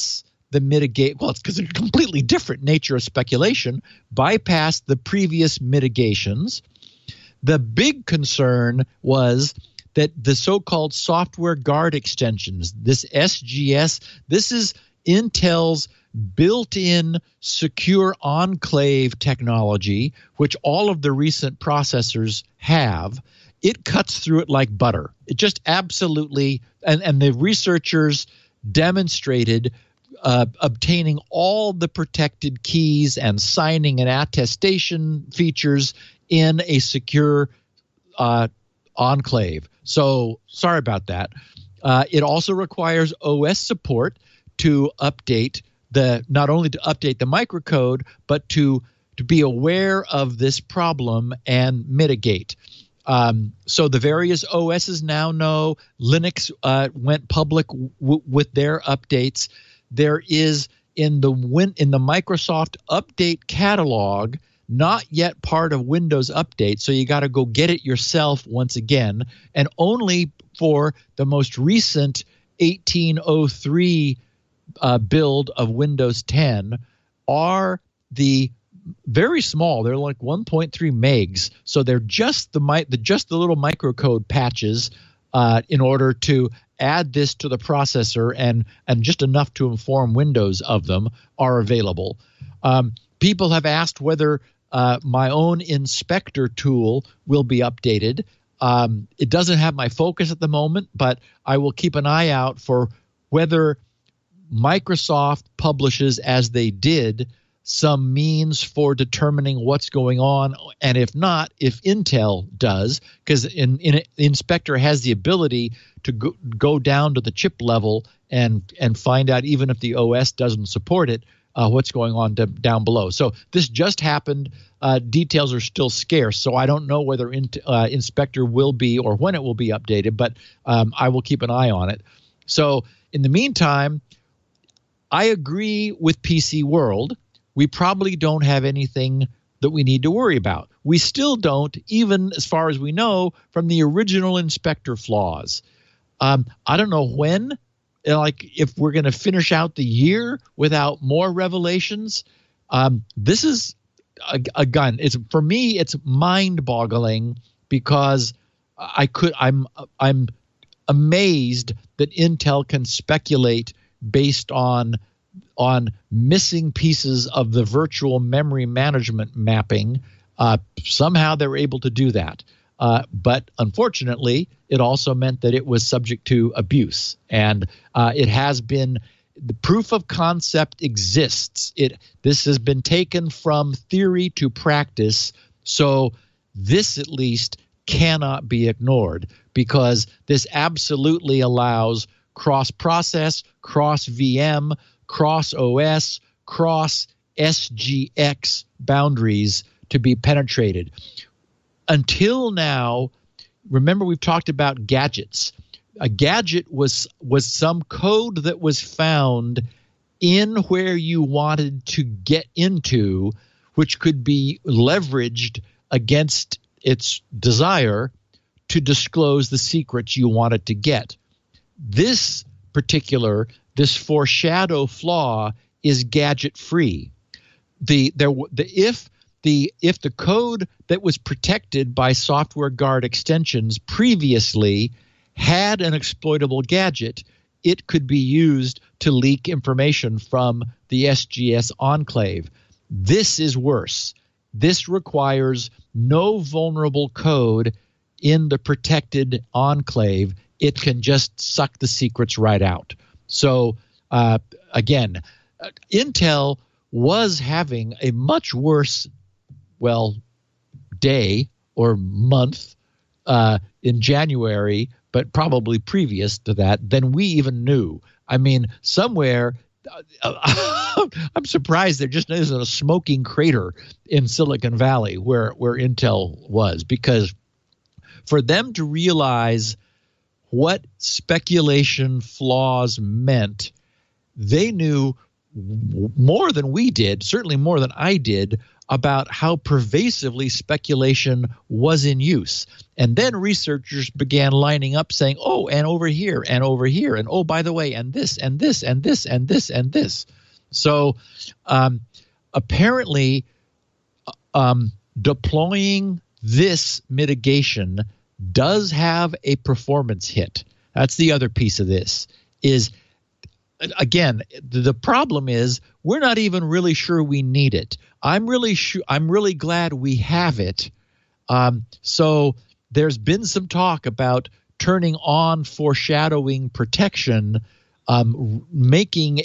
the mitigate. Well, it's because it's a completely different nature of speculation. Bypassed the previous mitigations. The big concern was that the so-called software guard extensions, this SGS, this is Intel's built-in secure enclave technology, which all of the recent processors have. It cuts through it like butter. It just absolutely, and the researchers demonstrated obtaining all the protected keys and signing and attestation features in a secure enclave. So sorry about that. It also requires OS support to update not only to update the microcode, but to be aware of this problem and mitigate. So the various OSs now know. Linux went public with their updates. There is in the Microsoft Update catalog, not yet part of Windows Update, so you got to go get it yourself once again, and only for the most recent 1803 build of Windows 10 are the very small. They're like 1.3 megs, so they're just the little microcode patches in order to add this to the processor, and just enough to inform Windows of them are available. People have asked whether my own inspector tool will be updated. It doesn't have my focus at the moment, but I will keep an eye out for whether Microsoft publishes, as they did, some means for determining what's going on, and if not, if Intel does, because Inspector has the ability to go down to the chip level and find out, even if the OS doesn't support it, what's going on down below. So this just happened. Details are still scarce, so I don't know whether Inspector will be or when it will be updated, but I will keep an eye on it. So in the meantime, I agree with PC World. We probably don't have anything that we need to worry about. We still don't, even as far as we know, from the original Inspector flaws. I don't know when, like if we're going to finish out the year without more revelations. This is a gun. For me, it's mind-boggling, because I'm amazed that Intel can speculate based on missing pieces of the virtual memory management mapping. Somehow they were able to do that. But unfortunately, it also meant that it was subject to abuse. And it has been – the proof of concept exists. This has been taken from theory to practice. So this at least cannot be ignored, because this absolutely allows cross-process, cross-VM, cross-OS, cross-SGX boundaries to be penetrated. Until now, remember we've talked about gadgets. A gadget was some code that was found in where you wanted to get into, which could be leveraged against its desire to disclose the secrets you wanted to get. This foreshadow flaw is gadget free. If the code that was protected by software guard extensions previously had an exploitable gadget, it could be used to leak information from the SGS enclave. This is worse. This requires no vulnerable code in the protected enclave. It can just suck the secrets right out. So again, Intel was having a much worse, day or month in January, but probably previous to that, than we even knew. I mean, somewhere I'm surprised there just isn't a smoking crater in Silicon Valley where Intel was, because for them to realize what speculation flaws meant, they knew more than we did, certainly more than I did, about how pervasively speculation was in use. And then researchers began lining up saying, oh, and over here, and over here, and oh, by the way, and this, and this, and this, and this, and this. So apparently deploying this mitigation does have a performance hit. That's the other piece of this is, again, the problem is we're not even really sure we need it. I'm really glad we have it. So there's been some talk about turning on foreshadowing protection, resulting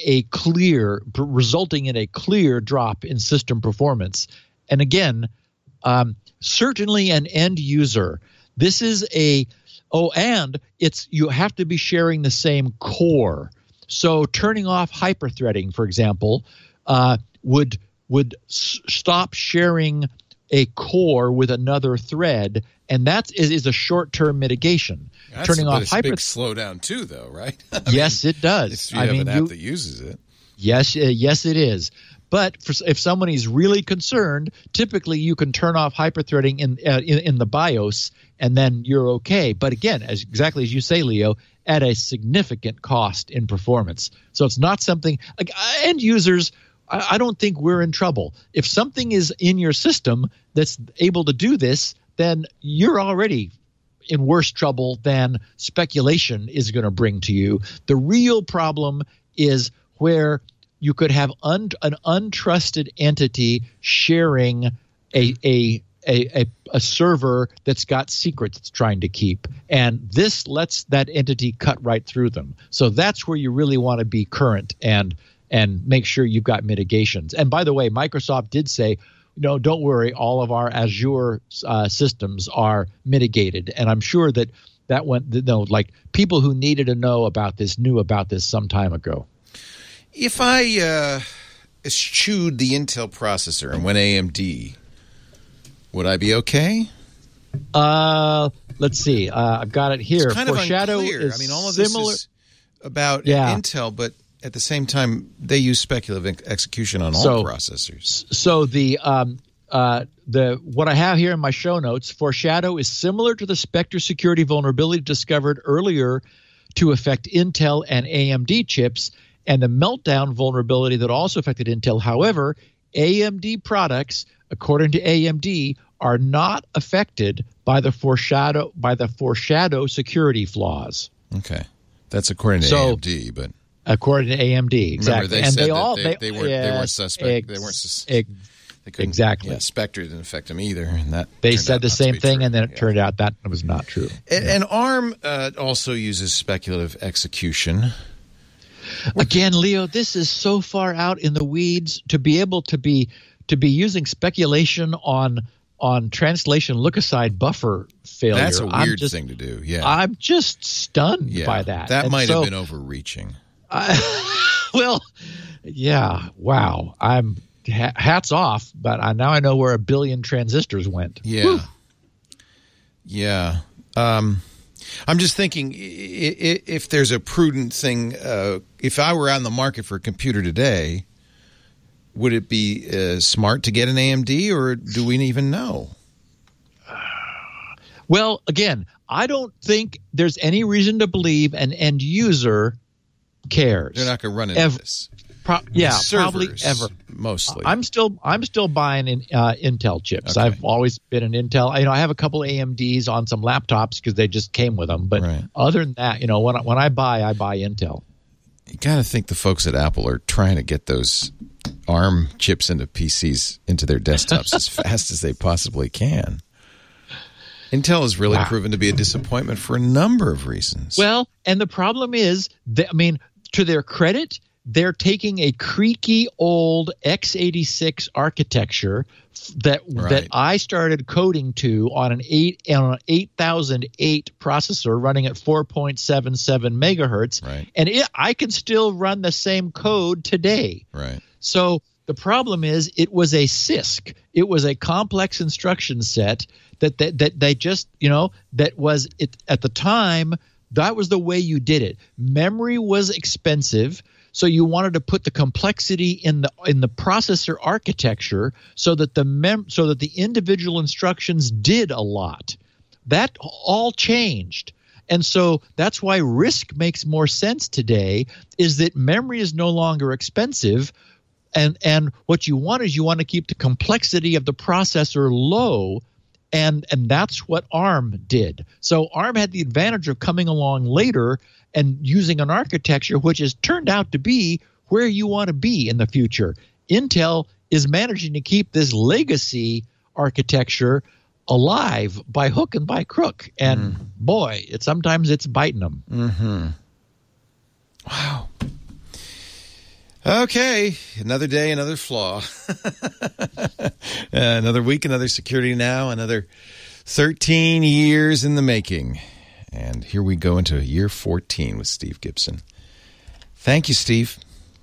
in a clear drop in system performance. And again, certainly an end user. This is and you have to be sharing the same core. So turning off hyperthreading, for example, would stop sharing a core with another thread, and that is a short-term mitigation. Turning off hyperthreading. Big slowdown too, though, right? Yes, it does. If you have an app that uses it. Yes, it is. But if somebody's really concerned, typically you can turn off hyperthreading in the BIOS, and then you're okay. But again, exactly as you say, Leo, at a significant cost in performance. So it's not something like end users. I don't think we're in trouble. If something is in your system that's able to do this, then you're already in worse trouble than speculation is going to bring to you. The real problem is where you could have an untrusted entity sharing a server that's got secrets it's trying to keep, and this lets that entity cut right through them. So that's where you really want to be current and make sure you've got mitigations. And by the way, Microsoft did say, don't worry, all of our Azure systems are mitigated. And I'm sure that went, like people who needed to know about this knew about this some time ago. If I eschewed the Intel processor and went AMD, would I be okay? Let's see. I've got it here. It's kind of unclear. I mean, all of this is about Intel, but at the same time, they use speculative execution on all processors. So what I have here in my show notes, Foreshadow is similar to the Spectre security vulnerability discovered earlier to affect Intel and AMD chips, and the Meltdown vulnerability that also affected Intel. However, AMD products, according to AMD, are not affected by the Foreshadow security flaws. Okay, that's according to AMD, but. According to AMD, exactly. Remember, they said they weren't suspect. They weren't. Exactly. Yeah, Spectre didn't affect them either, and that they said the same thing, and then it turned out that was not true. And ARM also uses speculative execution. Again, Leo, this is so far out in the weeds to be able to be using speculation on translation look-aside buffer failure. That's a weird thing to do. Yeah, I'm just stunned by that. That might have been overreaching. Well, yeah. Wow. I'm hats off, but now I know where 1 billion transistors went. Yeah. Whew. Yeah. I'm just thinking if there's a prudent thing, if I were out in the market for a computer today, would it be smart to get an AMD, or do we even know? Well, again, I don't think there's any reason to believe an end user cares. They're not going to run into this. Probably ever. Mostly. I'm still buying Intel chips. Okay. I've always been an Intel. I have a couple AMDs on some laptops because they just came with them. But other than that, when I buy Intel. You got to think the folks at Apple are trying to get those ARM chips into PCs, into their desktops as fast as they possibly can. Intel has really proven to be a disappointment for a number of reasons. Well, and the problem is, to their credit, they're taking a creaky old x86 architecture that I started coding to on an 8008 processor running at 4.77 megahertz, and I can still run the same code today. Right. So the problem is, it was a CISC. It was a complex instruction set that they just that was it at the time. That was the way you did it. Memory was expensive, so you wanted to put the complexity in the processor architecture so that the individual instructions did a lot. That all changed. And so that's why RISC makes more sense today, is that memory is no longer expensive. And what you want is you want to keep the complexity of the processor low, and that's what ARM did. So ARM had the advantage of coming along later and using an architecture which has turned out to be where you want to be in the future. Intel is managing to keep this legacy architecture alive by hook and by crook. And boy, sometimes it's biting them. Mm-hmm. Wow. Okay, another day, another flaw. Another week, another Security Now, another 13 years in the making. And here we go into year 14 with Steve Gibson. Thank you, Steve.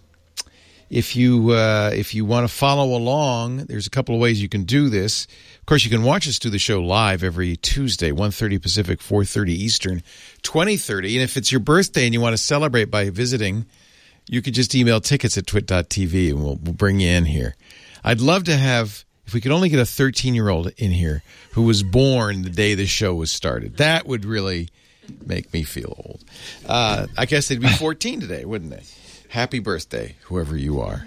If you want to follow along, there's a couple of ways you can do this. Of course, you can watch us do the show live every Tuesday, 1:30 Pacific, 4:30 Eastern, 20:30. And if it's your birthday and you want to celebrate by visiting, you could just email tickets@twit.tv and we'll bring you in here. I'd love to have, if we could only get a 13-year-old in here who was born the day the show was started. That would really make me feel old. I guess they'd be 14 today, wouldn't they? Happy birthday, whoever you are.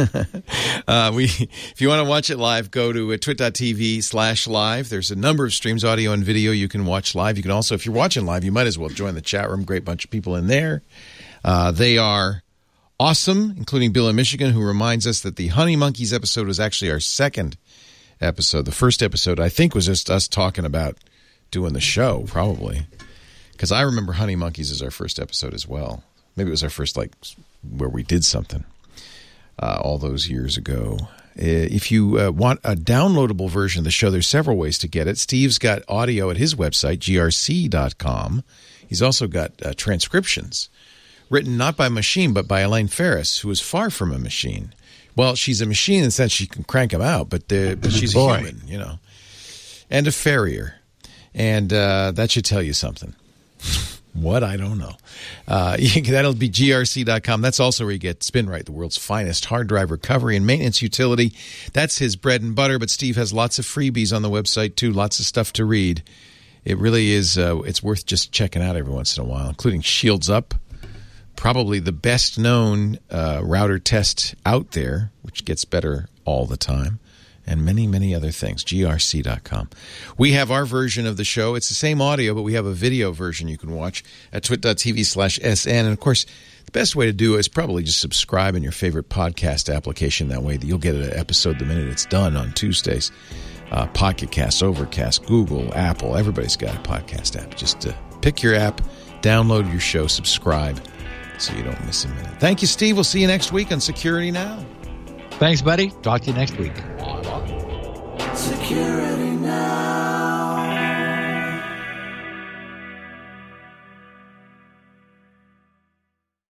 If you want to watch it live, go to twit.tv/live. There's a number of streams, audio and video, you can watch live. You can also, if you're watching live, you might as well join the chat room. Great bunch of people in there. They are awesome, including Bill in Michigan, who reminds us that the Honey Monkeys episode was actually our second episode. The first episode, I think, was just us talking about doing the show, probably. Because I remember Honey Monkeys as our first episode as well. Maybe it was our first, where we did something all those years ago. If you want a downloadable version of the show, there's several ways to get it. Steve's got audio at his website, grc.com. He's also got transcriptions written not by a machine, but by Elaine Ferris, who is far from a machine. Well, she's a machine in the sense she can crank them out, but she's a human, and a farrier. And that should tell you something. What? I don't know. That'll be grc.com. That's also where you get SpinRite, the world's finest hard drive recovery and maintenance utility. That's his bread and butter, but Steve has lots of freebies on the website, too, lots of stuff to read. It really is, it's worth just checking out every once in a while, including Shields Up, probably the best-known router test out there, which gets better all the time, and many, many other things, grc.com. We have our version of the show. It's the same audio, but we have a video version you can watch at twit.tv/SN. And, of course, the best way to do it is probably just subscribe in your favorite podcast application. That way you'll get an episode the minute it's done on Tuesdays. Pocket Cast, Overcast, Google, Apple. Everybody's got a podcast app. Just pick your app, download your show, subscribe so you don't miss a minute. Thank you, Steve. We'll see you next week on Security Now. Thanks, buddy. Talk to you next week. Security.